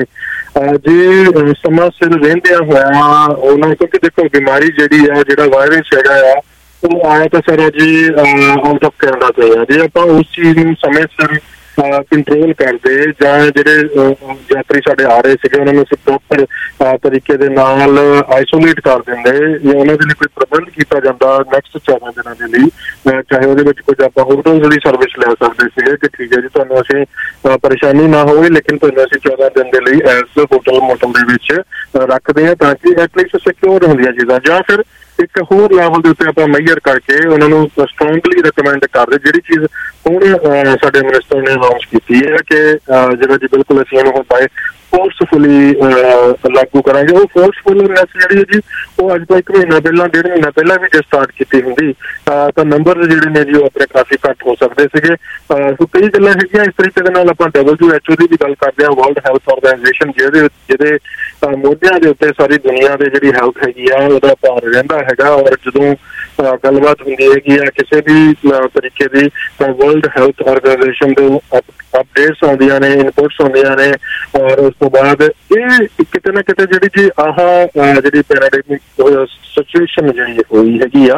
ਜੇ ਸਮਾਂ ਸਿਰ ਰਹਿੰਦਿਆਂ ਹੋਇਆ ਉਹਨਾਂ ਕਿਉਂਕਿ ਦੇਖੋ ਬਿਮਾਰੀ ਜਿਹੜੀ ਆ ਜਿਹੜਾ ਵਾਇਰਸ ਹੈਗਾ ਆ ਉਹ ਆਇਆ ਤਾਂ ਸਾਰਾ ਜੀ ਆਊਟ ਆਫ ਕੈਨੇਡਾ ਤੋਂ ਆ। ਜੇ ਆਪਾਂ ਉਸ ਚੀਜ਼ ਨੂੰ ਸਮੇਂ ਸਿਰ ਕੰਟਰੋਲ ਕਰਦੇ ਜਾਂ ਜਿਹੜੇ ਯਾਤਰੀ ਸਾਡੇ ਆ ਰਹੇ ਸੀਗੇ ਉਹਨਾਂ ਨੂੰ ਅਸੀਂ ਪ੍ਰੋਪਰ ਤਰੀਕੇ ਦੇ ਨਾਲ ਆਈਸੋਲੇਟ ਕਰ ਦਿੰਦੇ ਜਾਂ ਉਹਨਾਂ ਦੇ ਲਈ ਕੋਈ ਪ੍ਰਬੰਧ ਕੀਤਾ ਜਾਂਦਾ ਨੈਕਸਟ ਚੌਦਾਂ ਦਿਨਾਂ ਦੇ ਲਈ, ਚਾਹੇ ਉਹਦੇ ਵਿੱਚ ਕੁਝ ਆਪਾਂ ਹੋਟਲ ਦੀ ਸਰਵਿਸ ਲੈ ਸਕਦੇ ਸੀਗੇ ਕਿ ਠੀਕ ਹੈ ਜੀ ਤੁਹਾਨੂੰ ਅਸੀਂ ਪਰੇਸ਼ਾਨੀ ਨਾ ਹੋਵੇ ਲੇਕਿਨ ਤੁਹਾਨੂੰ ਅਸੀਂ ਚੌਦਾਂ ਦਿਨ ਦੇ ਲਈ ਐਸ ਹੋਟਲ ਮੋਟਲ ਦੇ ਵਿੱਚ ਰੱਖਦੇ ਹਾਂ ਤਾਂ ਕਿ ਐਟਲੀਸਟ ਸਿਕਿਉਰ ਹੁੰਦੀਆਂ ਚੀਜ਼ਾਂ। ਜਾਂ ਫਿਰ ਇੱਕ ਹੋਰ ਲੈਵਲ ਦੇ ਉੱਤੇ ਆਪਾਂ ਮੇਜਰ ਕਰਕੇ ਉਹਨਾਂ ਨੂੰ ਸਟਰੋਂਗਲੀ ਰਿਕਮੈਂਡ ਕਰਦੇ ਜਿਹੜੀ ਚੀਜ਼ ਹੁਣ ਸਾਡੇ ਮਿਨਿਸਟਰ ਨੇ ਅਨਾਉਂਸ ਕੀਤੀ ਹੈ ਕਿ ਜਿਹੜਾ ਜੀ ਬਿਲਕੁਲ ਅਸੀਂ ਇਹਨੂੰ ਹੁਣ ਬਾਏ ਫੋਰਸਫੁਲੀ ਲਾਗੂ ਕਰਾਂਗੇ। ਉਹ ਫੋਰਸਫੁਲਨੈਸ ਜਿਹੜੀ ਹੈ ਜੀ ਉਹ ਅੱਜ ਤੋਂ ਇੱਕ ਮਹੀਨਾ ਪਹਿਲਾਂ ਡੇਢ ਮਹੀਨਾ ਪਹਿਲਾਂ ਵੀ ਜੇ ਸਟਾਰਟ ਕੀਤੀ ਹੁੰਦੀ ਤਾਂ ਨੰਬਰ ਜਿਹੜੇ ਨੇ ਜੀ ਉਹ ਆਪਣੇ ਕਾਫੀ ਘੱਟ ਹੋ ਸਕਦੇ ਸੀਗੇ। ਸੋ ਕਈ ਗੱਲਾਂ ਹੈਗੀਆਂ ਇਸ ਤਰੀਕੇ ਦੇ ਨਾਲ ਆਪਾਂ ਡਬਲਯੂ ਐਚ ਓ ਦੀ ਵੀ ਗੱਲ ਕਰਦੇ ਹਾਂ, ਵਰਲਡ ਹੈਲਥ ਆਰਗੇਨਾਈਜੇਸ਼ਨ ਜਿਹਦੇ ਜਿਹਦੇ ਮੋਢਿਆਂ ਦੇ ਉੱਤੇ ਸਾਰੀ ਦੁਨੀਆ ਦੇ ਜਿਹੜੀ ਹੈਲਥ ਹੈਗੀ ਆ ਉਹਦਾ ਭਾਰ ਰਹਿੰਦਾ ਹੈਗਾ। ਔਰ ਜਦੋਂ ਗੱਲਬਾਤ ਹੁੰਦੀ ਹੈਗੀ ਆ ਕਿਸੇ ਵੀ ਤਰੀਕੇ ਦੀ ਤਾਂ ਵਰਲਡ ਹੈਲਥ ਆਰਗੇਨਾਈਜੇਸ਼ਨ ਦੇ ਅਪਡੇਟਸ ਆਉਂਦੀਆਂ ਨੇ, ਇਨਪੁਟਸ ਆਉਂਦੀਆਂ ਨੇ ਔਰ ਉਸ ਤੋਂ ਬਾਅਦ ਇਹ ਕਿਤੇ ਨਾ ਕਿਤੇ ਜਿਹੜੀ ਜੀ ਆਹ ਜਿਹੜੀ ਪੈਰਾਡਾਈਮਿਕ ਸਿਚੁਏਸ਼ਨ ਜਿਹੜੀ ਹੋਈ ਹੈਗੀ ਆ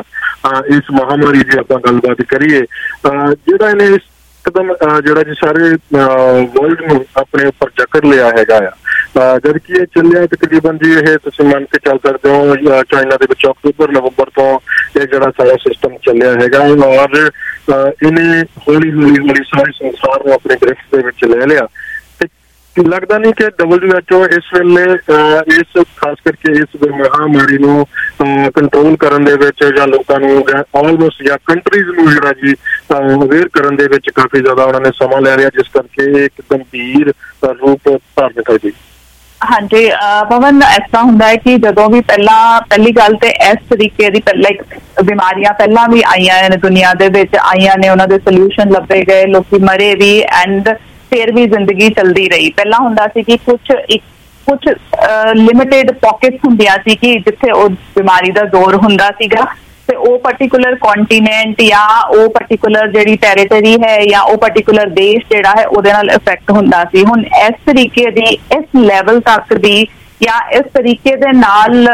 इस महामारी की आपां गलबात करिए जिहड़ा इहने एकदम जिहड़ा जी सारे वर्ल्ड नूं अपने उपर जकड़ लिया हैगा आ जबकि ये चलिया तकरीबन जी ये तुसीं मन के चल सकते हो चाइना दे विच अक्तूबर नवंबर तो ये जिहड़ा सारा सिस्टम चलिया हैगा और इन्हें हौली हौली हौली सारे संसार नूं अपने गिरफ्त दे विच ले लिया। लगता नहीं कि डबल्यू एच ओ इस वेले इस खास करके इस महामारी नूं कंट्रोल करन दे विच जां लोकां नूं ऑलमोस्ट या कंट्रीज नूं जिहड़ा जी अवेयर करन दे विच काफी ज्यादा उन्होंने समा ले लिया जिस करके एक गंभीर रूप धारण कर गई। हाँ जी पवन इस तरह हुंदा है कि जदों भी पहला पहली गल ते इस तरीके दी लाइक बीमारियां पहला भी आईयां ने दुनिया दे विच आईयां ने उन्हां दे सोल्यूशन लभे गए लोग मरे भी एंड फिर भी जिंदगी चलती रही। पहला हुंदा सी कि कुछ एक कुछ लिमिटेड पॉकेट्स हुंदियां सी कि जिथे वो बीमारी का जोर हुंदा सीगा ते वो पर्टिकुलर कॉन्टीनेंट या वो पर्टिकुलर जिहड़ी टेरिटरी है या वो पर्टिकुलर देश जिहड़ा है उहदे नाल इफेक्ट हुंदा सी। हुण इस तरीके दी इस लैवल तक दी या इस तरीके दे नाल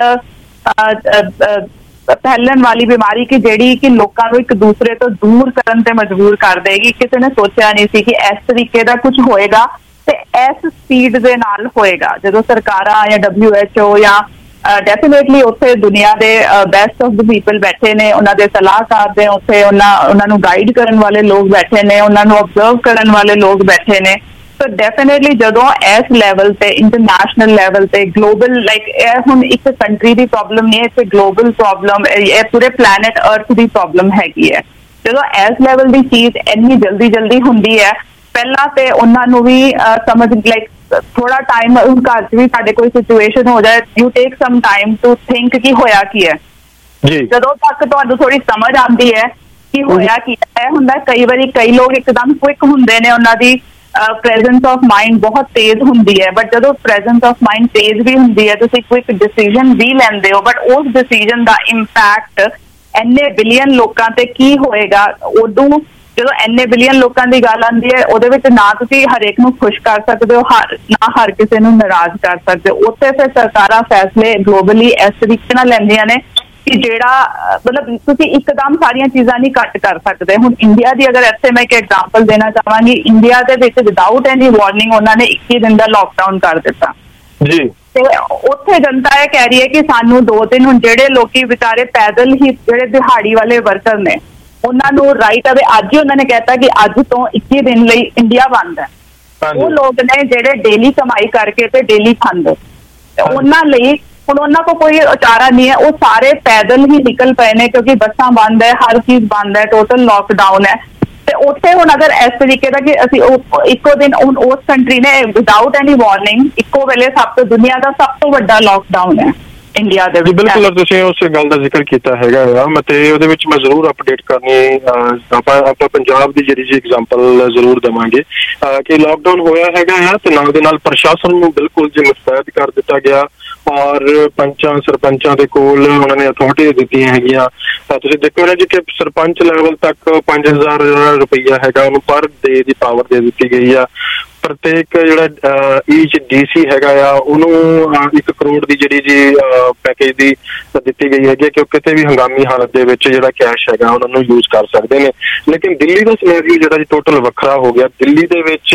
फैलन वाली बीमारी की जेड़ी कि लोगों को एक दूसरे तो दूर करन ते मजबूर कर देगी किसी ने सोचा नहीं सी कि इस तरीके का कुछ होएगा ते इस स्पीड दे नाल होएगा। जदों सरकारां या डबल्यू एच ओ या डेफिनेटली उत्थे दुनिया दे बेस्ट ऑफ द पीपल बैठे ने उन्हां दे सलाहकार दे उत्थे उन्हां उन्हां नूं गाइड करन वाले लोग बैठे ने उन्हां नूं ऑब्जर्व करन वाले लोग बैठे ने तो डेफिनेटली जदों इस लैवल ते इंटरनेशनल लैवल ते ग्लोबल लाइक हुण एक कंट्री की प्रॉब्लम नहीं है इट्स ग्लोबल प्रॉब्लम ये पूरे प्लैनेट अर्थ की प्रॉब्लम हैगी है। जदों इस लैवल की चीज इन्नी जल्दी जल्दी हुंदी है पहला ते उन्हां नूं भी समझ लाइक थोड़ा टाइम घर च भी साडे कोई सिचुएशन हो जाए you take some time to think कि होया की है जदों तक तुहानूं थोड़ी समझ आती है कि होया की है हुंदा कई बारी कई लोग एकदम क्विक हुंदे ने उन्हां दी प्रेजेंस ऑफ माइंड बहुत तेज हुंदी है बट जदों प्रेजेंस ऑफ माइंड तेज भी हुंदी है तुसीं क्विक डिसीजन भी लैंदे हो बट उस डिसीजन का इंपैक्ट इन्ने बिलियन लोकां ते की होएगा उदों जदों इन्ने बिलियन लोकां दी गल आंदी है उहदे विच ना तुसीं हरेक नूं खुश कर सकदे हो हर ना हर किसी नूं नाराज कर सकदे हो। उत्थे फिर सरकारां फैसले ग्लोबली इस तरीके नाल लैंदियां ने कि जेड़ा मतलब तुसीं एकदम सारियां चीज़ां नहीं घट कर सकते। हुण इंडिया की अगर इत्थे मैं एक एग्जाम्पल देना चाहांगी इंडिया दे विच विदाउट एनी वार्निंग उन्होंने इक्की दिन का लॉकडाउन कर दिता जी ते उत्थे जनता ये कह रही है कि सानू दो दिन हुण जेड़े लोकी बेचारे पैदल ही जेड़े दिहाड़ी वाले वर्कर ने उन्हां नूं राइट अवे अज ही उन्होंने कहता कि अज तो इक्की दिन लई इंडिया बंद है वो लोग ने जेड़े डेली कमाई करके ते डेली खांदे उन्हां लई हुण उन्हां को कोई चारा नहीं है वो सारे पैदल ही निकल पे ने क्योंकि बसां बंद है हर चीज बंद है टोटल लॉकडाउन है ते उत्थे हुण अगर इस तरीके का कि असीं इक्को दिन हुण उस कंट्री ने विदाउट एनी वार्निंग इक्को वेले सब तो दुनिया का सब तो वड्डा लॉकडाउन है इंडिया दे विच बिल्कुल तुसीं उस गल दा जिक्र कीता हैगा मैं ते ओहदे विच मैं जरूर अपडेट करनी आपां आपां पंजाब दी जेहड़ी जी एग्जांपल जरूर देवांगे कि लॉकडाउन होया हैगा ते नाल दे नाल प्रशासन नूं बिल्कुल जी मुस्तैद कर दिता गया और पंचां सरपंचां दे कोल उन्होंने अथॉरिटी दी हैगियां तुसीं देखो ना जी कि सरपंच लैवल तक पांच हजार रुपया हैगा उन्होंने पर डे की पावर दे दी गई है। प्रत्येक जिहड़ा ईच डीसी हैगा आ उन्होंने एक करोड़ की जिहड़ी जी पैकेज दी दी गई है कि किसी भी हंगामी हालत दे विच जिहड़ा कैश हैगा उन्होंने यूज कर सकते हैं। लेकिन दिल्ली का सिनेरियो जिहड़ा जी टोटल वखरा हो गया। दिल्ली दे विच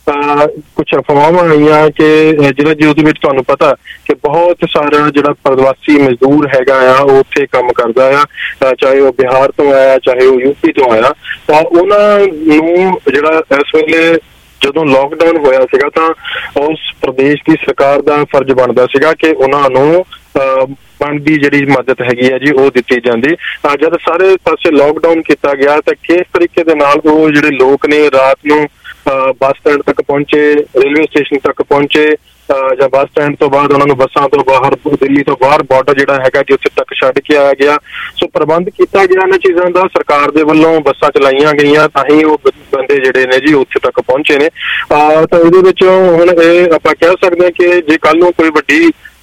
कुछ अफवाहां आईयां कि जिहड़ा जी उहदे विच तुहानूं पता कि बहुत सारा जिहड़ा प्रवासी मजदूर हैगा आ वो उत्थे काम करदा आ चाहे वो बिहार तो आया चाहे वो यूपी तो आया तो उन्हां नूं जिहड़ा इस वेले जदों लॉकडाउन होया सीगा तां उस प्रदेश की सरकार का फर्ज बनता सीगा कि उन्हां नूं बनदी जिहड़ी मदद हैगी है जी वो दित्ती जांदी। जद सारे पासे लॉकडाउन किया गया तो किस तरीके दे नाल वो जिहड़े लोग ने रात नूं बस स्टैंड तक पहुंचे रेलवे स्टेशन तक पहुंचे ਜਾਂ बस स्टैंड तो बाद उन्होंने बसा तो बाहर दिल्ली तो बाहर बॉर्डर जिहड़ा हैगा जी उत्थे तक छड्ड के आया गया। सो प्रबंध किया गया इन्हां चीज़ां दा सरकार दे वल्लों बसां चलाईयां गईयां तां ही वो बंदे जिहड़े ने जी उत्थे तक पहुंचे ने। तो इहदे विच हुण इह आपां कह सकदे हां कि जे कल नूं कोई वड्डी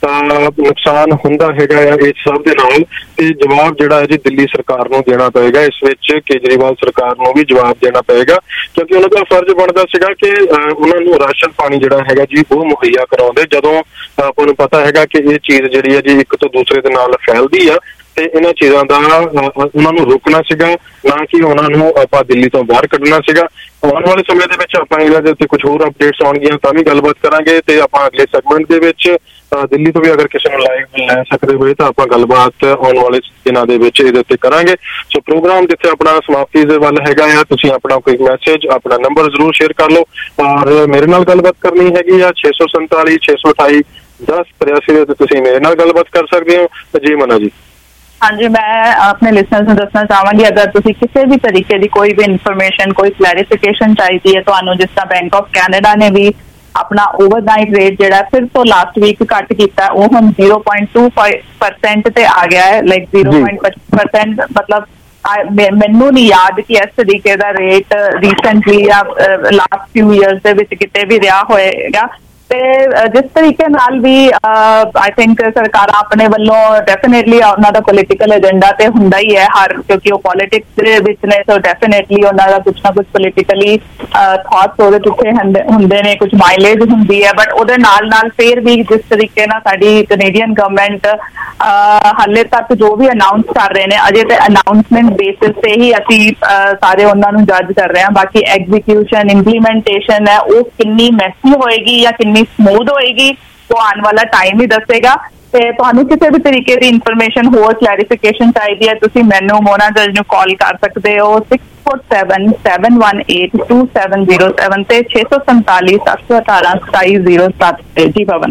नुकसान हुंदा हैगा इस सब दे नाल ते जवाब जिहड़ा है जी दिल्ली सरकार नूं देना पएगा। इस विच केजरीवाल सरकार नूं भी जवाब देना पएगा क्योंकि उन्हां दा फर्ज बनदा सीगा कि उन्हां नूं राशन पानी जिहड़ा हैगा जी वो मुहैया कराउंदे। जदों आपां नूं पता हैगा कि ये चीज़ जिहड़ी है जी एक तो दूसरे दे नाल फैलदी आ ਤੇ ਇਹਨਾਂ ਚੀਜ਼ਾਂ ਦਾ ਉਹਨਾਂ ਨੂੰ ਰੋਕਣਾ ਸੀਗਾ, ਨਾ ਕਿ ਉਹਨਾਂ ਨੂੰ ਆਪਾਂ ਦਿੱਲੀ ਤੋਂ ਬਾਹਰ ਕੱਢਣਾ ਸੀਗਾ। ਆਉਣ ਵਾਲੇ ਸਮੇਂ ਦੇ ਵਿੱਚ ਆਪਾਂ ਇਹਨਾਂ ਦੇ ਉੱਤੇ ਕੁਝ ਹੋਰ ਅਪਡੇਟਸ ਆਉਣਗੀਆਂ ਤਾਂ ਵੀ ਗੱਲਬਾਤ ਕਰਾਂਗੇ, ਤੇ ਆਪਾਂ ਅਗਲੇ ਸੈਗਮੈਂਟ ਦੇ ਵਿੱਚ ਦਿੱਲੀ ਤੋਂ ਵੀ ਅਗਰ ਕਿਸੇ ਨੂੰ ਲਾਈਵ ਲੈ ਸਕਦੇ ਹੋਏ ਤਾਂ ਆਪਾਂ ਗੱਲਬਾਤ ਆਉਣ ਵਾਲੇ ਦਿਨਾਂ ਦੇ ਵਿੱਚ ਇਹਦੇ ਉੱਤੇ ਕਰਾਂਗੇ। ਸੋ ਪ੍ਰੋਗਰਾਮ ਜਿੱਥੇ ਆਪਣਾ ਸਮਾਪਤੀ ਦੇ ਵੱਲ ਹੈਗਾ ਆ, ਤੁਸੀਂ ਆਪਣਾ ਕੋਈ ਮੈਸੇਜ, ਆਪਣਾ ਨੰਬਰ ਜ਼ਰੂਰ ਸ਼ੇਅਰ ਕਰ ਲਓ ਔਰ ਮੇਰੇ ਨਾਲ ਗੱਲਬਾਤ ਕਰਨੀ ਹੈਗੀ ਆ ਛੇ ਸੌ ਸੰਤਾਲੀ ਛੇ ਸੌ ਅਠਾਈ ਦਸ ਤਰਿਆਸੀ ਦੇ ਉੱਤੇ ਤੁਸੀਂ ਮੇਰੇ ਨਾਲ ਗੱਲਬਾਤ ਕਰ ਸਕਦੇ ਹੋ। ਜੀ ਮਨਾ ਜੀ। ਹਾਂਜੀ, ਮੈਂ ਆਪਣੇ ਲਿਸਨਰਸ ਨੂੰ ਦੱਸਣਾ ਚਾਹਾਂਗੀ, ਅਗਰ ਤੁਸੀਂ ਕਿਸੇ ਵੀ ਤਰੀਕੇ ਦੀ ਕੋਈ ਵੀ ਇਨਫੋਰਮੇਸ਼ਨ, ਕੋਈ ਕਲੈਰੀਫਿਕੇਸ਼ਨ ਚਾਹੀਦੀ ਹੈ ਤੁਹਾਨੂੰ, ਜਿਸ ਤਰ੍ਹਾਂ ਬੈਂਕ ਆਫ ਕੈਨੇਡਾ ਨੇ ਵੀ ਆਪਣਾ ਓਵਰਨਾਈਟ ਰੇਟ ਜਿਹੜਾ ਫਿਰ ਤੋਂ ਲਾਸਟ ਵੀਕ ਘੱਟ ਕੀਤਾ, ਉਹ ਹੁਣ zero point two five percent ਤੇ ਆ ਗਿਆ ਹੈ। ਲਾਈਕ ਜ਼ੀਰੋ ਪੁਆਇੰਟ ਪੱਚੀ ਪਰਸੈਂਟ ਮਤਲਬ ਮੈਨੂੰ ਨਹੀਂ ਯਾਦ ਕਿ ਇਸ ਤਰੀਕੇ ਦਾ ਰੇਟ ਰੀਸੈਂਟਲੀ ਜਾਂ ਲਾਸਟ ਫਿਊ ਈਅਰਸ ਦੇ ਵਿੱਚ ਕਿਤੇ ਵੀ ਰਿਹਾ ਹੋਏਗਾ। ਤੇ ਜਿਸ ਤਰੀਕੇ ਨਾਲ ਵੀ ਆਈ ਥਿੰਕ ਸਰਕਾਰਾਂ ਆਪਣੇ ਵੱਲੋਂ ਡੈਫੀਨੇਟਲੀ ਉਹਨਾਂ ਦਾ ਪੋਲੀਟੀਕਲ ਏਜੰਡਾ ਤੇ ਹੁੰਦਾ ਹੀ ਹੈ ਹਰ, ਕਿਉਂਕਿ ਉਹ ਪੋਲੀਟਿਕਸ ਦੇ ਵਿੱਚ ਨੇ, ਸੋ ਡੈਫੀਨੇਟਲੀ ਉਹਨਾਂ ਦਾ ਕੁਛ ਨਾ ਕੁਛ ਪੋਲੀਟੀਕਲੀ ਥਾਟਸ ਉਹਦੇ ਪਿੱਛੇ ਹੁੰਦੇ ਨੇ, ਕੁਛ ਮਾਈਲੇਜ ਹੁੰਦੀ ਹੈ। ਬਟ ਉਹਦੇ ਨਾਲ ਨਾਲ ਫਿਰ ਵੀ ਜਿਸ ਤਰੀਕੇ ਨਾਲ ਸਾਡੀ ਕੈਨੇਡੀਅਨ ਗਵਰਨਮੈਂਟ ਹਾਲੇ ਤੱਕ ਜੋ ਵੀ ਅਨਾਊਂਸ ਕਰ ਰਹੇ ਨੇ, ਅਜੇ ਤੇ ਅਨਾਊਂਸਮੈਂਟ ਬੇਸਿਸ ਤੇ ਹੀ ਅਸੀਂ ਸਾਰੇ ਉਹਨਾਂ ਨੂੰ ਜੱਜ ਕਰ ਰਹੇ ਹਾਂ। ਬਾਕੀ ਐਗਜ਼ੀਕਿਊਸ਼ਨ, ਇੰਪਲੀਮੈਂਟੇਸ਼ਨ ਹੈ ਉਹ ਕਿੰਨੀ ਮੈਸੀ ਹੋਏਗੀ ਜਾਂ ਕਿੰਨੀ ਸਮੂਥ ਹੋਏਗੀ ਉਹ ਆਉਣ ਵਾਲਾ ਟਾਈਮ ਹੀ ਦੱਸੇਗਾ। ਤੇ ਤੁਹਾਨੂੰ ਕਿਸੇ ਵੀ ਤਰੀਕੇ ਦੀ ਇਨਫੋਰਮੇਸ਼ਨ, ਹੋਰ ਕਲੈਰੀਫਿਕੇਸ਼ਨ ਚਾਹੀਦੀ ਹੈ, ਤੁਸੀਂ ਮੈਨੂੰ ਮੋਨਾ ਜੱਜ ਨੂੰ ਕਾਲ ਕਰ ਸਕਦੇ ਹੋ six four seven seven one eight two seven zero seven ਤੇ ਛੇ ਸੌ ਸੰਤਾਲੀ ਸੱਤ ਸੌ ਅਠਾਰਾਂ ਸਤਾਈ ਜ਼ੀਰੋ ਸੱਤ ਤੇ। ਜੀ ਪਵਨ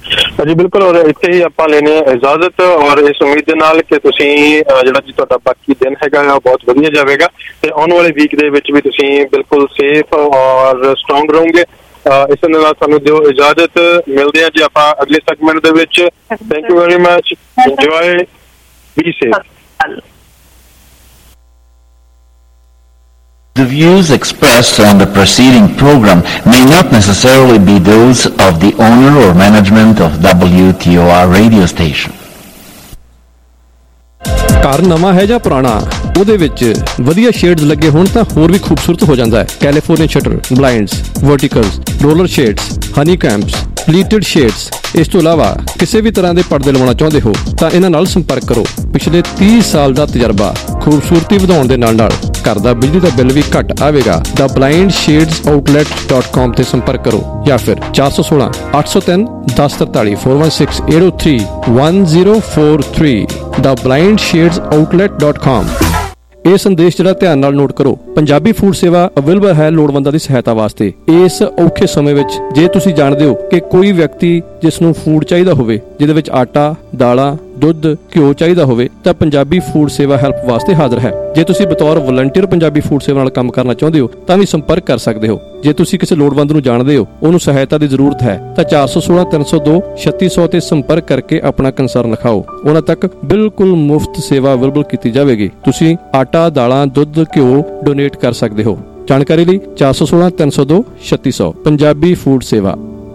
ਜੀ ਬਿਲਕੁਲ, ਔਰ ਇੱਥੇ ਹੀ ਆਪਾਂ ਲੈਣੇ ਇਜਾਜ਼ਤ ਔਰ ਇਸ ਉਮੀਦ ਦੇ ਨਾਲ ਕਿ ਤੁਸੀਂ ਜਿਹੜਾ ਜੀ ਤੁਹਾਡਾ ਬਾਕੀ ਦਿਨ ਹੈਗਾ ਆ ਬਹੁਤ ਵਧੀਆ ਜਾਵੇਗਾ ਤੇ ਆਉਣ ਵਾਲੇ ਵੀਕ ਦੇ ਵਿੱਚ ਵੀ ਤੁਸੀਂ ਬਿਲਕੁਲ ਸੇਫ ਔਰ ਸਟਰੋਂਗ ਰਹੋਗੇ। ਇਸ ਦੇ ਨਾਲ ਸਾਨੂੰ ਦਿਓ ਇਜਾਜ਼ਤ, ਮਿਲਦੇ ਹਾਂ ਜੀ ਆਪਾਂ ਅਗਲੇ ਸੈਗਮੈਂਟ ਦੇ ਵਿੱਚ। Thank you very much, enjoy, be safe. The views expressed on the preceding program may not necessarily be those of the owner or management of W T O R radio station. ਘਰ ਨਵਾਂ ਹੈ ਜਾਂ ਪੁਰਾਣਾ, ਉਹਦੇ ਵਿੱਚ ਵਧੀਆ shades ਲੱਗੇ ਹੋਣ ਤਾਂ ਹੋਰ ਵੀ ਖੂਬਸੂਰਤ ਹੋ ਜਾਂਦਾ ਹੈ। California shutter, blinds, verticals, roller shades, honey combs, pleated shades, ਇਸ ਤੋਂ ਇਲਾਵਾ ਕਿਸੇ ਵੀ ਤਰ੍ਹਾਂ ਦੇ ਪਰਦੇ ਲਵਾਉਣਾ ਚਾਹੁੰਦੇ ਹੋ ਤਾਂ ਇਹਨਾਂ ਨਾਲ ਸੰਪਰਕ ਕਰੋ। ਪਿਛਲੇ ਤੀਹ ਸਾਲ ਦਾ ਤਜਰਬਾ, ਖੂਬਸੂਰਤੀ ਵਧਾਉਣ ਦੇ ਨਾਲ ਨਾਲ ਘਰ ਦਾ ਬਿਜਲੀ ਦਾ ਬਿੱਲ ਵੀ ਘੱਟ ਆਵੇਗਾ। ਦਾ blind shades outlet dot com ਤੇ ਸੰਪਰਕ ਕਰੋ ਜਾਂ ਫਿਰ ਚਾਰ ਸੌ ਸੋਲਾਂ ਅੱਠ ਸੌ ਤਿੰਨ ਦਸ ਤਰਤਾਲੀ four one six eight o three one zero four three ਦਾ blind shades outlet dot com. ਇਹ ਸੰਦੇਸ਼ ਜਿਹੜਾ ਧਿਆਨ ਨਾਲ ਨੋਟ ਕਰੋ, ਪੰਜਾਬੀ ਫੂਡ ਸੇਵਾ ਅਵੇਲੇਬਲ ਹੈ ਲੋੜਵੰਦਾਂ ਦੀ ਸਹਾਇਤਾ ਵਾਸਤੇ। ਇਸ ਔਖੇ ਸਮੇਂ ਵਿੱਚ ਜੇ ਤੁਸੀਂ ਜਾਣਦੇ ਹੋ ਕਿ ਕੋਈ ਵਿਅਕਤੀ ਜਿਸ ਨੂੰ ਫੂਡ ਚਾਹੀਦਾ ਹੋਵੇ, ਜਿਹਦੇ ਵਿੱਚ ਆਟਾ, ਦਾਲਾਂ, ਦੁੱਧ, ਘਿਓ ਚਾਹੀਦਾ ਹੋਵੇ ਤਾਂ ਪੰਜਾਬੀ ਫੂਡ ਸੇਵਾ ਹੈਲਪ ਵਾਸਤੇ ਹਾਜ਼ਰ ਹੈ। ਜੇ ਤੁਸੀਂ ਬਤੌਰ ਵਲੰਟੀਅਰ ਪੰਜਾਬੀ ਫੂਡ ਸੇਵਾ ਨਾਲ ਕੰਮ ਕਰਨਾ ਚਾਹੁੰਦੇ ਹੋ ਤਾਂ ਵੀ ਸੰਪਰਕ ਕਰ ਸਕਦੇ ਹੋ। ਜੇ ਤੁਸੀਂ ਕਿਸੇ ਲੋੜਵੰਦ ਨੂੰ ਜਾਣਦੇ ਹੋ, ਉਹਨੂੰ ਸਹਾਇਤਾ ਦੀ ਜ਼ਰੂਰਤ ਹੈ ਤਾਂ ਚਾਰ ਸੌ ਸੋਲਾਂ ਤਿੰਨ ਸੌ ਦੋ ਛੱਤੀ ਸੌ ਤੇ ਸੰਪਰਕ ਕਰਕੇ ਆਪਣਾ ਕੰਸਰਨ ਲਿਖਾਓ। ਉਹਨਾਂ ਤੱਕ ਬਿਲਕੁਲ ਮੁਫਤ ਸੇਵਾ ਅਵੇਲੇਬਲ ਕੀਤੀ ਜਾਵੇਗੀ। ਤੁਸੀਂ ਆਟਾ, ਦਾਲਾਂ, ਦੁੱਧ, ਘਿਓ ਡੋਨੇਟ ਕਰ ਸਕਦੇ ਹੋ। ਜਾਣਕਾਰੀ ਲਈ ਚਾਰ ਸੌ ਸੋਲਾਂ ਤਿੰਨ ਸੌ ਦੋ ਛੱਤੀ ਸੌ। ਪੰਜਾਬੀ ਫੂਡ ਸੇਵਾ।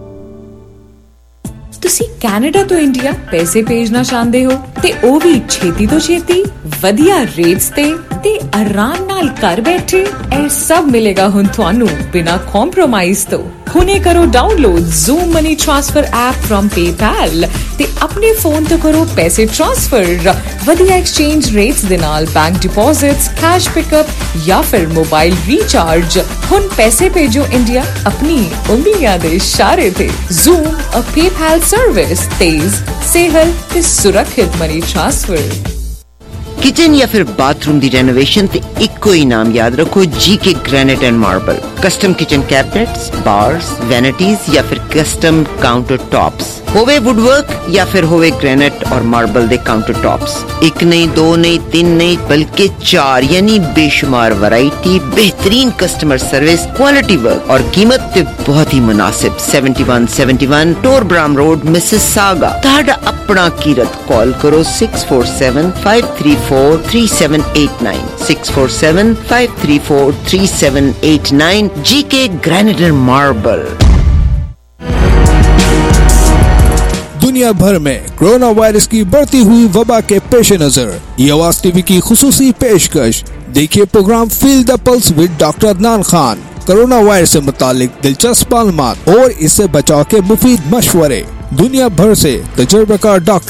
ਤੁਸੀਂ ਕੈਨੇਡਾ ਤੋਂ ਇੰਡੀਆ ਪੈਸੇ ਭੇਜਣਾ ਚਾਹੁੰਦੇ ਹੋ ਤੇ ਉਹ ਵੀ ਛੇਤੀ ਤੋਂ ਛੇਤੀ, ਵਧੀਆ ਰੇਟਸ ਤੇ ਤੇ ਆਰਾਮ ਨਾਲ ਘਰ ਬੈਠੇ, ਇਹ ਸਭ ਮਿਲੇਗਾ ਹੁਣ ਤੁਹਾਨੂੰ ਬਿਨਾਂ ਕੰਪਰੋਮਾਈਜ਼ ਤੋਂ। ਹੁਣੇ ਕਰੋ download zoom money transfer app from PayPal ਤੇ ਆਪਣੇ ਫੋਨ ਤੋਂ ਕਰੋ ਪੈਸੇ ਟ੍ਰਾਂਸਫਰ ਵਧੀਆ ਐਕਸਚੇਂਜ ਰੇਟਸ ਦੇ ਨਾਲ, ਬੈਂਕ ਡਿਪੋਜ਼ਿਟਸ, ਕੈਸ਼ ਪਿਕਅਪ ਜਾਂ ਫਿਰ ਮੋਬਾਈਲ ਰੀਚਾਰਜ। ਹੁਣ ਪੈਸੇ ਭੇਜੋ ਇੰਡੀਆ ਆਪਣੀ ਉਂਗਲੀਆਂ ਦੇ ਇਸ਼ਾਰੇ ਤੇ। ਜ਼ੂਮ ਅ ਪੇਪੈਲ ਸਰਵਿਸ, ਤੇਜ਼, ਸਹਿਲ ਤੇ ਸੁਰੱਖਿਅਤ ਮਨੀ ਟ੍ਰਾਂਸਫਰ। किचन या फिर बाथरूम दी रेनोवेशन ते इक्को ही नाम याद रखो, G K granite and marble. Custom kitchen cabinets, bars, vanities या फिर कस्टम काउंटर टॉप्स, होवे वुडवर्क या फिर होवे ग्रेनाइट और मार्बल दे काउंटर टॉप्स। एक नहीं, दो नहीं, तीन नहीं बल्कि चार, यानी बेशुमार वैरायटी, बेहतरीन कस्टमर सर्विस, क्वालिटी वर्क और कीमत ते बहुत ही मुनासिब। Seventy one seventy one Torbram road, Mississauga. ताड़ा अपना कीरत कॉल करो six four seven five three four three seven eight nine six four seven five three four three seven eight nine. G K granite and marble. दुनिया भर में corona virus की बढ़ती हुई वबा के पेश नजर ये आवाज टीवी की खुसूसी पेशकश। देखिए program feel the pulse with doctor Adnan Khan. Corona virus से मुतालिक दिलचस्प मालूमात और इससे बचाव के मुफीद मशवरे, दुनिया भर से तजुर्बेकार डॉक्टर